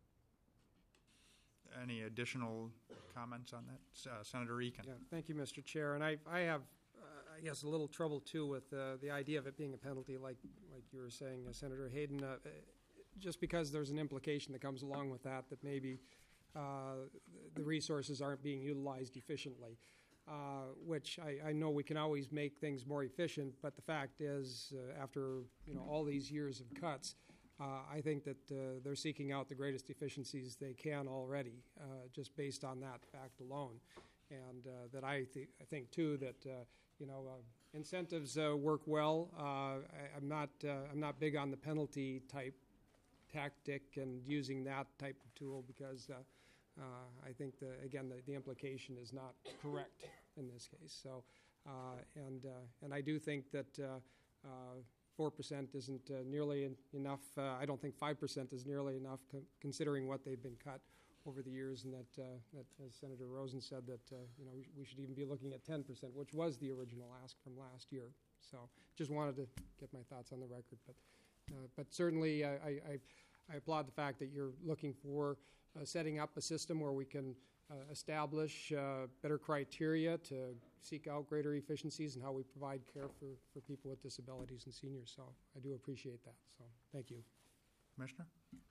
Any additional comments on that? Uh, Senator Eakin. Yeah, thank you, Mister Chair. And I, I have, uh, I guess, a little trouble too with uh, the idea of it being a penalty, like like you were saying, uh, Senator Hayden. Uh, just because there's an implication that comes along with that, that maybe uh, the resources aren't being utilized efficiently. Uh, which I, I know we can always make things more efficient, but the fact is, uh, after you know all these years of cuts, uh, I think that uh, they're seeking out the greatest efficiencies they can already, uh, just based on that fact alone. And uh, that I, th- I think too that uh, you know uh, incentives uh, work well. Uh, I, I'm not uh, I'm not big on the penalty type tactic and using that type of tool because. Uh, Uh, I think, the, again, the, the implication is not correct in this case. So, uh, and uh, and I do think that uh, uh, four percent isn't uh, nearly en- enough. Uh, I don't think five percent is nearly enough co- considering what they've been cut over the years, and that, uh, that as Senator Rosen said, that uh, you know we, sh- we should even be looking at ten percent, which was the original ask from last year. So, just wanted to get my thoughts on the record. But, uh, but certainly, I, I, I I applaud the fact that you're looking for uh, setting up a system where we can uh, establish uh, better criteria to seek out greater efficiencies in how we provide care for, for people with disabilities and seniors. So I do appreciate that. So thank you. Commissioner? Um,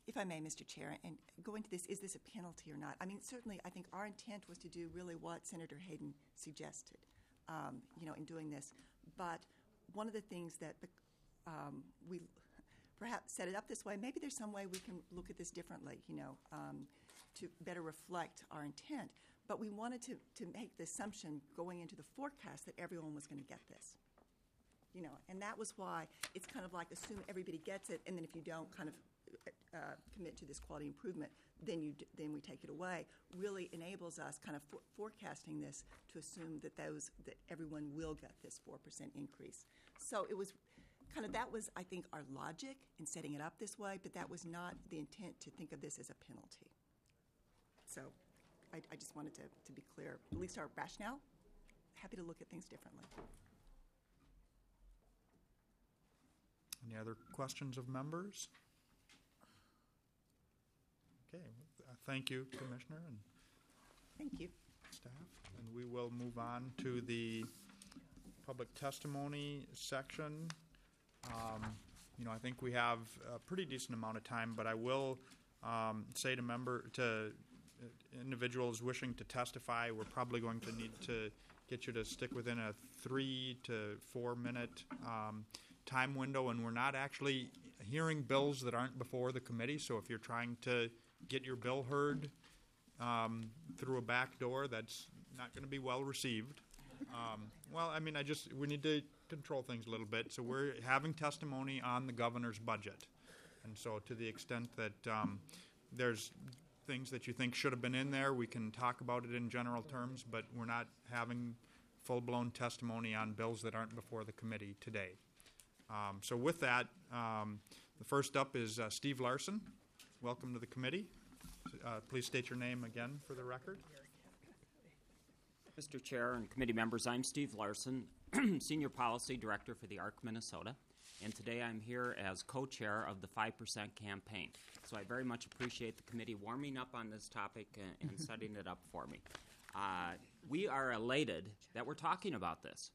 if I may, Mister Chair, and going to this, is this a penalty or not? I mean, certainly, I think our intent was to do really what Senator Hayden suggested, um, you know, in doing this. But one of the things that the, um, we perhaps set it up this way, maybe there's some way we can look at this differently, you know, um, to better reflect our intent. But we wanted to, to make the assumption going into the forecast that everyone was going to get this. You know, and that was why it's kind of like assume everybody gets it, and then if you don't kind of uh, commit to this quality improvement, then you d- then we take it away. Really enables us kind of for- forecasting this to assume that those that everyone will get this four percent increase. So it was kind of that was I think our logic in setting it up this way, but that was not the intent to think of this as a penalty. So I, I just wanted to, to be clear, at least our rationale. Happy to look at things differently. Any other questions of members? Okay, uh, thank you, Commissioner and Thank you. staff. And we will move on to the public testimony section. Um, you know, I think we have a pretty decent amount of time, but I will um, say to member to individuals wishing to testify, we're probably going to need to get you to stick within a three to four minute um, time window, and we're not actually hearing bills that aren't before the committee. So if you're trying to get your bill heard um, through a back door, that's not going to be well received. Um, well, I mean, I just we need to control things a little bit. So we're having testimony on the governor's budget, and so to the extent that um, there's things that you think should have been in there, we can talk about it in general terms, but we're not having full-blown testimony on bills that aren't before the committee today. Um, so with that, um, the first up is uh, Steve Larson. Welcome to the committee. Uh, please state your name again for the record. Mister Chair and committee members, I'm Steve Larson, Senior Policy Director for the A R C Minnesota, and today I'm here as co-chair of the five percent campaign. So I very much appreciate the committee warming up on this topic and, and setting it up for me. Uh, we are elated that we're talking about this.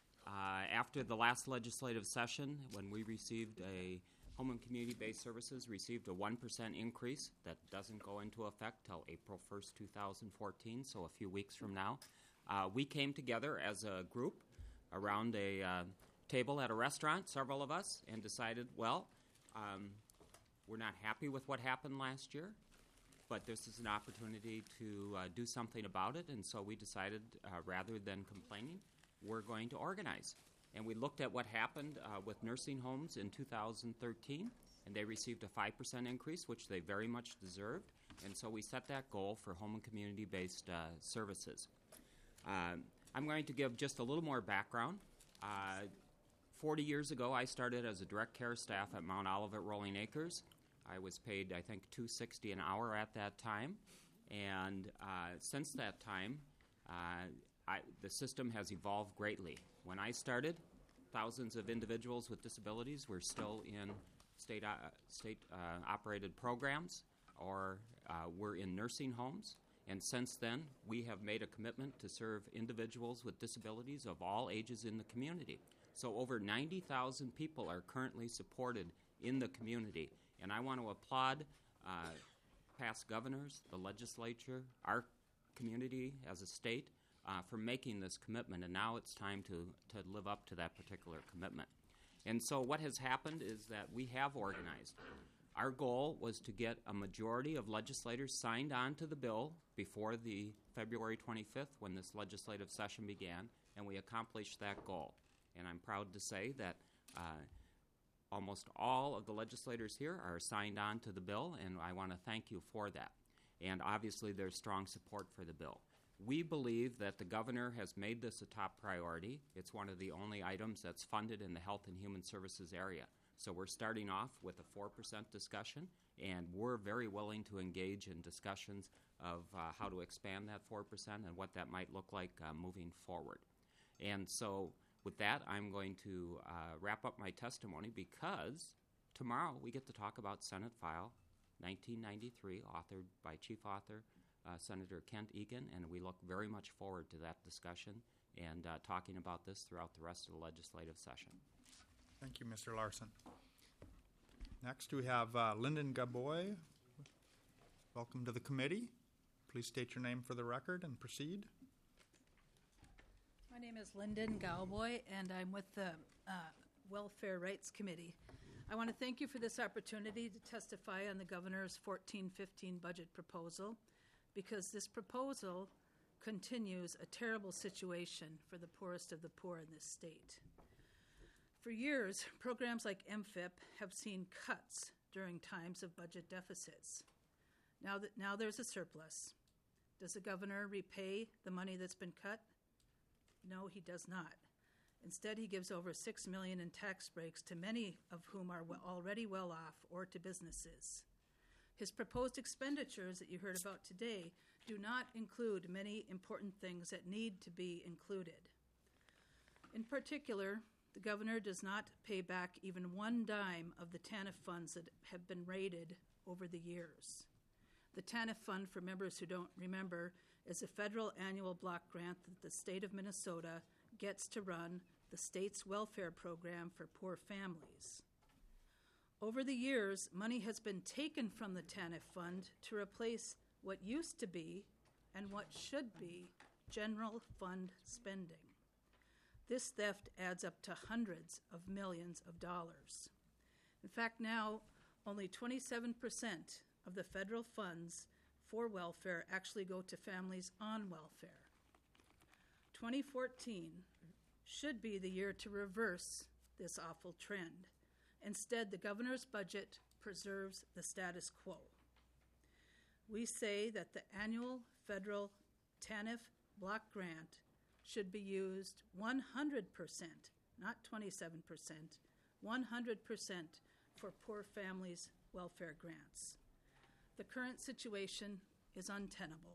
Uh, after the last legislative session, when we received a Home and Community-Based Services received a one percent increase that doesn't go into effect till April first, two thousand fourteen, so a few weeks from now. Uh, we came together as a group around a uh, table at a restaurant, several of us, and decided, well, um, we're not happy with what happened last year, but this is an opportunity to uh, do something about it, and so we decided, uh, rather than complaining, we're going to organize. And we looked at what happened uh, with nursing homes in two thousand thirteen, and they received a five percent increase, which they very much deserved. And so we set that goal for home and community-based uh, services. Uh, I'm going to give just a little more background. Uh, forty years ago, I started as a direct care staff at Mount Olivet Rolling Acres. I was paid, I think, two dollars and sixty cents an hour at that time. And uh, since that time, uh, I, the system has evolved greatly. When I started, thousands of individuals with disabilities were still in state uh, state uh, operated programs or uh, were in nursing homes. And since then, we have made a commitment to serve individuals with disabilities of all ages in the community. So over ninety thousand people are currently supported in the community. And I want to applaud uh, past governors, the legislature, our community as a state, Uh, for making this commitment, and now it's time to, to live up to that particular commitment. And so what has happened is that we have organized. Our goal was to get a majority of legislators signed on to the bill before the February twenty-fifth when this legislative session began, and we accomplished that goal. And I'm proud to say that uh, almost all of the legislators here are signed on to the bill, and I want to thank you for that. And obviously there's strong support for the bill. We believe that the governor has made this a top priority. It's one of the only items that's funded in the Health and Human Services area. So we're starting off with a four percent discussion, and we're very willing to engage in discussions of uh, how to expand that four percent and what that might look like uh, moving forward. And so with that, I'm going to uh, wrap up my testimony because tomorrow we get to talk about Senate File nineteen ninety-three, authored by Chief Author Uh, Senator Kent Egan, and we look very much forward to that discussion and uh, talking about this throughout the rest of the legislative session. Thank you, Mister Larson. Next, we have uh, Lyndon Gaboy. Welcome to the committee. Please state your name for the record and proceed. My name is Lyndon Galboy, and I'm with the uh, Welfare Rights Committee. I want to thank you for this opportunity to testify on the governor's fourteen fifteen budget proposal, because this proposal continues a terrible situation for the poorest of the poor in this state. For years, programs like M F I P have seen cuts during times of budget deficits. Now that now there's a surplus. Does the governor repay the money that's been cut? No, he does not. Instead, he gives over six million dollars in tax breaks to many of whom are already well off, or to businesses. His proposed expenditures that you heard about today do not include many important things that need to be included. In particular, the governor does not pay back even one dime of the TANF funds that have been raided over the years. The TANF fund, for members who don't remember, is a federal annual block grant that the state of Minnesota gets to run the state's welfare program for poor families. Over the years, money has been taken from the TANF fund to replace what used to be and what should be general fund spending. This theft adds up to hundreds of millions of dollars. In fact, now only twenty-seven percent of the federal funds for welfare actually go to families on welfare. twenty fourteen should be the year to reverse this awful trend. Instead, the governor's budget preserves the status quo. We say that the annual federal TANF block grant should be used one hundred percent, not twenty-seven percent, one hundred percent for poor families' welfare grants. The current situation is untenable.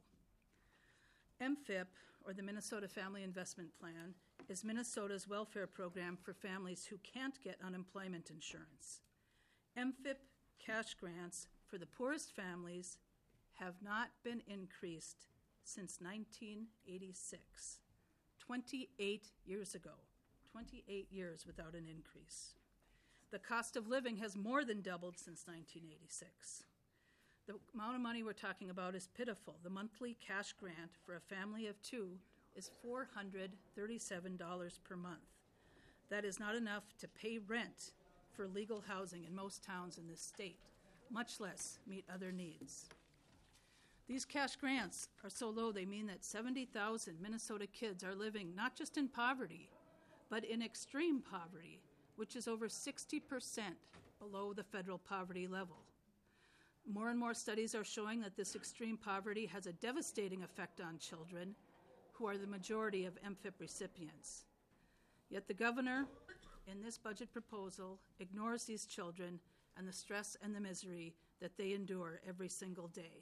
M F I P, or the Minnesota Family Investment Plan, is Minnesota's welfare program for families who can't get unemployment insurance. M F I P cash grants for the poorest families have not been increased since nineteen eighty-six, twenty-eight years ago, twenty-eight years without an increase. The cost of living has more than doubled since nineteen eighty-six. The amount of money we're talking about is pitiful. The monthly cash grant for a family of two is four hundred thirty-seven dollars per month. That is not enough to pay rent for legal housing in most towns in this state, much less meet other needs. These cash grants are so low they mean that seventy thousand Minnesota kids are living not just in poverty, but in extreme poverty, which is over sixty percent below the federal poverty level. More and more studies are showing that this extreme poverty has a devastating effect on children, who are the majority of M F I P recipients. Yet the governor, in this budget proposal, ignores these children and the stress and the misery that they endure every single day.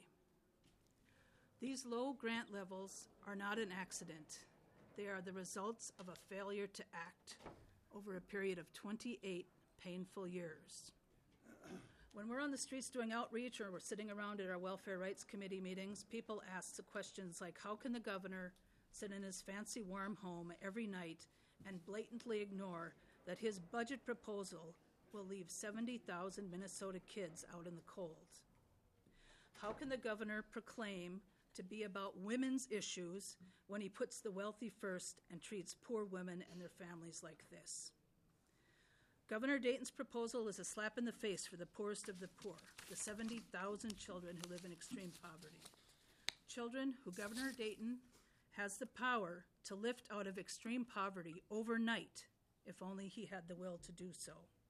These low grant levels are not an accident. They are the results of a failure to act over a period of twenty-eight painful years. When we're on the streets doing outreach or we're sitting around at our Welfare Rights Committee meetings, people ask the questions like, how can the governor sit in his fancy warm home every night and blatantly ignore that his budget proposal will leave seventy thousand Minnesota kids out in the cold? How can the governor proclaim to be about women's issues when he puts the wealthy first and treats poor women and their families like this? Governor Dayton's proposal is a slap in the face for the poorest of the poor, the seventy thousand children who live in extreme poverty. Children who Governor Dayton has the power to lift out of extreme poverty overnight, if only he had the will to do so.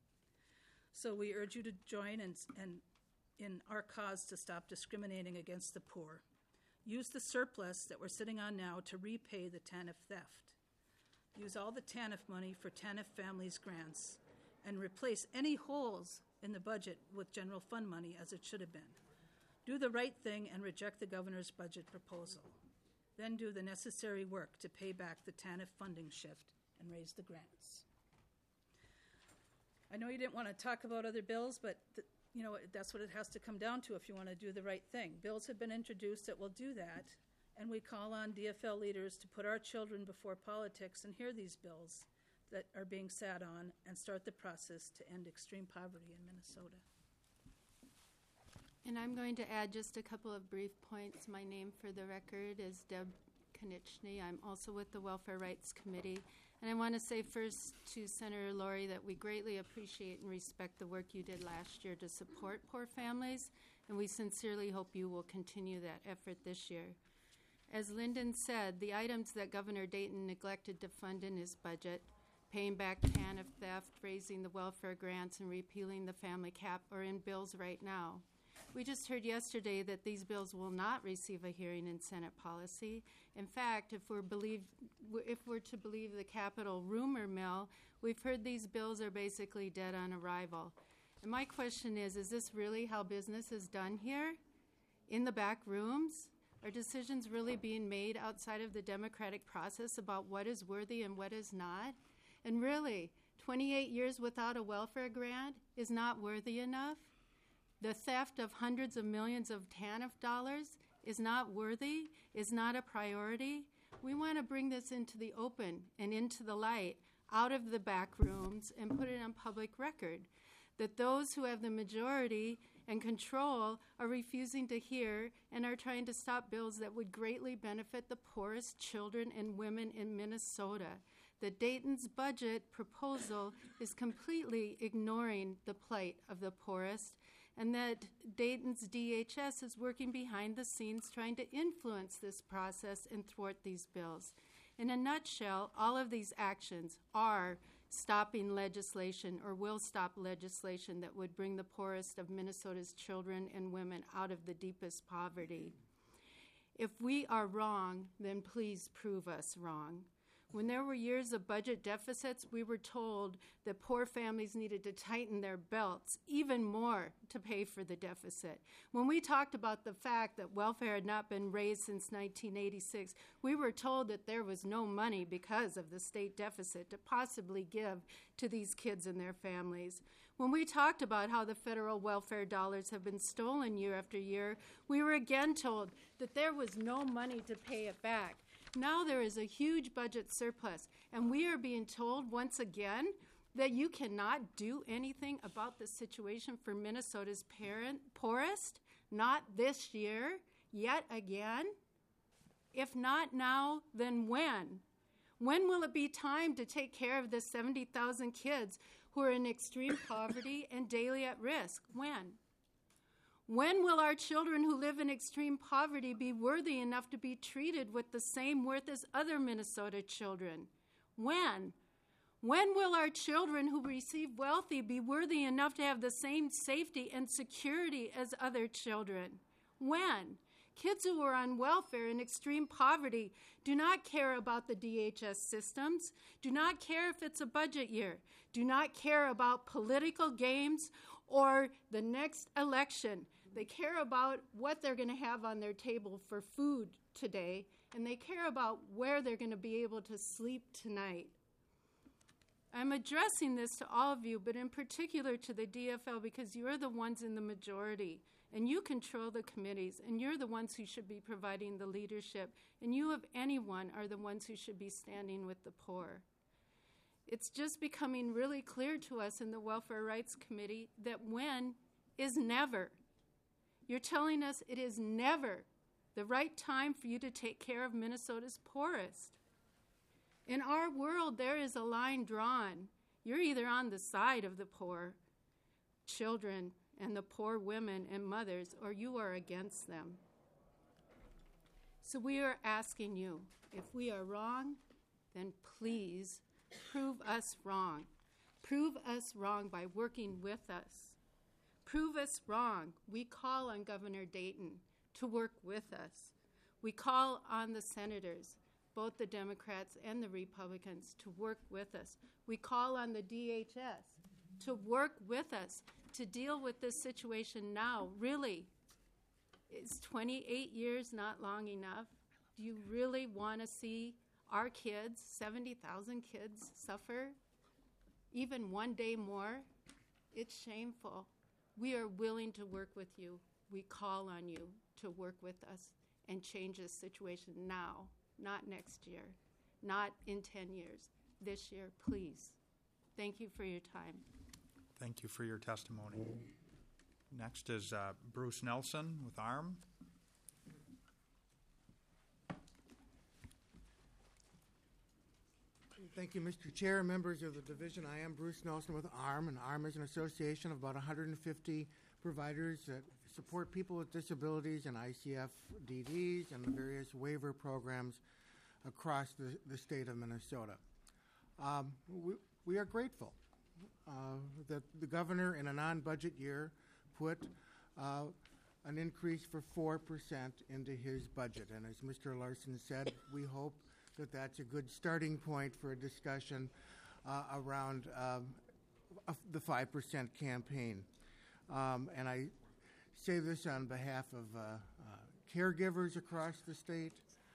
So we urge you to join in, in, in our cause to stop discriminating against the poor. Use the surplus that we're sitting on now to repay the TANF theft. Use all the TANF money for TANF families grants and replace any holes in the budget with general fund money as it should have been. Do the right thing and reject the governor's budget proposal. Then do the necessary work to pay back the TANF funding shift and raise the grants. I know you didn't want to talk about other bills, but th- you know that's what it has to come down to if you want to do the right thing. Bills have been introduced that will do that, and we call on D F L leaders to put our children before politics and hear these bills that are being sat on and start the process to end extreme poverty in Minnesota. And I'm going to add just a couple of brief points. My name for the record is Deb Konieczny. I'm also with the Welfare Rights Committee. And I want to say first to Senator Laurie that we greatly appreciate and respect the work you did last year to support poor families, and we sincerely hope you will continue that effort this year. As Lyndon said, the items that Governor Dayton neglected to fund in his budget, paying back TANF theft, raising the welfare grants, and repealing the family cap, are in bills right now. We just heard yesterday that these bills will not receive a hearing in Senate policy. In fact, if we're, believe, if we're to believe the Capitol rumor mill, we've heard these bills are basically dead on arrival. And my question is, is this really how business is done here? In the back rooms? Are decisions really being made outside of the democratic process about what is worthy and what is not? And really, twenty-eight years without a welfare grant is not worthy enough? The theft of hundreds of millions of TANF dollars is not worthy, is not a priority. We want to bring this into the open and into the light, out of the back rooms, and put it on public record, that those who have the majority and control are refusing to hear and are trying to stop bills that would greatly benefit the poorest children and women in Minnesota. That Dayton's budget proposal is completely ignoring the plight of the poorest, and that Dayton's D H S is working behind the scenes trying to influence this process and thwart these bills. In a nutshell, all of these actions are stopping legislation or will stop legislation that would bring the poorest of Minnesota's children and women out of the deepest poverty. If we are wrong, then please prove us wrong. When there were years of budget deficits, we were told that poor families needed to tighten their belts even more to pay for the deficit. When we talked about the fact that welfare had not been raised since nineteen eighty-six, we were told that there was no money because of the state deficit to possibly give to these kids and their families. When we talked about how the federal welfare dollars have been stolen year after year, we were again told that there was no money to pay it back. Now there is a huge budget surplus, and we are being told once again that you cannot do anything about the situation for Minnesota's parent, poorest, not this year, yet again. If not now, then when? When will it be time to take care of the seventy thousand kids who are in extreme poverty and daily at risk? When? When will our children who live in extreme poverty be worthy enough to be treated with the same worth as other Minnesota children? When? When will our children who receive wealthy be worthy enough to have the same safety and security as other children? When? Kids who are on welfare in extreme poverty do not care about the D H S systems, do not care if it's a budget year, do not care about political games or the next election. They care about what they're going to have on their table for food today, and they care about where they're going to be able to sleep tonight. I'm addressing this to all of you, but in particular to the D F L, because you're the ones in the majority, and you control the committees, and you're the ones who should be providing the leadership, and you, of anyone, are the ones who should be standing with the poor. It's just becoming really clear to us in the Welfare Rights Committee that when is never. You're telling us it is never the right time for you to take care of Minnesota's poorest. In our world, there is a line drawn. You're either on the side of the poor children and the poor women and mothers, or you are against them. So we are asking you, if we are wrong, then please prove us wrong. Prove us wrong by working with us. Prove us wrong. We call on Governor Dayton to work with us. We call on the senators, both the Democrats and the Republicans, to work with us. We call on the D H S to work with us to deal with this situation now. Really, is twenty-eight years not long enough? Do you really want to see our kids, seventy thousand kids, suffer even one day more? It's shameful. We are willing to work with you. We call on you to work with us and change this situation now, not next year, not in ten years. This year, please. Thank you for your time. Thank you for your testimony. Next is uh, Bruce Nelson with A R M. Thank you, Mister Chair, members of the division. I am Bruce Nelson with A R M, and A R M is an association of about one hundred fifty providers that support people with disabilities and I C F D Ds and the various waiver programs across the, the state of Minnesota. Um, we, we are grateful uh, that the governor in a non-budget year put uh, an increase for four percent into his budget. And as Mister Larson said, we hope that that's a good starting point for a discussion uh, around um, of the five percent campaign. Um, and I say this on behalf of uh, uh, caregivers across the state,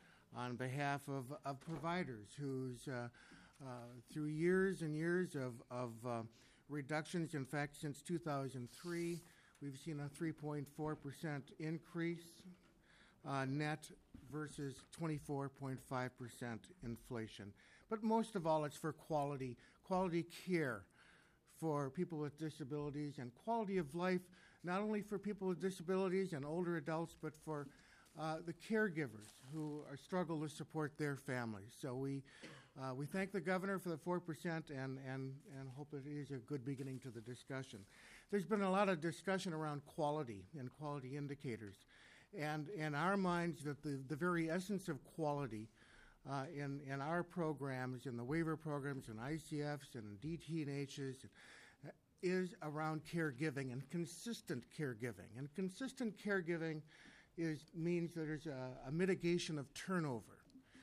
on behalf of, of providers whose, uh, uh, through years and years of, of uh, reductions, in fact, since two thousand three, we've seen a three point four percent increase uh, net versus twenty-four point five percent inflation. But most of all, it's for quality, quality care for people with disabilities and quality of life, not only for people with disabilities and older adults, but for uh, the caregivers who are struggle to support their families. So we uh, we thank the governor for the four percent and, and, and hope it is a good beginning to the discussion. There's been a lot of discussion around quality and quality indicators. And in our minds, that the, the very essence of quality uh, in, in our programs, in the waiver programs, in I C Fs and in D T and H's, uh, is around caregiving and consistent caregiving. And consistent caregiving is means that there's a, a mitigation of turnover.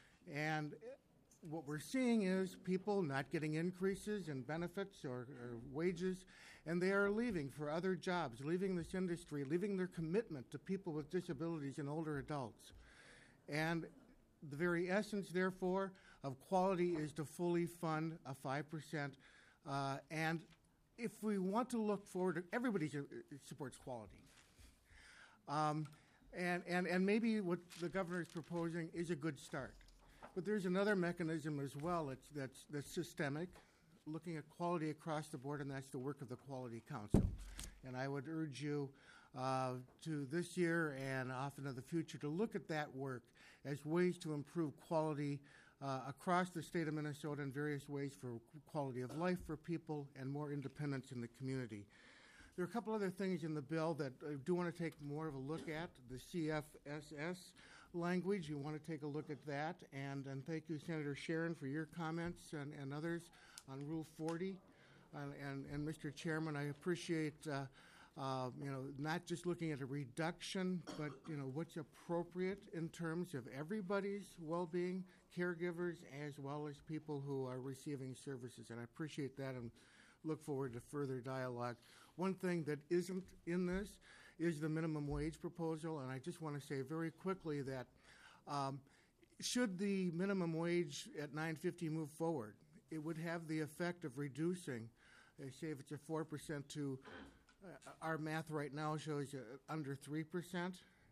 And what we're seeing is people not getting increases in benefits or, or wages, and they are leaving for other jobs, leaving this industry, leaving their commitment to people with disabilities and older adults. And the very essence, therefore, of quality is to fully fund a five percent. Uh, and if we want to look forward, everybody supports quality. Um, and, and, and maybe what the governor is proposing is a good start. But there's another mechanism as well it's, that's, that's systemic, looking at quality across the board, and that's the work of the Quality Council. And I would urge you uh, to this year and often in the future to look at that work as ways to improve quality uh, across the state of Minnesota in various ways for quality of life for people and more independence in the community. There are a couple other things in the bill that I do want to take more of a look at. The C F S S language, you want to take a look at that. And, and thank you, Senator Sharon, for your comments and, and others on Rule forty. Uh, and, and Mister Chairman, I appreciate uh, uh, you know, not just looking at a reduction, but you know what's appropriate in terms of everybody's well-being, caregivers, as well as people who are receiving services. And I appreciate that and look forward to further dialogue. One thing that isn't in this is the minimum wage proposal, and I just want to say very quickly that um, should the minimum wage at nine fifty move forward, it would have the effect of reducing, uh, say if it's a four percent to, uh, our math right now shows uh, under three percent,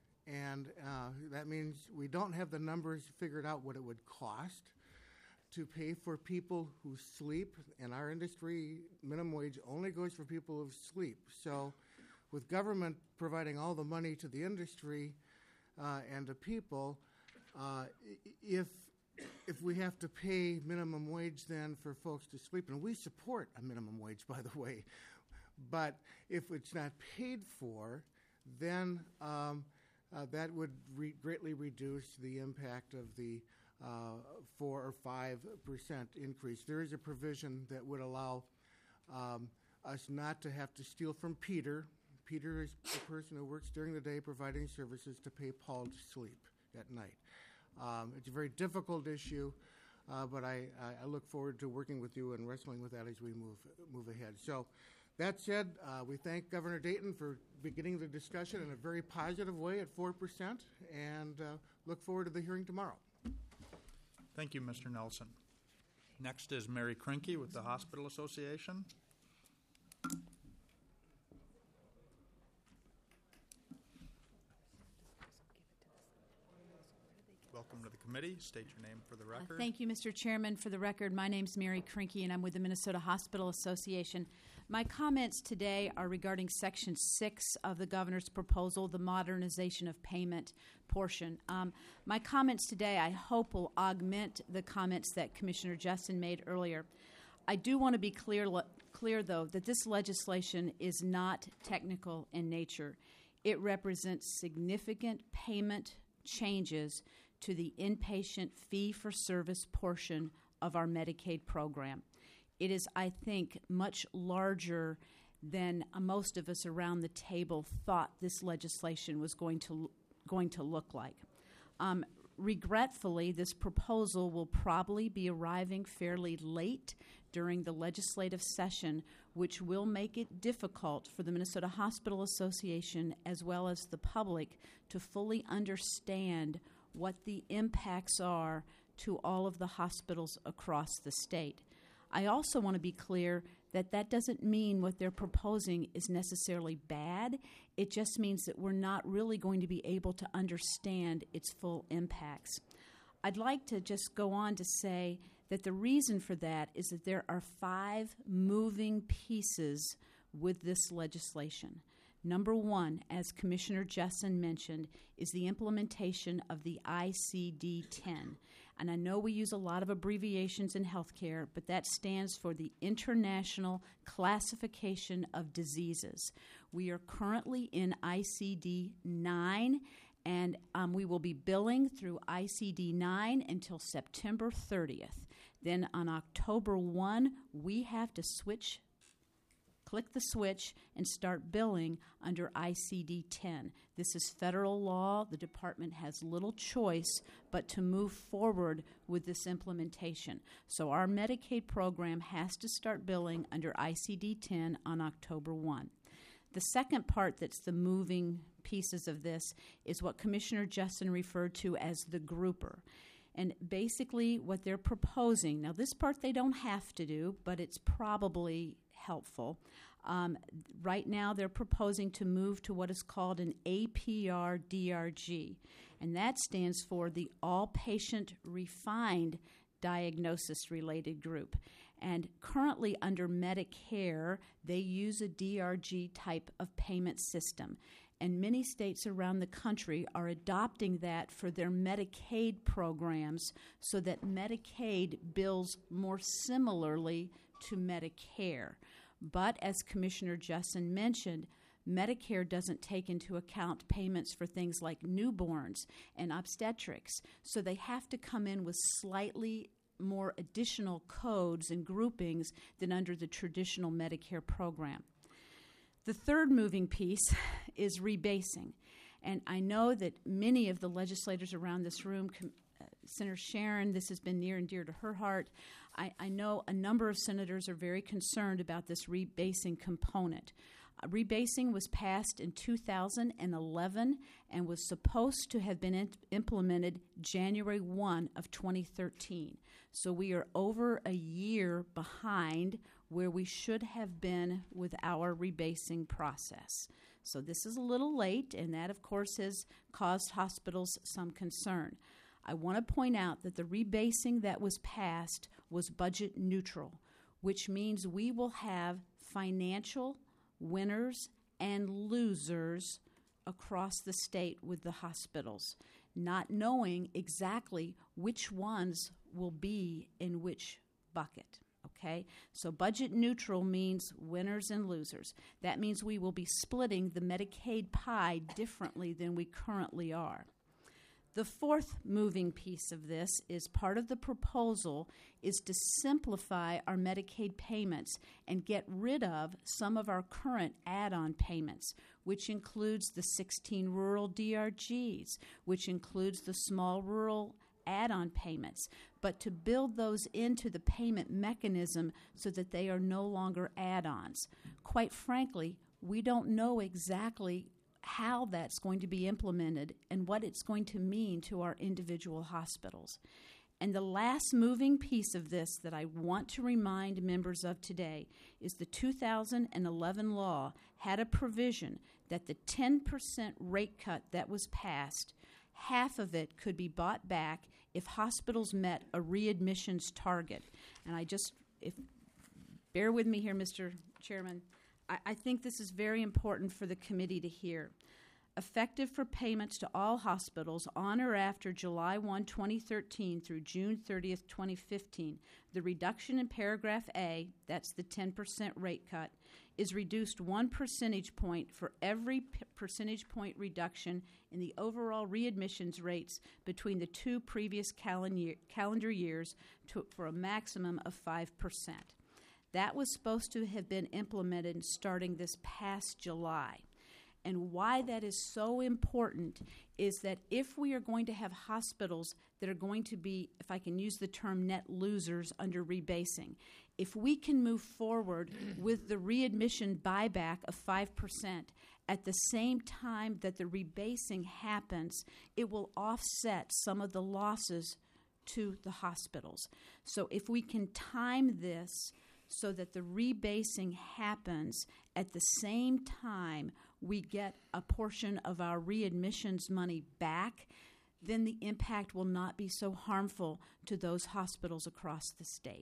and uh, that means we don't have the numbers figured out what it would cost to pay for people who sleep. In our industry, minimum wage only goes for people who sleep. So with government providing all the money to the industry uh, and to people, uh, if if we have to pay minimum wage then for folks to sleep, and we support a minimum wage, by the way, but if it's not paid for, then um, uh, that would re- greatly reduce the impact of the uh, four or five percent increase. There is a provision that would allow um, us not to have to steal from Peter. Peter is the person who works during the day providing services to pay Paul to sleep at night. Um, it's a very difficult issue, uh, but I, I, I look forward to working with you and wrestling with that as we move move ahead. So that said, uh, we thank Governor Dayton for beginning the discussion in a very positive way at four percent, and uh, look forward to the hearing tomorrow. Thank you, Mister Nelson. Next is Mary Krinke with the Hospital Association. welcome to the committee. State your name for the record. Uh, thank you, Mister Chairman. For the record, my name's Mary Krinke, and I'm with the Minnesota Hospital Association. My comments today are regarding Section six of the governor's proposal, the modernization of payment portion. Um, my comments today, I hope, will augment the comments that Commissioner Jessen made earlier. I do want to be clear, clear, though, that this legislation is not technical in nature. It represents significant payment changes to the inpatient fee-for-service portion of our Medicaid program. It is, I think, much larger than most of us around the table thought this legislation was going to going to look like. Um, regretfully, this proposal will probably be arriving fairly late during the legislative session, which will make it difficult for the Minnesota Hospital Association as well as the public to fully understand what the impacts are to all of the hospitals across the state. I also want to be clear that that doesn't mean what they're proposing is necessarily bad. It just means that we're not really going to be able to understand its full impacts. I'd like to just go on to say that the reason for that is that there are five moving pieces with this legislation. Number one, as Commissioner Jessen mentioned, is the implementation of the I C D ten. And I know we use a lot of abbreviations in healthcare, but that stands for the International Classification of Diseases. We are currently in I C D nine, and um, we will be billing through I C D nine until September thirtieth. Then on October first, we have to switch click the switch and start billing under I C D ten. This is federal law. The department has little choice but to move forward with this implementation. So our Medicaid program has to start billing under I C D ten on October first. The second part that's the moving pieces of this is what Commissioner Jessen referred to as the grouper. And basically what they're proposing, now this part they don't have to do, but it's probably helpful. Um, right now they're proposing to move to what is called an A P R D R G, and that stands for the All Patient Refined Diagnosis Related Group. And currently under Medicare, they use a D R G type of payment system. And many states around the country are adopting that for their Medicaid programs so that Medicaid bills more similarly to Medicare. But as Commissioner Jessen mentioned, Medicare doesn't take into account payments for things like newborns and obstetrics, so they have to come in with slightly more additional codes and groupings than under the traditional Medicare program. The third moving piece is rebasing. And I know that many of the legislators around this room, uh, Senator Sharon, this has been near and dear to her heart. I, I know a number of senators are very concerned about this rebasing component. Uh, rebasing was passed in two thousand eleven and was supposed to have been in- implemented January first of twenty thirteen. So we are over a year behind where we should have been with our rebasing process. So this is a little late, and that, of course, has caused hospitals some concern. I want to point out that the rebasing that was passed was budget neutral, which means we will have financial winners and losers across the state with the hospitals, not knowing exactly which ones will be in which bucket. Okay, so budget neutral means winners and losers. That means we will be splitting the Medicaid pie differently than we currently are. The fourth moving piece of this is part of the proposal is to simplify our Medicaid payments and get rid of some of our current add-on payments, which includes the sixteen rural D R Gs, which includes the small rural add-on payments, but to build those into the payment mechanism so that they are no longer add-ons. Quite frankly, we don't know exactly how that's going to be implemented and what it's going to mean to our individual hospitals. And the last moving piece of this that I want to remind members of today is the two thousand eleven law had a provision that the ten percent rate cut that was passed half of it could be bought back if hospitals met a readmissions target. And I just, if bear with me here, Mister Chairman, I, I think this is very important for the committee to hear. Effective for payments to all hospitals on or after July first, twenty thirteen through June thirtieth, twenty fifteen, the reduction in paragraph A, that's the ten percent rate cut, is reduced one percentage point for every p- percentage point reduction in the overall readmissions rates between the two previous calen- year, calendar years to, for a maximum of five percent. That was supposed to have been implemented starting this past July. And why that is so important is that if we are going to have hospitals that are going to be, if I can use the term, net losers under rebasing, if we can move forward with the readmission buyback of five percent at the same time that the rebasing happens, it will offset some of the losses to the hospitals. So if we can time this so that the rebasing happens at the same time we get a portion of our readmissions money back, then the impact will not be so harmful to those hospitals across the state.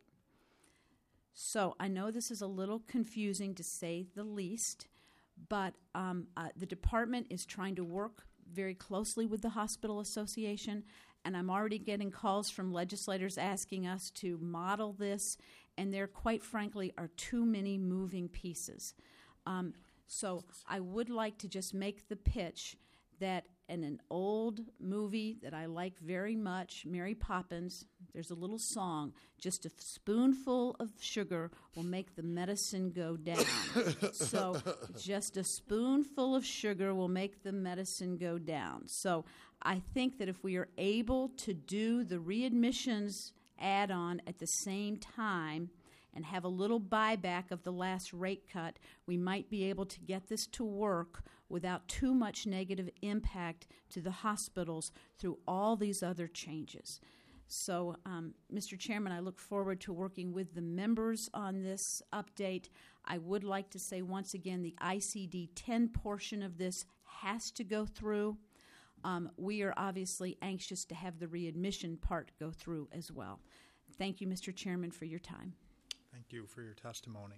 So I know this is a little confusing to say the least, but um, uh, the department is trying to work very closely with the Hospital Association, and I'm already getting calls from legislators asking us to model this, and there, quite frankly, are too many moving pieces. Um, so I would like to just make the pitch that in an old movie that I like very much, Mary Poppins, there's a little song, just a spoonful of sugar will make the medicine go down. So just a spoonful of sugar will make the medicine go down. So I think that if we are able to do the readmissions add-on at the same time and have a little buyback of the last rate cut, we might be able to get this to work without too much negative impact to the hospitals through all these other changes. So, um, Mister Chairman, I look forward to working with the members on this update. I would like to say once again the I C D ten portion of this has to go through. Um, we are obviously anxious to have the readmission part go through as well. Thank you, Mister Chairman, for your time. Thank you for your testimony.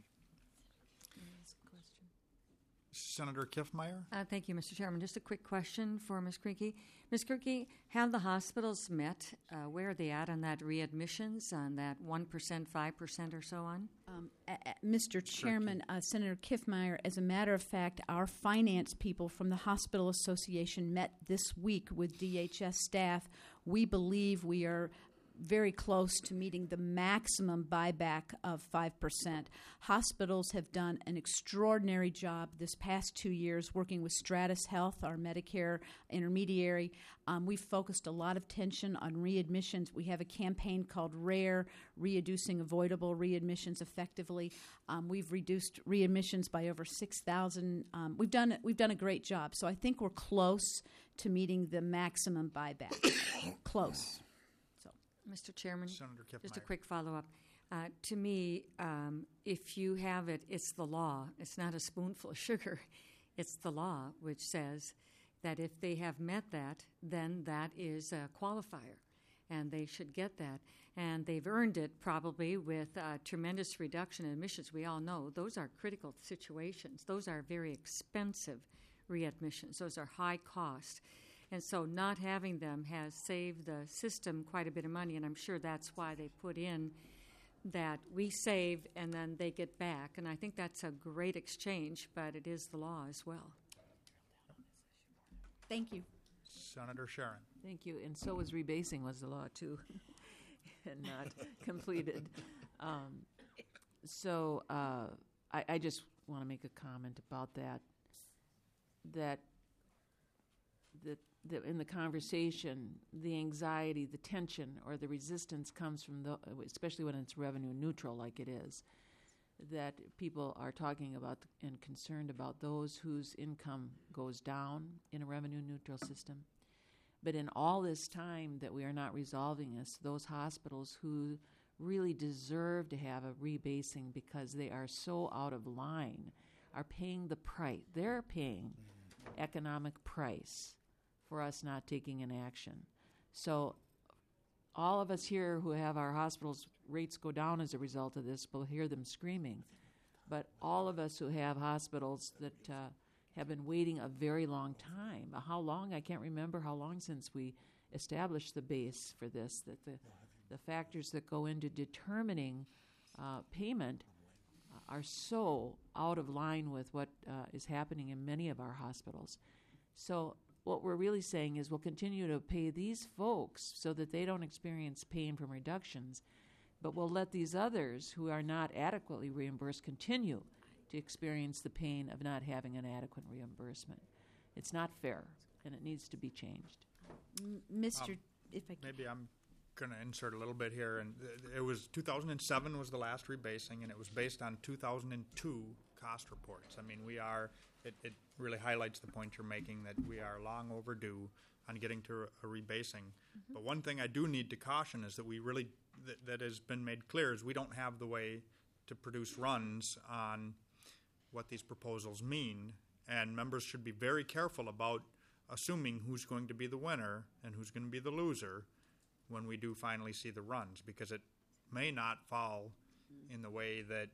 Senator Kiffmeyer? Uh, thank you, Mister Chairman. Just a quick question for Miz Krieke. Miz Krieke, have the hospitals met? Uh, where are they at on that readmissions, on that one percent, five percent or so on? Um, uh, uh, Mister Chairman, uh, Senator Kiffmeyer, as a matter of fact, our finance people from the Hospital Association met this week with D H S staff. We believe we are very close to meeting the maximum buyback of five percent. Hospitals have done an extraordinary job this past two years working with Stratus Health, our Medicare intermediary. Um, we've focused a lot of attention on readmissions. We have a campaign called RARE, Reducing Avoidable Readmissions Effectively. Um, we've reduced readmissions by over six thousand. Um, we've done we've done a great job. So I think we're close to meeting the maximum buyback. Close. Mister Chairman, Senator Kiffmeyer. Just a quick follow-up. Uh, to me, um, if you have it, it's the law. It's not a spoonful of sugar. It's the law, which says that if they have met that, then that is a qualifier, and they should get that. And they've earned it probably with a tremendous reduction in admissions. We all know those are critical situations. Those are very expensive readmissions. Those are high cost. And so not having them has saved the system quite a bit of money, and I'm sure that's why they put in that we save and then they get back. And I think that's a great exchange, but it is the law as well. Thank you. Senator Sharon. Thank you. And so was rebasing was the law, too, and not completed. Um, so uh, I, I just want to make a comment about that, that that The, in the conversation, the anxiety, the tension, or the resistance comes from the, especially when it's revenue neutral like it is, that people are talking about and concerned about those whose income goes down in a revenue neutral system. But in all this time that we are not resolving this, those hospitals who really deserve to have a rebasing because they are so out of line are paying the price. They're paying economic price for us not taking an action. So all of us here who have our hospitals rates go down as a result of this will hear them screaming. But all of us who have hospitals that uh, have been waiting a very long time, how long, I can't remember how long since we established the base for this, that the, the factors that go into determining uh, payment are so out of line with what uh, is happening in many of our hospitals. So what we're really saying is we'll continue to pay these folks so that they don't experience pain from reductions, but we'll let these others who are not adequately reimbursed continue to experience the pain of not having an adequate reimbursement. It's not fair, and it needs to be changed. M- Mister Um, if I can. Maybe I'm going to insert a little bit here. And th- it was two thousand seven was the last rebasing, and it was based on two thousand two cost reports. I mean, we are, it, it really highlights the point you're making that we are long overdue on getting to a rebasing. Mm-hmm. But one thing I do need to caution is that we really, th- that has been made clear, is we don't have the way to produce runs on what these proposals mean, and members should be very careful about assuming who's going to be the winner and who's going to be the loser when we do finally see the runs, because it may not fall in the way that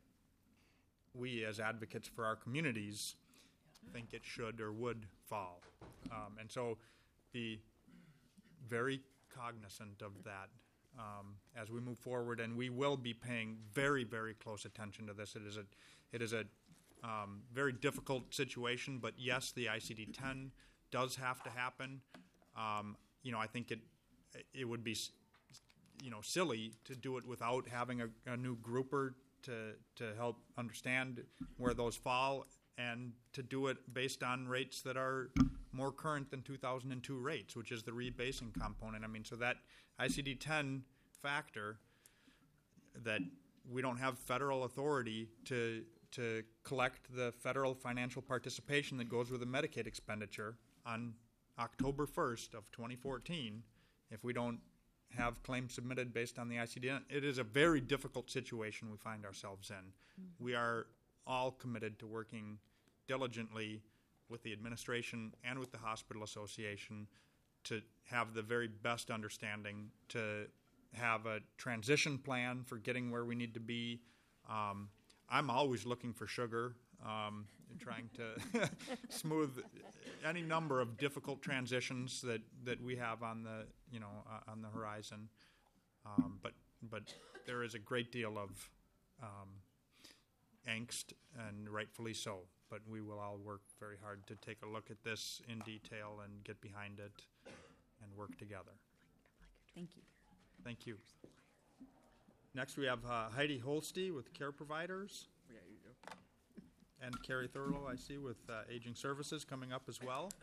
we as advocates for our communities think it should or would fall. Um, and so be very cognizant of that um, as we move forward, and we will be paying very, very close attention to this. It is a, it is a um, very difficult situation, but yes, the I C D ten does have to happen. Um, you know, I think it it would be, you know, silly to do it without having a, a new grouper to to help understand where those fall, and to do it based on rates that are more current than two thousand two rates, which is the rebasing component. I mean, so that I C D ten factor, that we don't have federal authority to to collect the federal financial participation that goes with the Medicaid expenditure on October first of twenty fourteen, if we don't have claims submitted based on the I C D ten. It is a very difficult situation we find ourselves in. Mm-hmm. We are all committed to working diligently with the administration and with the hospital association to have the very best understanding, to have a transition plan for getting where we need to be. Um, I'm always looking for sugar, um, trying to smooth any number of difficult transitions that, that we have on the you know uh, on the horizon. Um, but but there is a great deal of um, angst, and rightfully so. But we will all work very hard to take a look at this in detail and get behind it and work together. Thank you. Thank you. Next, we have uh, Heidi Holste with Care Providers. Yeah, you do. And Carrie Thurlow, I see, with uh, Aging Services coming up as well.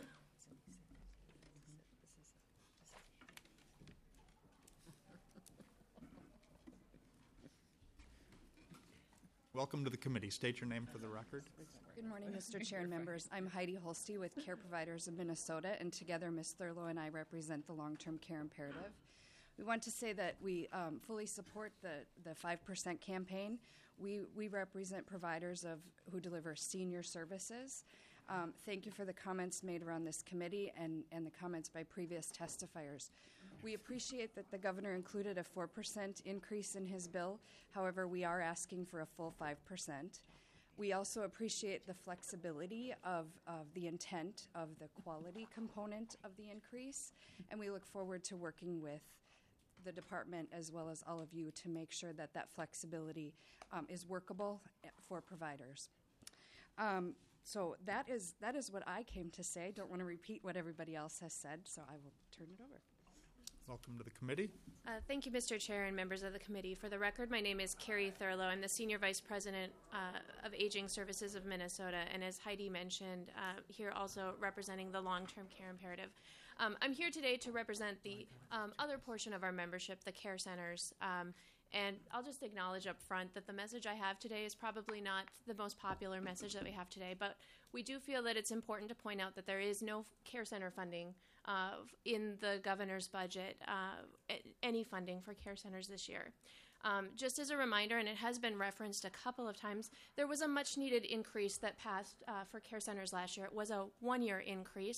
Welcome to the committee. State your name for the record. Good morning, Mister Chair and members. I'm Heidi Holste with Care Providers of Minnesota, and together Miz Thurlow and I represent the long-term care imperative. We want to say that we um, fully support the, the five percent campaign. We, we represent providers of who deliver senior services. Um, thank you for the comments made around this committee and, and the comments by previous testifiers. We appreciate that the governor included a four percent increase in his bill. However, we are asking for a full five percent. We also appreciate the flexibility of, of the intent of the quality component of the increase, and we look forward to working with the department as well as all of you to make sure that that flexibility um, is workable for providers. Um, so that is that is what I came to say. Don't want to repeat what everybody else has said, so I will turn it over. Welcome to the committee. Uh, thank you, Mister Chair and members of the committee. For the record, my name is Carrie Thurlow. I'm the Senior Vice President uh, of Aging Services of Minnesota, and as Heidi mentioned, uh, here also representing the long-term care imperative. Um, I'm here today to represent the um, other portion of our membership, the care centers. Um, and I'll just acknowledge up front that the message I have today is probably not the most popular message that we have today, but we do feel that it's important to point out that there is no care center funding uh, in the governor's budget, uh, any funding for care centers this year. Um, just as a reminder, and it has been referenced a couple of times, there was a much-needed increase that passed uh, for care centers last year. It was a one-year increase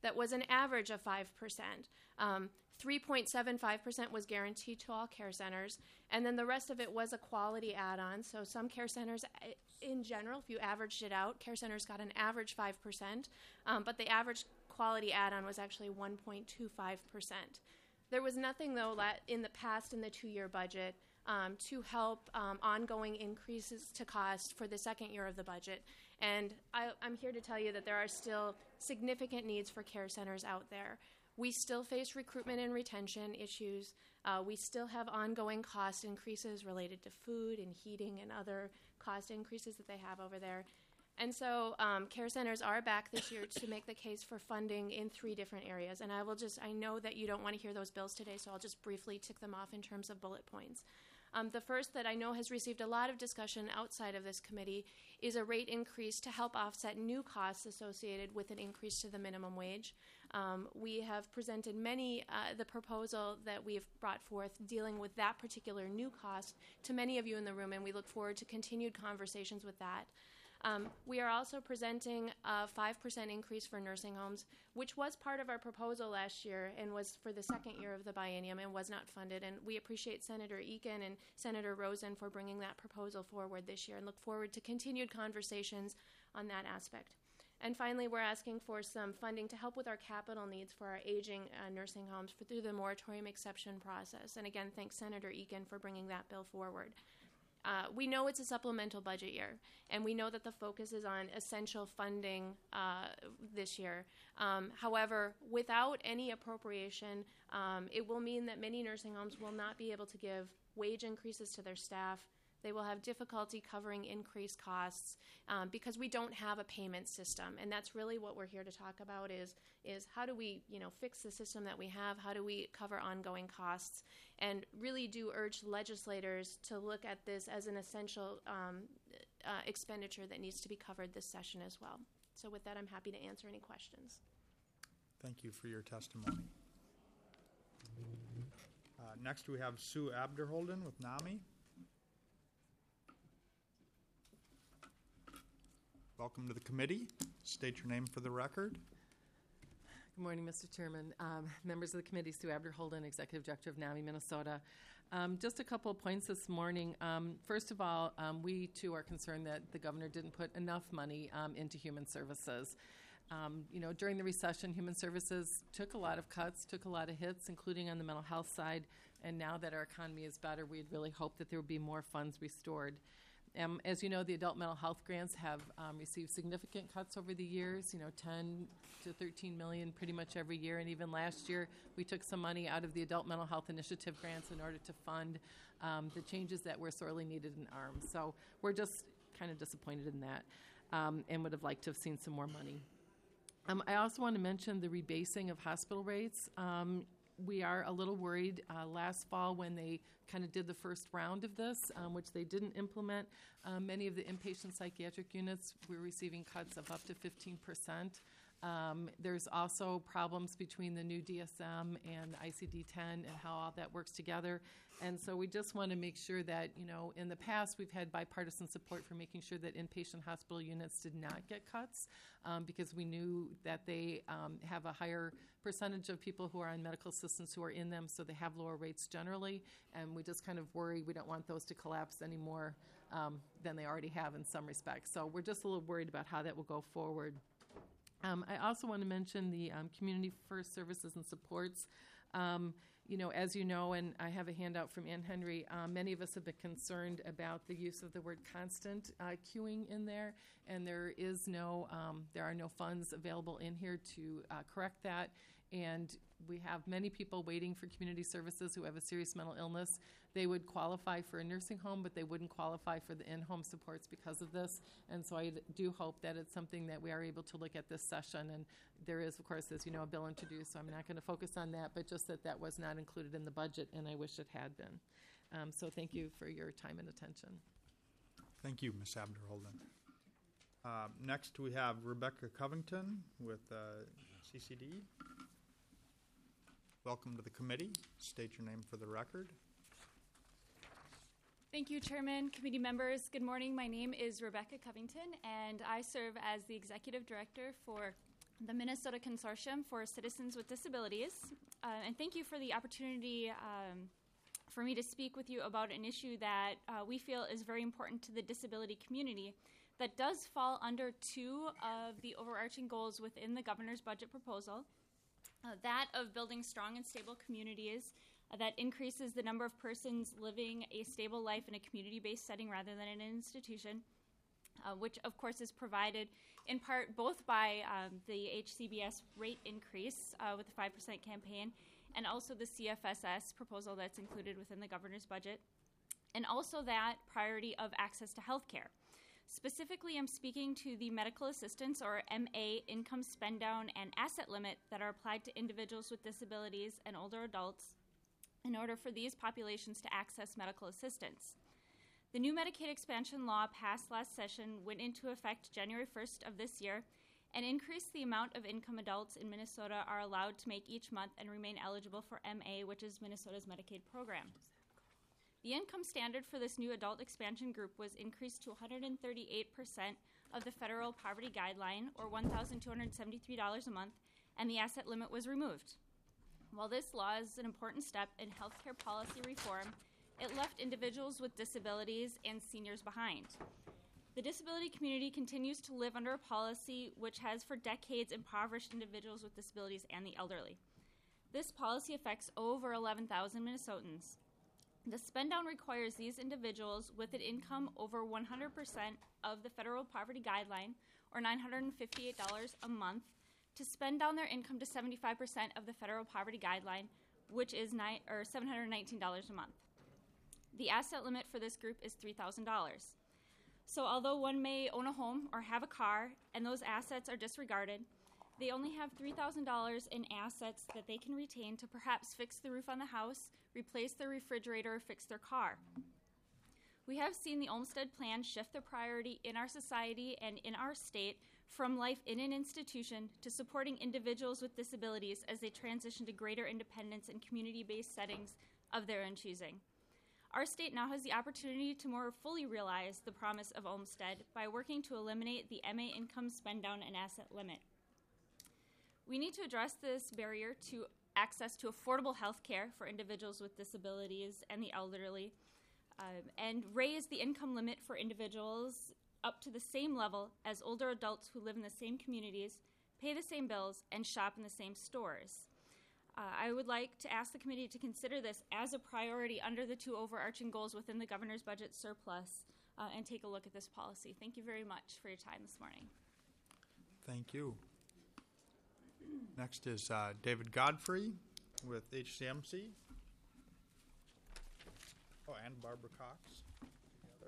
that was an average of five percent. Um, three point seven five percent was guaranteed to all care centers, and then the rest of it was a quality add-on. So some care centers, in general, if you averaged it out, care centers got an average five percent, um, but the average quality add-on was actually one point two five percent. There was nothing, though, in the past in the two-year budget um, to help um, ongoing increases to cost for the second year of the budget. And I, I'm here to tell you that there are still significant needs for care centers out there. We still face recruitment and retention issues. Uh, we still have ongoing cost increases related to food and heating and other cost increases that they have over there. And so um, care centers are back this year to make the case for funding in three different areas. And I will just, I know that you don't want to hear those bills today, so I'll just briefly tick them off in terms of bullet points. Um, the first that I know has received a lot of discussion outside of this committee is a rate increase to help offset new costs associated with an increase to the minimum wage. Um, we have presented many, uh, the proposal that we've brought forth dealing with that particular new cost to many of you in the room, and we look forward to continued conversations with that. Um, we are also presenting a five percent increase for nursing homes, which was part of our proposal last year and was for the second year of the biennium and was not funded. And we appreciate Senator Eakin and Senator Rosen for bringing that proposal forward this year and look forward to continued conversations on that aspect. And finally, we're asking for some funding to help with our capital needs for our aging uh, nursing homes for, through the moratorium exception process. And again, thanks Senator Eakin for bringing that bill forward. Uh, we know it's a supplemental budget year, and we know that the focus is on essential funding uh, this year. Um, however, without any appropriation, um, it will mean that many nursing homes will not be able to give wage increases to their staff. They will have difficulty covering increased costs um, because we don't have a payment system, and that's really what we're here to talk about is, is how do we you know, fix the system that we have, how do we cover ongoing costs, and really do urge legislators to look at this as an essential um, uh, expenditure that needs to be covered this session as well. So with that, I'm happy to answer any questions. Thank you for your testimony. Uh, next, we have Sue Abderholden with NAMI. Welcome to the committee. State your name for the record. Good morning, Mister Chairman. Um, members of the committee, Sue Abderholden, Executive Director of NAMI Minnesota. Um, just a couple of points this morning. Um, first of all, um, we too are concerned that the governor didn't put enough money um, into human services. Um, you know, during the recession, human services took a lot of cuts, took a lot of hits, including on the mental health side. And now that our economy is better, we'd really hope that there would be more funds restored. Um, as you know, the adult mental health grants have um, received significant cuts over the years, you know, ten to thirteen million pretty much every year. And even last year, we took some money out of the Adult Mental Health Initiative grants in order to fund um, the changes that were sorely needed in A R M. So we're just kind of disappointed in that um, and would have liked to have seen some more money. Um, I also want to mention the rebasing of hospital rates. Um, we are a little worried uh, last fall when they kind of did the first round of this, um, which they didn't implement. Um, many of the inpatient psychiatric units were receiving cuts of up to fifteen percent. Um, there's also problems between the new D S M and I C D ten and how all that works together. And so we just want to make sure that, you know, in the past we've had bipartisan support for making sure that inpatient hospital units did not get cuts um, because we knew that they um, have a higher percentage of people who are on medical assistance who are in them, so they have lower rates generally. And we just kind of worry we don't want those to collapse any more um, than they already have in some respects. So we're just a little worried about how that will go forward. Um, I also want to mention the um, Community First Services and Supports. Um, you know, as you know, and I have a handout from Ann Henry, um, many of us have been concerned about the use of the word constant uh, queuing in there, and there is no, um, there are no funds available in here to uh, correct that. And we have many people waiting for community services who have a serious mental illness. They would qualify for a nursing home, but they wouldn't qualify for the in-home supports because of this. And so I do hope that it's something that we are able to look at this session. And there is, of course, as you know, a bill introduced, so I'm not going to focus on that, but just that that was not included in the budget, and I wish it had been. Um, so thank you for your time and attention. Thank you, Miz Abderholden. Uh, next, we have Rebecca Covington with uh, C C D. Welcome to the committee. State your name for the record. Thank you, Chairman, committee members. Good morning. My name is Rebecca Covington, and I serve as the Executive Director for the Minnesota Consortium for Citizens with Disabilities. Uh, and thank you for the opportunity um, for me to speak with you about an issue that uh, we feel is very important to the disability community that does fall under two of the overarching goals within the governor's budget proposal. Uh, that of building strong and stable communities uh, that increases the number of persons living a stable life in a community-based setting rather than in an institution, uh, which of course is provided in part both by um, the H C B S rate increase uh, with the five percent campaign and also the C F S S proposal that's included within the governor's budget, and also that priority of access to health care. Specifically, I'm speaking to the medical assistance, or M A, income spend down and asset limit that are applied to individuals with disabilities and older adults in order for these populations to access medical assistance. The new Medicaid expansion law passed last session went into effect January first of this year and increased the amount of income adults in Minnesota are allowed to make each month and remain eligible for M A, which is Minnesota's Medicaid program. The income standard for this new adult expansion group was increased to one hundred thirty-eight percent of the federal poverty guideline, or one thousand two hundred seventy-three dollars a month, and the asset limit was removed. While this law is an important step in healthcare policy reform, it left individuals with disabilities and seniors behind. The disability community continues to live under a policy which has for decades impoverished individuals with disabilities and the elderly. This policy affects over eleven thousand Minnesotans. The spend down requires these individuals with an income over one hundred percent of the federal poverty guideline, or nine hundred fifty-eight dollars a month, to spend down their income to seventy-five percent of the federal poverty guideline, which is nine, or seven hundred nineteen dollars a month. The asset limit for this group is three thousand dollars. So although one may own a home or have a car and those assets are disregarded, they only have three thousand dollars in assets that they can retain to perhaps fix the roof on the house, replace their refrigerator, or fix their car. We have seen the Olmstead Plan shift the priority in our society and in our state from life in an institution to supporting individuals with disabilities as they transition to greater independence in community-based settings of their own choosing. Our state now has the opportunity to more fully realize the promise of Olmstead by working to eliminate the M A income spend down and asset limit. We need to address this barrier to access to affordable health care for individuals with disabilities and the elderly, um, and raise the income limit for individuals up to the same level as older adults who live in the same communities, pay the same bills, and shop in the same stores. Uh, I would like to ask the committee to consider this as a priority under the two overarching goals within the governor's budget surplus uh, and take a look at this policy. Thank you very much for your time this morning. Thank you. Next is uh, David Godfrey with H C M C. Oh, and Barbara Cox together.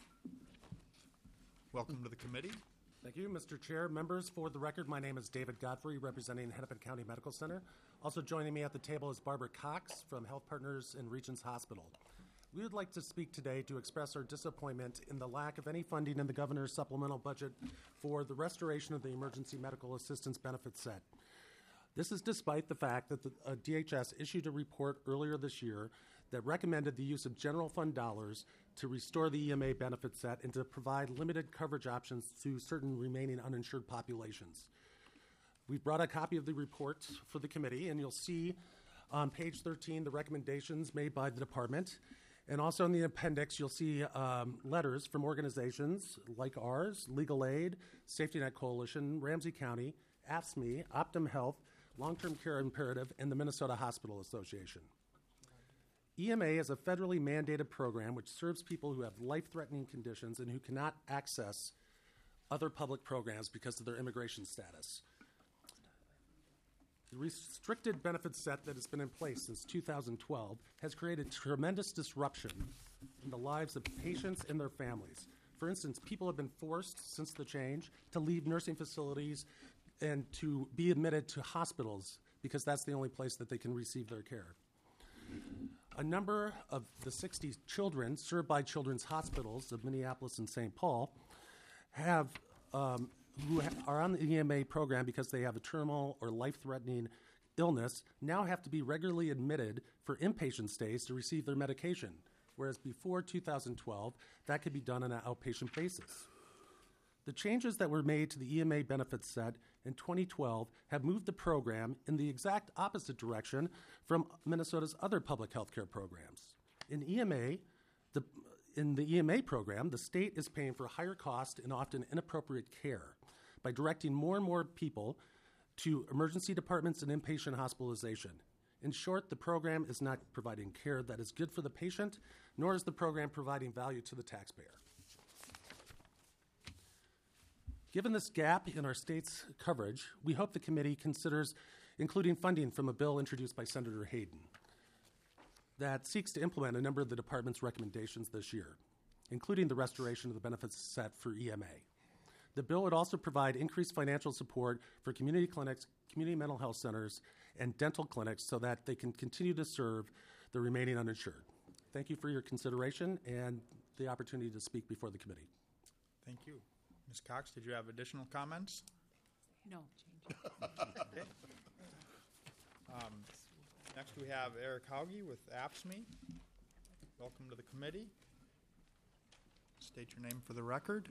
Welcome to the committee. Thank you, Mister Chair. Members, for the record, my name is David Godfrey, representing Hennepin County Medical Center. Also joining me at the table is Barbara Cox from Health Partners in Regents Hospital. We would like to speak today to express our disappointment in the lack of any funding in the governor's supplemental budget for the restoration of the emergency medical assistance benefit set. This is despite the fact that the uh, D H S issued a report earlier this year that recommended the use of general fund dollars to restore the E M A benefit set and to provide limited coverage options to certain remaining uninsured populations. We've brought a copy of the report for the committee, and you'll see on page thirteen the recommendations made by the department. And also in the appendix, you'll see um, letters from organizations like ours, Legal Aid, Safety Net Coalition, Ramsey County, A F S M E, Optum Health, Long-Term Care Imperative, and the Minnesota Hospital Association. E M A is a federally mandated program which serves people who have life-threatening conditions and who cannot access other public programs because of their immigration status. The restricted benefit set that has been in place since two thousand twelve has created tremendous disruption in the lives of patients and their families. For instance, people have been forced since the change to leave nursing facilities and to be admitted to hospitals because that's the only place that they can receive their care. A number of the sixty children served by Children's Hospitals of Minneapolis and Saint Paul have um, who ha- are on the E M A program because they have a terminal or life-threatening illness now have to be regularly admitted for inpatient stays to receive their medication, whereas before two thousand twelve, that could be done on an outpatient basis. The changes that were made to the E M A benefits set in twenty twelve have moved the program in the exact opposite direction from Minnesota's other public health care programs. In E M A, the, in the E M A program, the state is paying for higher cost and often inappropriate care by directing more and more people to emergency departments and inpatient hospitalization. In short, the program is not providing care that is good for the patient, nor is the program providing value to the taxpayer. Given this gap in our state's coverage, we hope the committee considers including funding from a bill introduced by Senator Hayden that seeks to implement a number of the department's recommendations this year, including the restoration of the benefits set for E M A. The bill would also provide increased financial support for community clinics, community mental health centers, and dental clinics so that they can continue to serve the remaining uninsured. Thank you for your consideration and the opportunity to speak before the committee. Thank you. Miz Cox, did you have additional comments? No. Okay. Um, next, we have Eric Hauge with A F S C M E. Welcome to the committee. State your name for the record.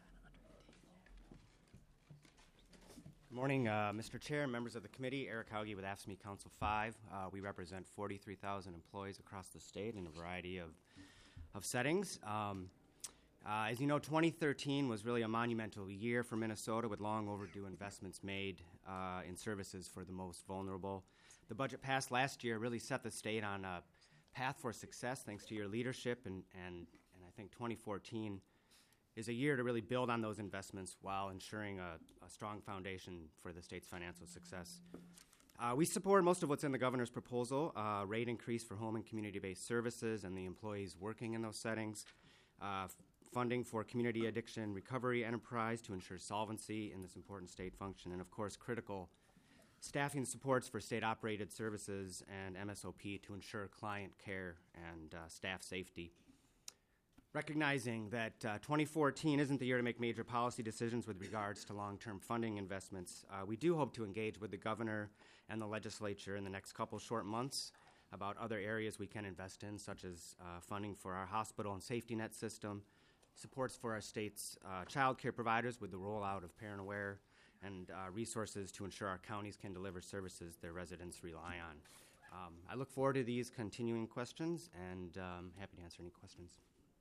Good morning, uh, Mister Chair and members of the committee. Eric Hauge with A F S C M E Council five. Uh, we represent forty-three thousand employees across the state in a variety of, of settings. Um, uh, as you know, twenty thirteen was really a monumental year for Minnesota with long overdue investments made uh, in services for the most vulnerable. The budget passed last year really set the state on a path for success thanks to your leadership, and, and, and I think twenty fourteen is a year to really build on those investments while ensuring a, a strong foundation for the state's financial success. Uh, we support most of what's in the governor's proposal, uh, rate increase for home and community-based services and the employees working in those settings, uh, f- funding for community addiction recovery enterprise to ensure solvency in this important state function, and of course critical staffing supports for state-operated services and M S O P to ensure client care and uh, staff safety. Recognizing that uh, twenty fourteen isn't the year to make major policy decisions with regards to long-term funding investments, uh, we do hope to engage with the governor and the legislature in the next couple short months about other areas we can invest in, such as uh, funding for our hospital and safety net system, supports for our state's uh, child care providers with the rollout of Parent Aware, and uh, resources to ensure our counties can deliver services their residents rely on. Um, I look forward to these continuing questions and um, happy to answer any questions.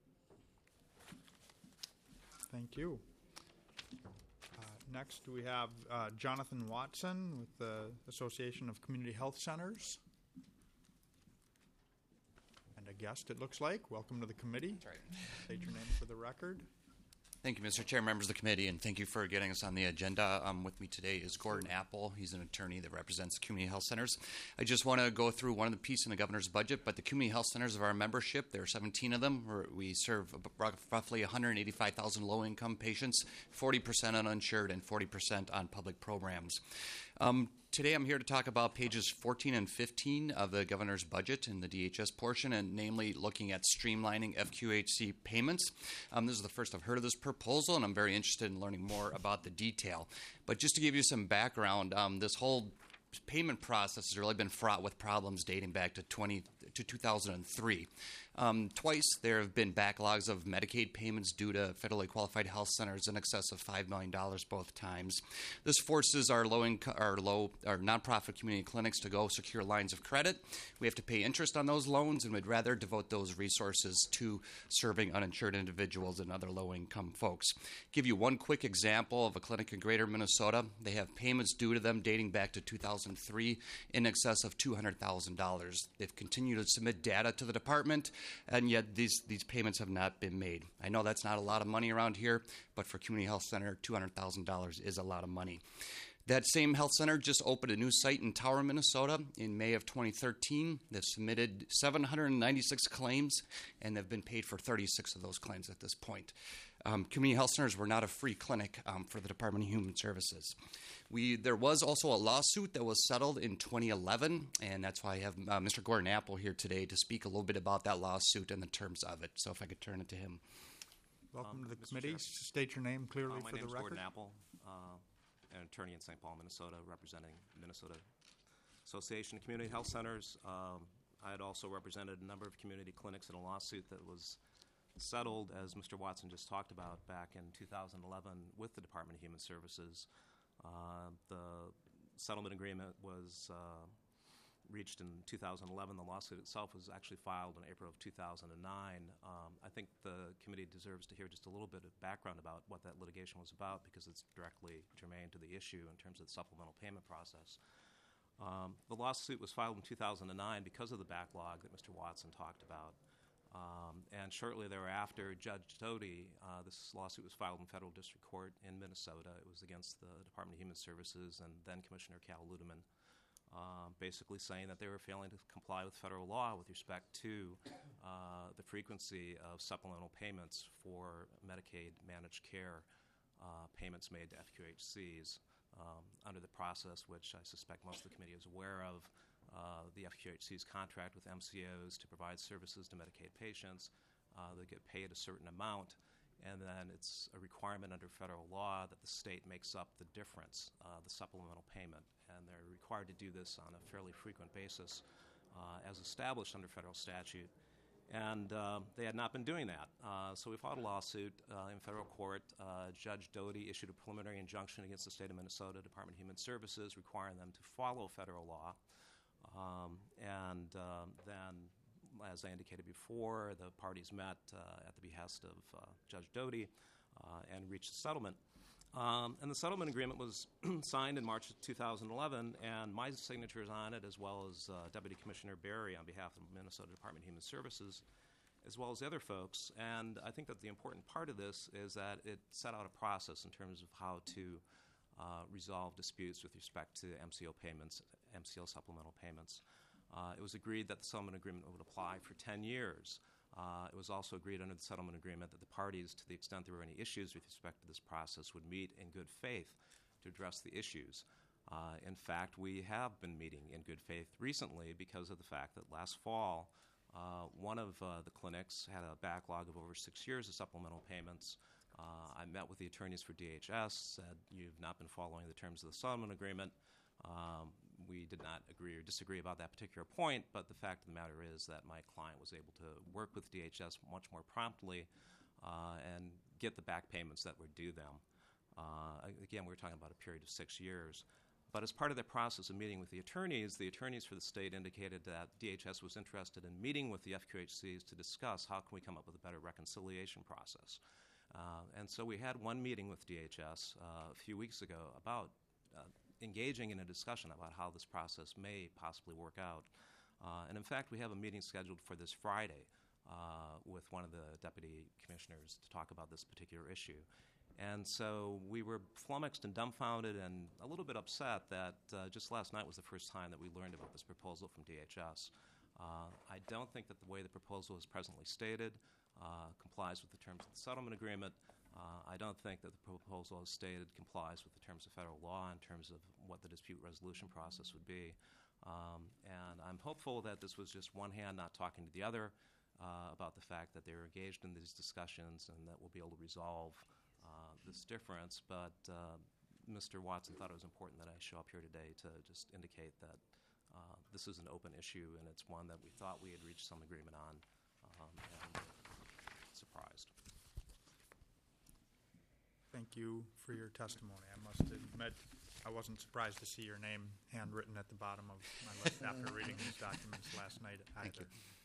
Thank you. Uh, next, we have uh, Jonathan Watson with the Association of Community Health Centers. And a guest, it looks like. Welcome to the committee. That's right. State your name for the record. Thank you, Mister Chair, members of the committee, and thank you for getting us on the agenda. Um, with me today is Gordon Apple. He's an attorney that represents community health centers. I just want to go through one of the pieces in the governor's budget, but the community health centers of our membership, there are seventeen of them. We're, we serve roughly one hundred eighty-five thousand low-income patients, forty percent uninsured and forty percent on public programs. Um, Today I'm here to talk about pages fourteen and fifteen of the governor's budget in the D H S portion, and namely looking at streamlining F Q H C payments. Um, this is the first I've heard of this proposal, and I'm very interested in learning more about the detail. But just to give you some background, um, this whole payment process has really been fraught with problems dating back to, twenty, to two thousand three. Um, twice there have been backlogs of Medicaid payments due to federally qualified health centers in excess of five million dollars both times. This forces our low income, our low, our nonprofit community clinics to go secure lines of credit. We have to pay interest on those loans, and we'd rather devote those resources to serving uninsured individuals and other low income folks. Give you one quick example of a clinic in Greater Minnesota. They have payments due to them dating back to two thousand three in excess of two hundred thousand dollars. They've continued to submit data to the department, and yet these, these payments have not been made. I know that's not a lot of money around here, but for community health center, two hundred thousand dollars is a lot of money. That same health center just opened a new site in Tower, Minnesota in May of twenty thirteen. They've submitted seven hundred ninety-six claims, and they've been paid for thirty-six of those claims at this point. Um, community health centers were not a free clinic um, for the Department of Human Services. We, there was also a lawsuit that was settled in twenty eleven, and that's why I have uh, Mister Gordon Apple here today to speak a little bit about that lawsuit and the terms of it. So if I could turn it to him. Welcome Um, to the Mister committee. Chair. State your name clearly Uh, my for the name is record. Gordon Apple, uh, an attorney in Saint Paul, Minnesota, representing Minnesota Association of Community Health Centers. Um, I had also represented a number of community clinics in a lawsuit that was settled, as Mister Watson just talked about, back in two thousand eleven with the Department of Human Services. Uh, the settlement agreement was uh, reached in two thousand eleven. The lawsuit itself was actually filed in April of two thousand nine. Um, I think the committee deserves to hear just a little bit of background about what that litigation was about, because it's directly germane to the issue in terms of the supplemental payment process. Um, the lawsuit was filed in two thousand nine because of the backlog that Mister Watson talked about. Um, and shortly thereafter, Judge Doty, uh, this lawsuit was filed in federal district court in Minnesota. It was against the Department of Human Services and then Commissioner Cal Ludeman, uh, basically saying that they were failing to comply with federal law with respect to uh, the frequency of supplemental payments for Medicaid managed care uh, payments made to F Q H Cs um, under the process, which I suspect most of the committee is aware of. Uh, the F Q H C's contract with M C Os to provide services to Medicaid patients. Uh, they get paid a certain amount, and then it's a requirement under federal law that the state makes up the difference, uh, the supplemental payment, and they're required to do this on a fairly frequent basis uh, as established under federal statute. And uh, they had not been doing that. Uh, so we filed a lawsuit uh, in federal court. Uh, Judge Doty issued a preliminary injunction against the state of Minnesota Department of Human Services requiring them to follow federal law. Um, and uh, then, as I indicated before, the parties met uh, at the behest of uh, Judge Doty uh, and reached a settlement. Um, and the settlement agreement was signed in March of two thousand eleven, and my signature is on it, as well as uh, Deputy Commissioner Berry on behalf of the Minnesota Department of Human Services, as well as the other folks. And I think that the important part of this is that it set out a process in terms of how to Uh, resolve disputes with respect to M C O payments, M C O supplemental payments. Uh, it was agreed that the settlement agreement would apply for ten years. Uh, it was also agreed under the settlement agreement that the parties, to the extent there were any issues with respect to this process, would meet in good faith to address the issues. Uh, in fact, we have been meeting in good faith recently because of the fact that last fall, uh, one of uh, the clinics had a backlog of over six years of supplemental payments. Uh, I met with the attorneys for D H S, said you've not been following the terms of the settlement agreement. Um, we did not agree or disagree about that particular point, but the fact of the matter is that my client was able to work with D H S much more promptly uh, and get the back payments that were due them. Uh, again, we were talking about a period of six years. But as part of the process of meeting with the attorneys, the attorneys for the state indicated that D H S was interested in meeting with the F Q H Cs to discuss how can we come up with a better reconciliation process. Uh, and so we had one meeting with D H S uh, a few weeks ago about uh, engaging in a discussion about how this process may possibly work out. Uh, and in fact, we have a meeting scheduled for this Friday uh, with one of the deputy commissioners to talk about this particular issue. And so we were flummoxed and dumbfounded and a little bit upset that uh, just last night was the first time that we learned about this proposal from D H S. Uh, I don't think that the way the proposal is presently stated Uh, complies with the terms of the settlement agreement. Uh, I don't think that the proposal as stated complies with the terms of federal law in terms of what the dispute resolution process would be. Um, and I'm hopeful that this was just one hand not talking to the other uh, about the fact that they're engaged in these discussions and that we'll be able to resolve uh, this difference. But uh, Mister Watson thought it was important that I show up here today to just indicate that uh, this is an open issue and it's one that we thought we had reached some agreement on. Um, and surprised. Thank you for your testimony. I must admit, I wasn't surprised to see your name handwritten at the bottom of my list after reading these documents last night either. Thank you.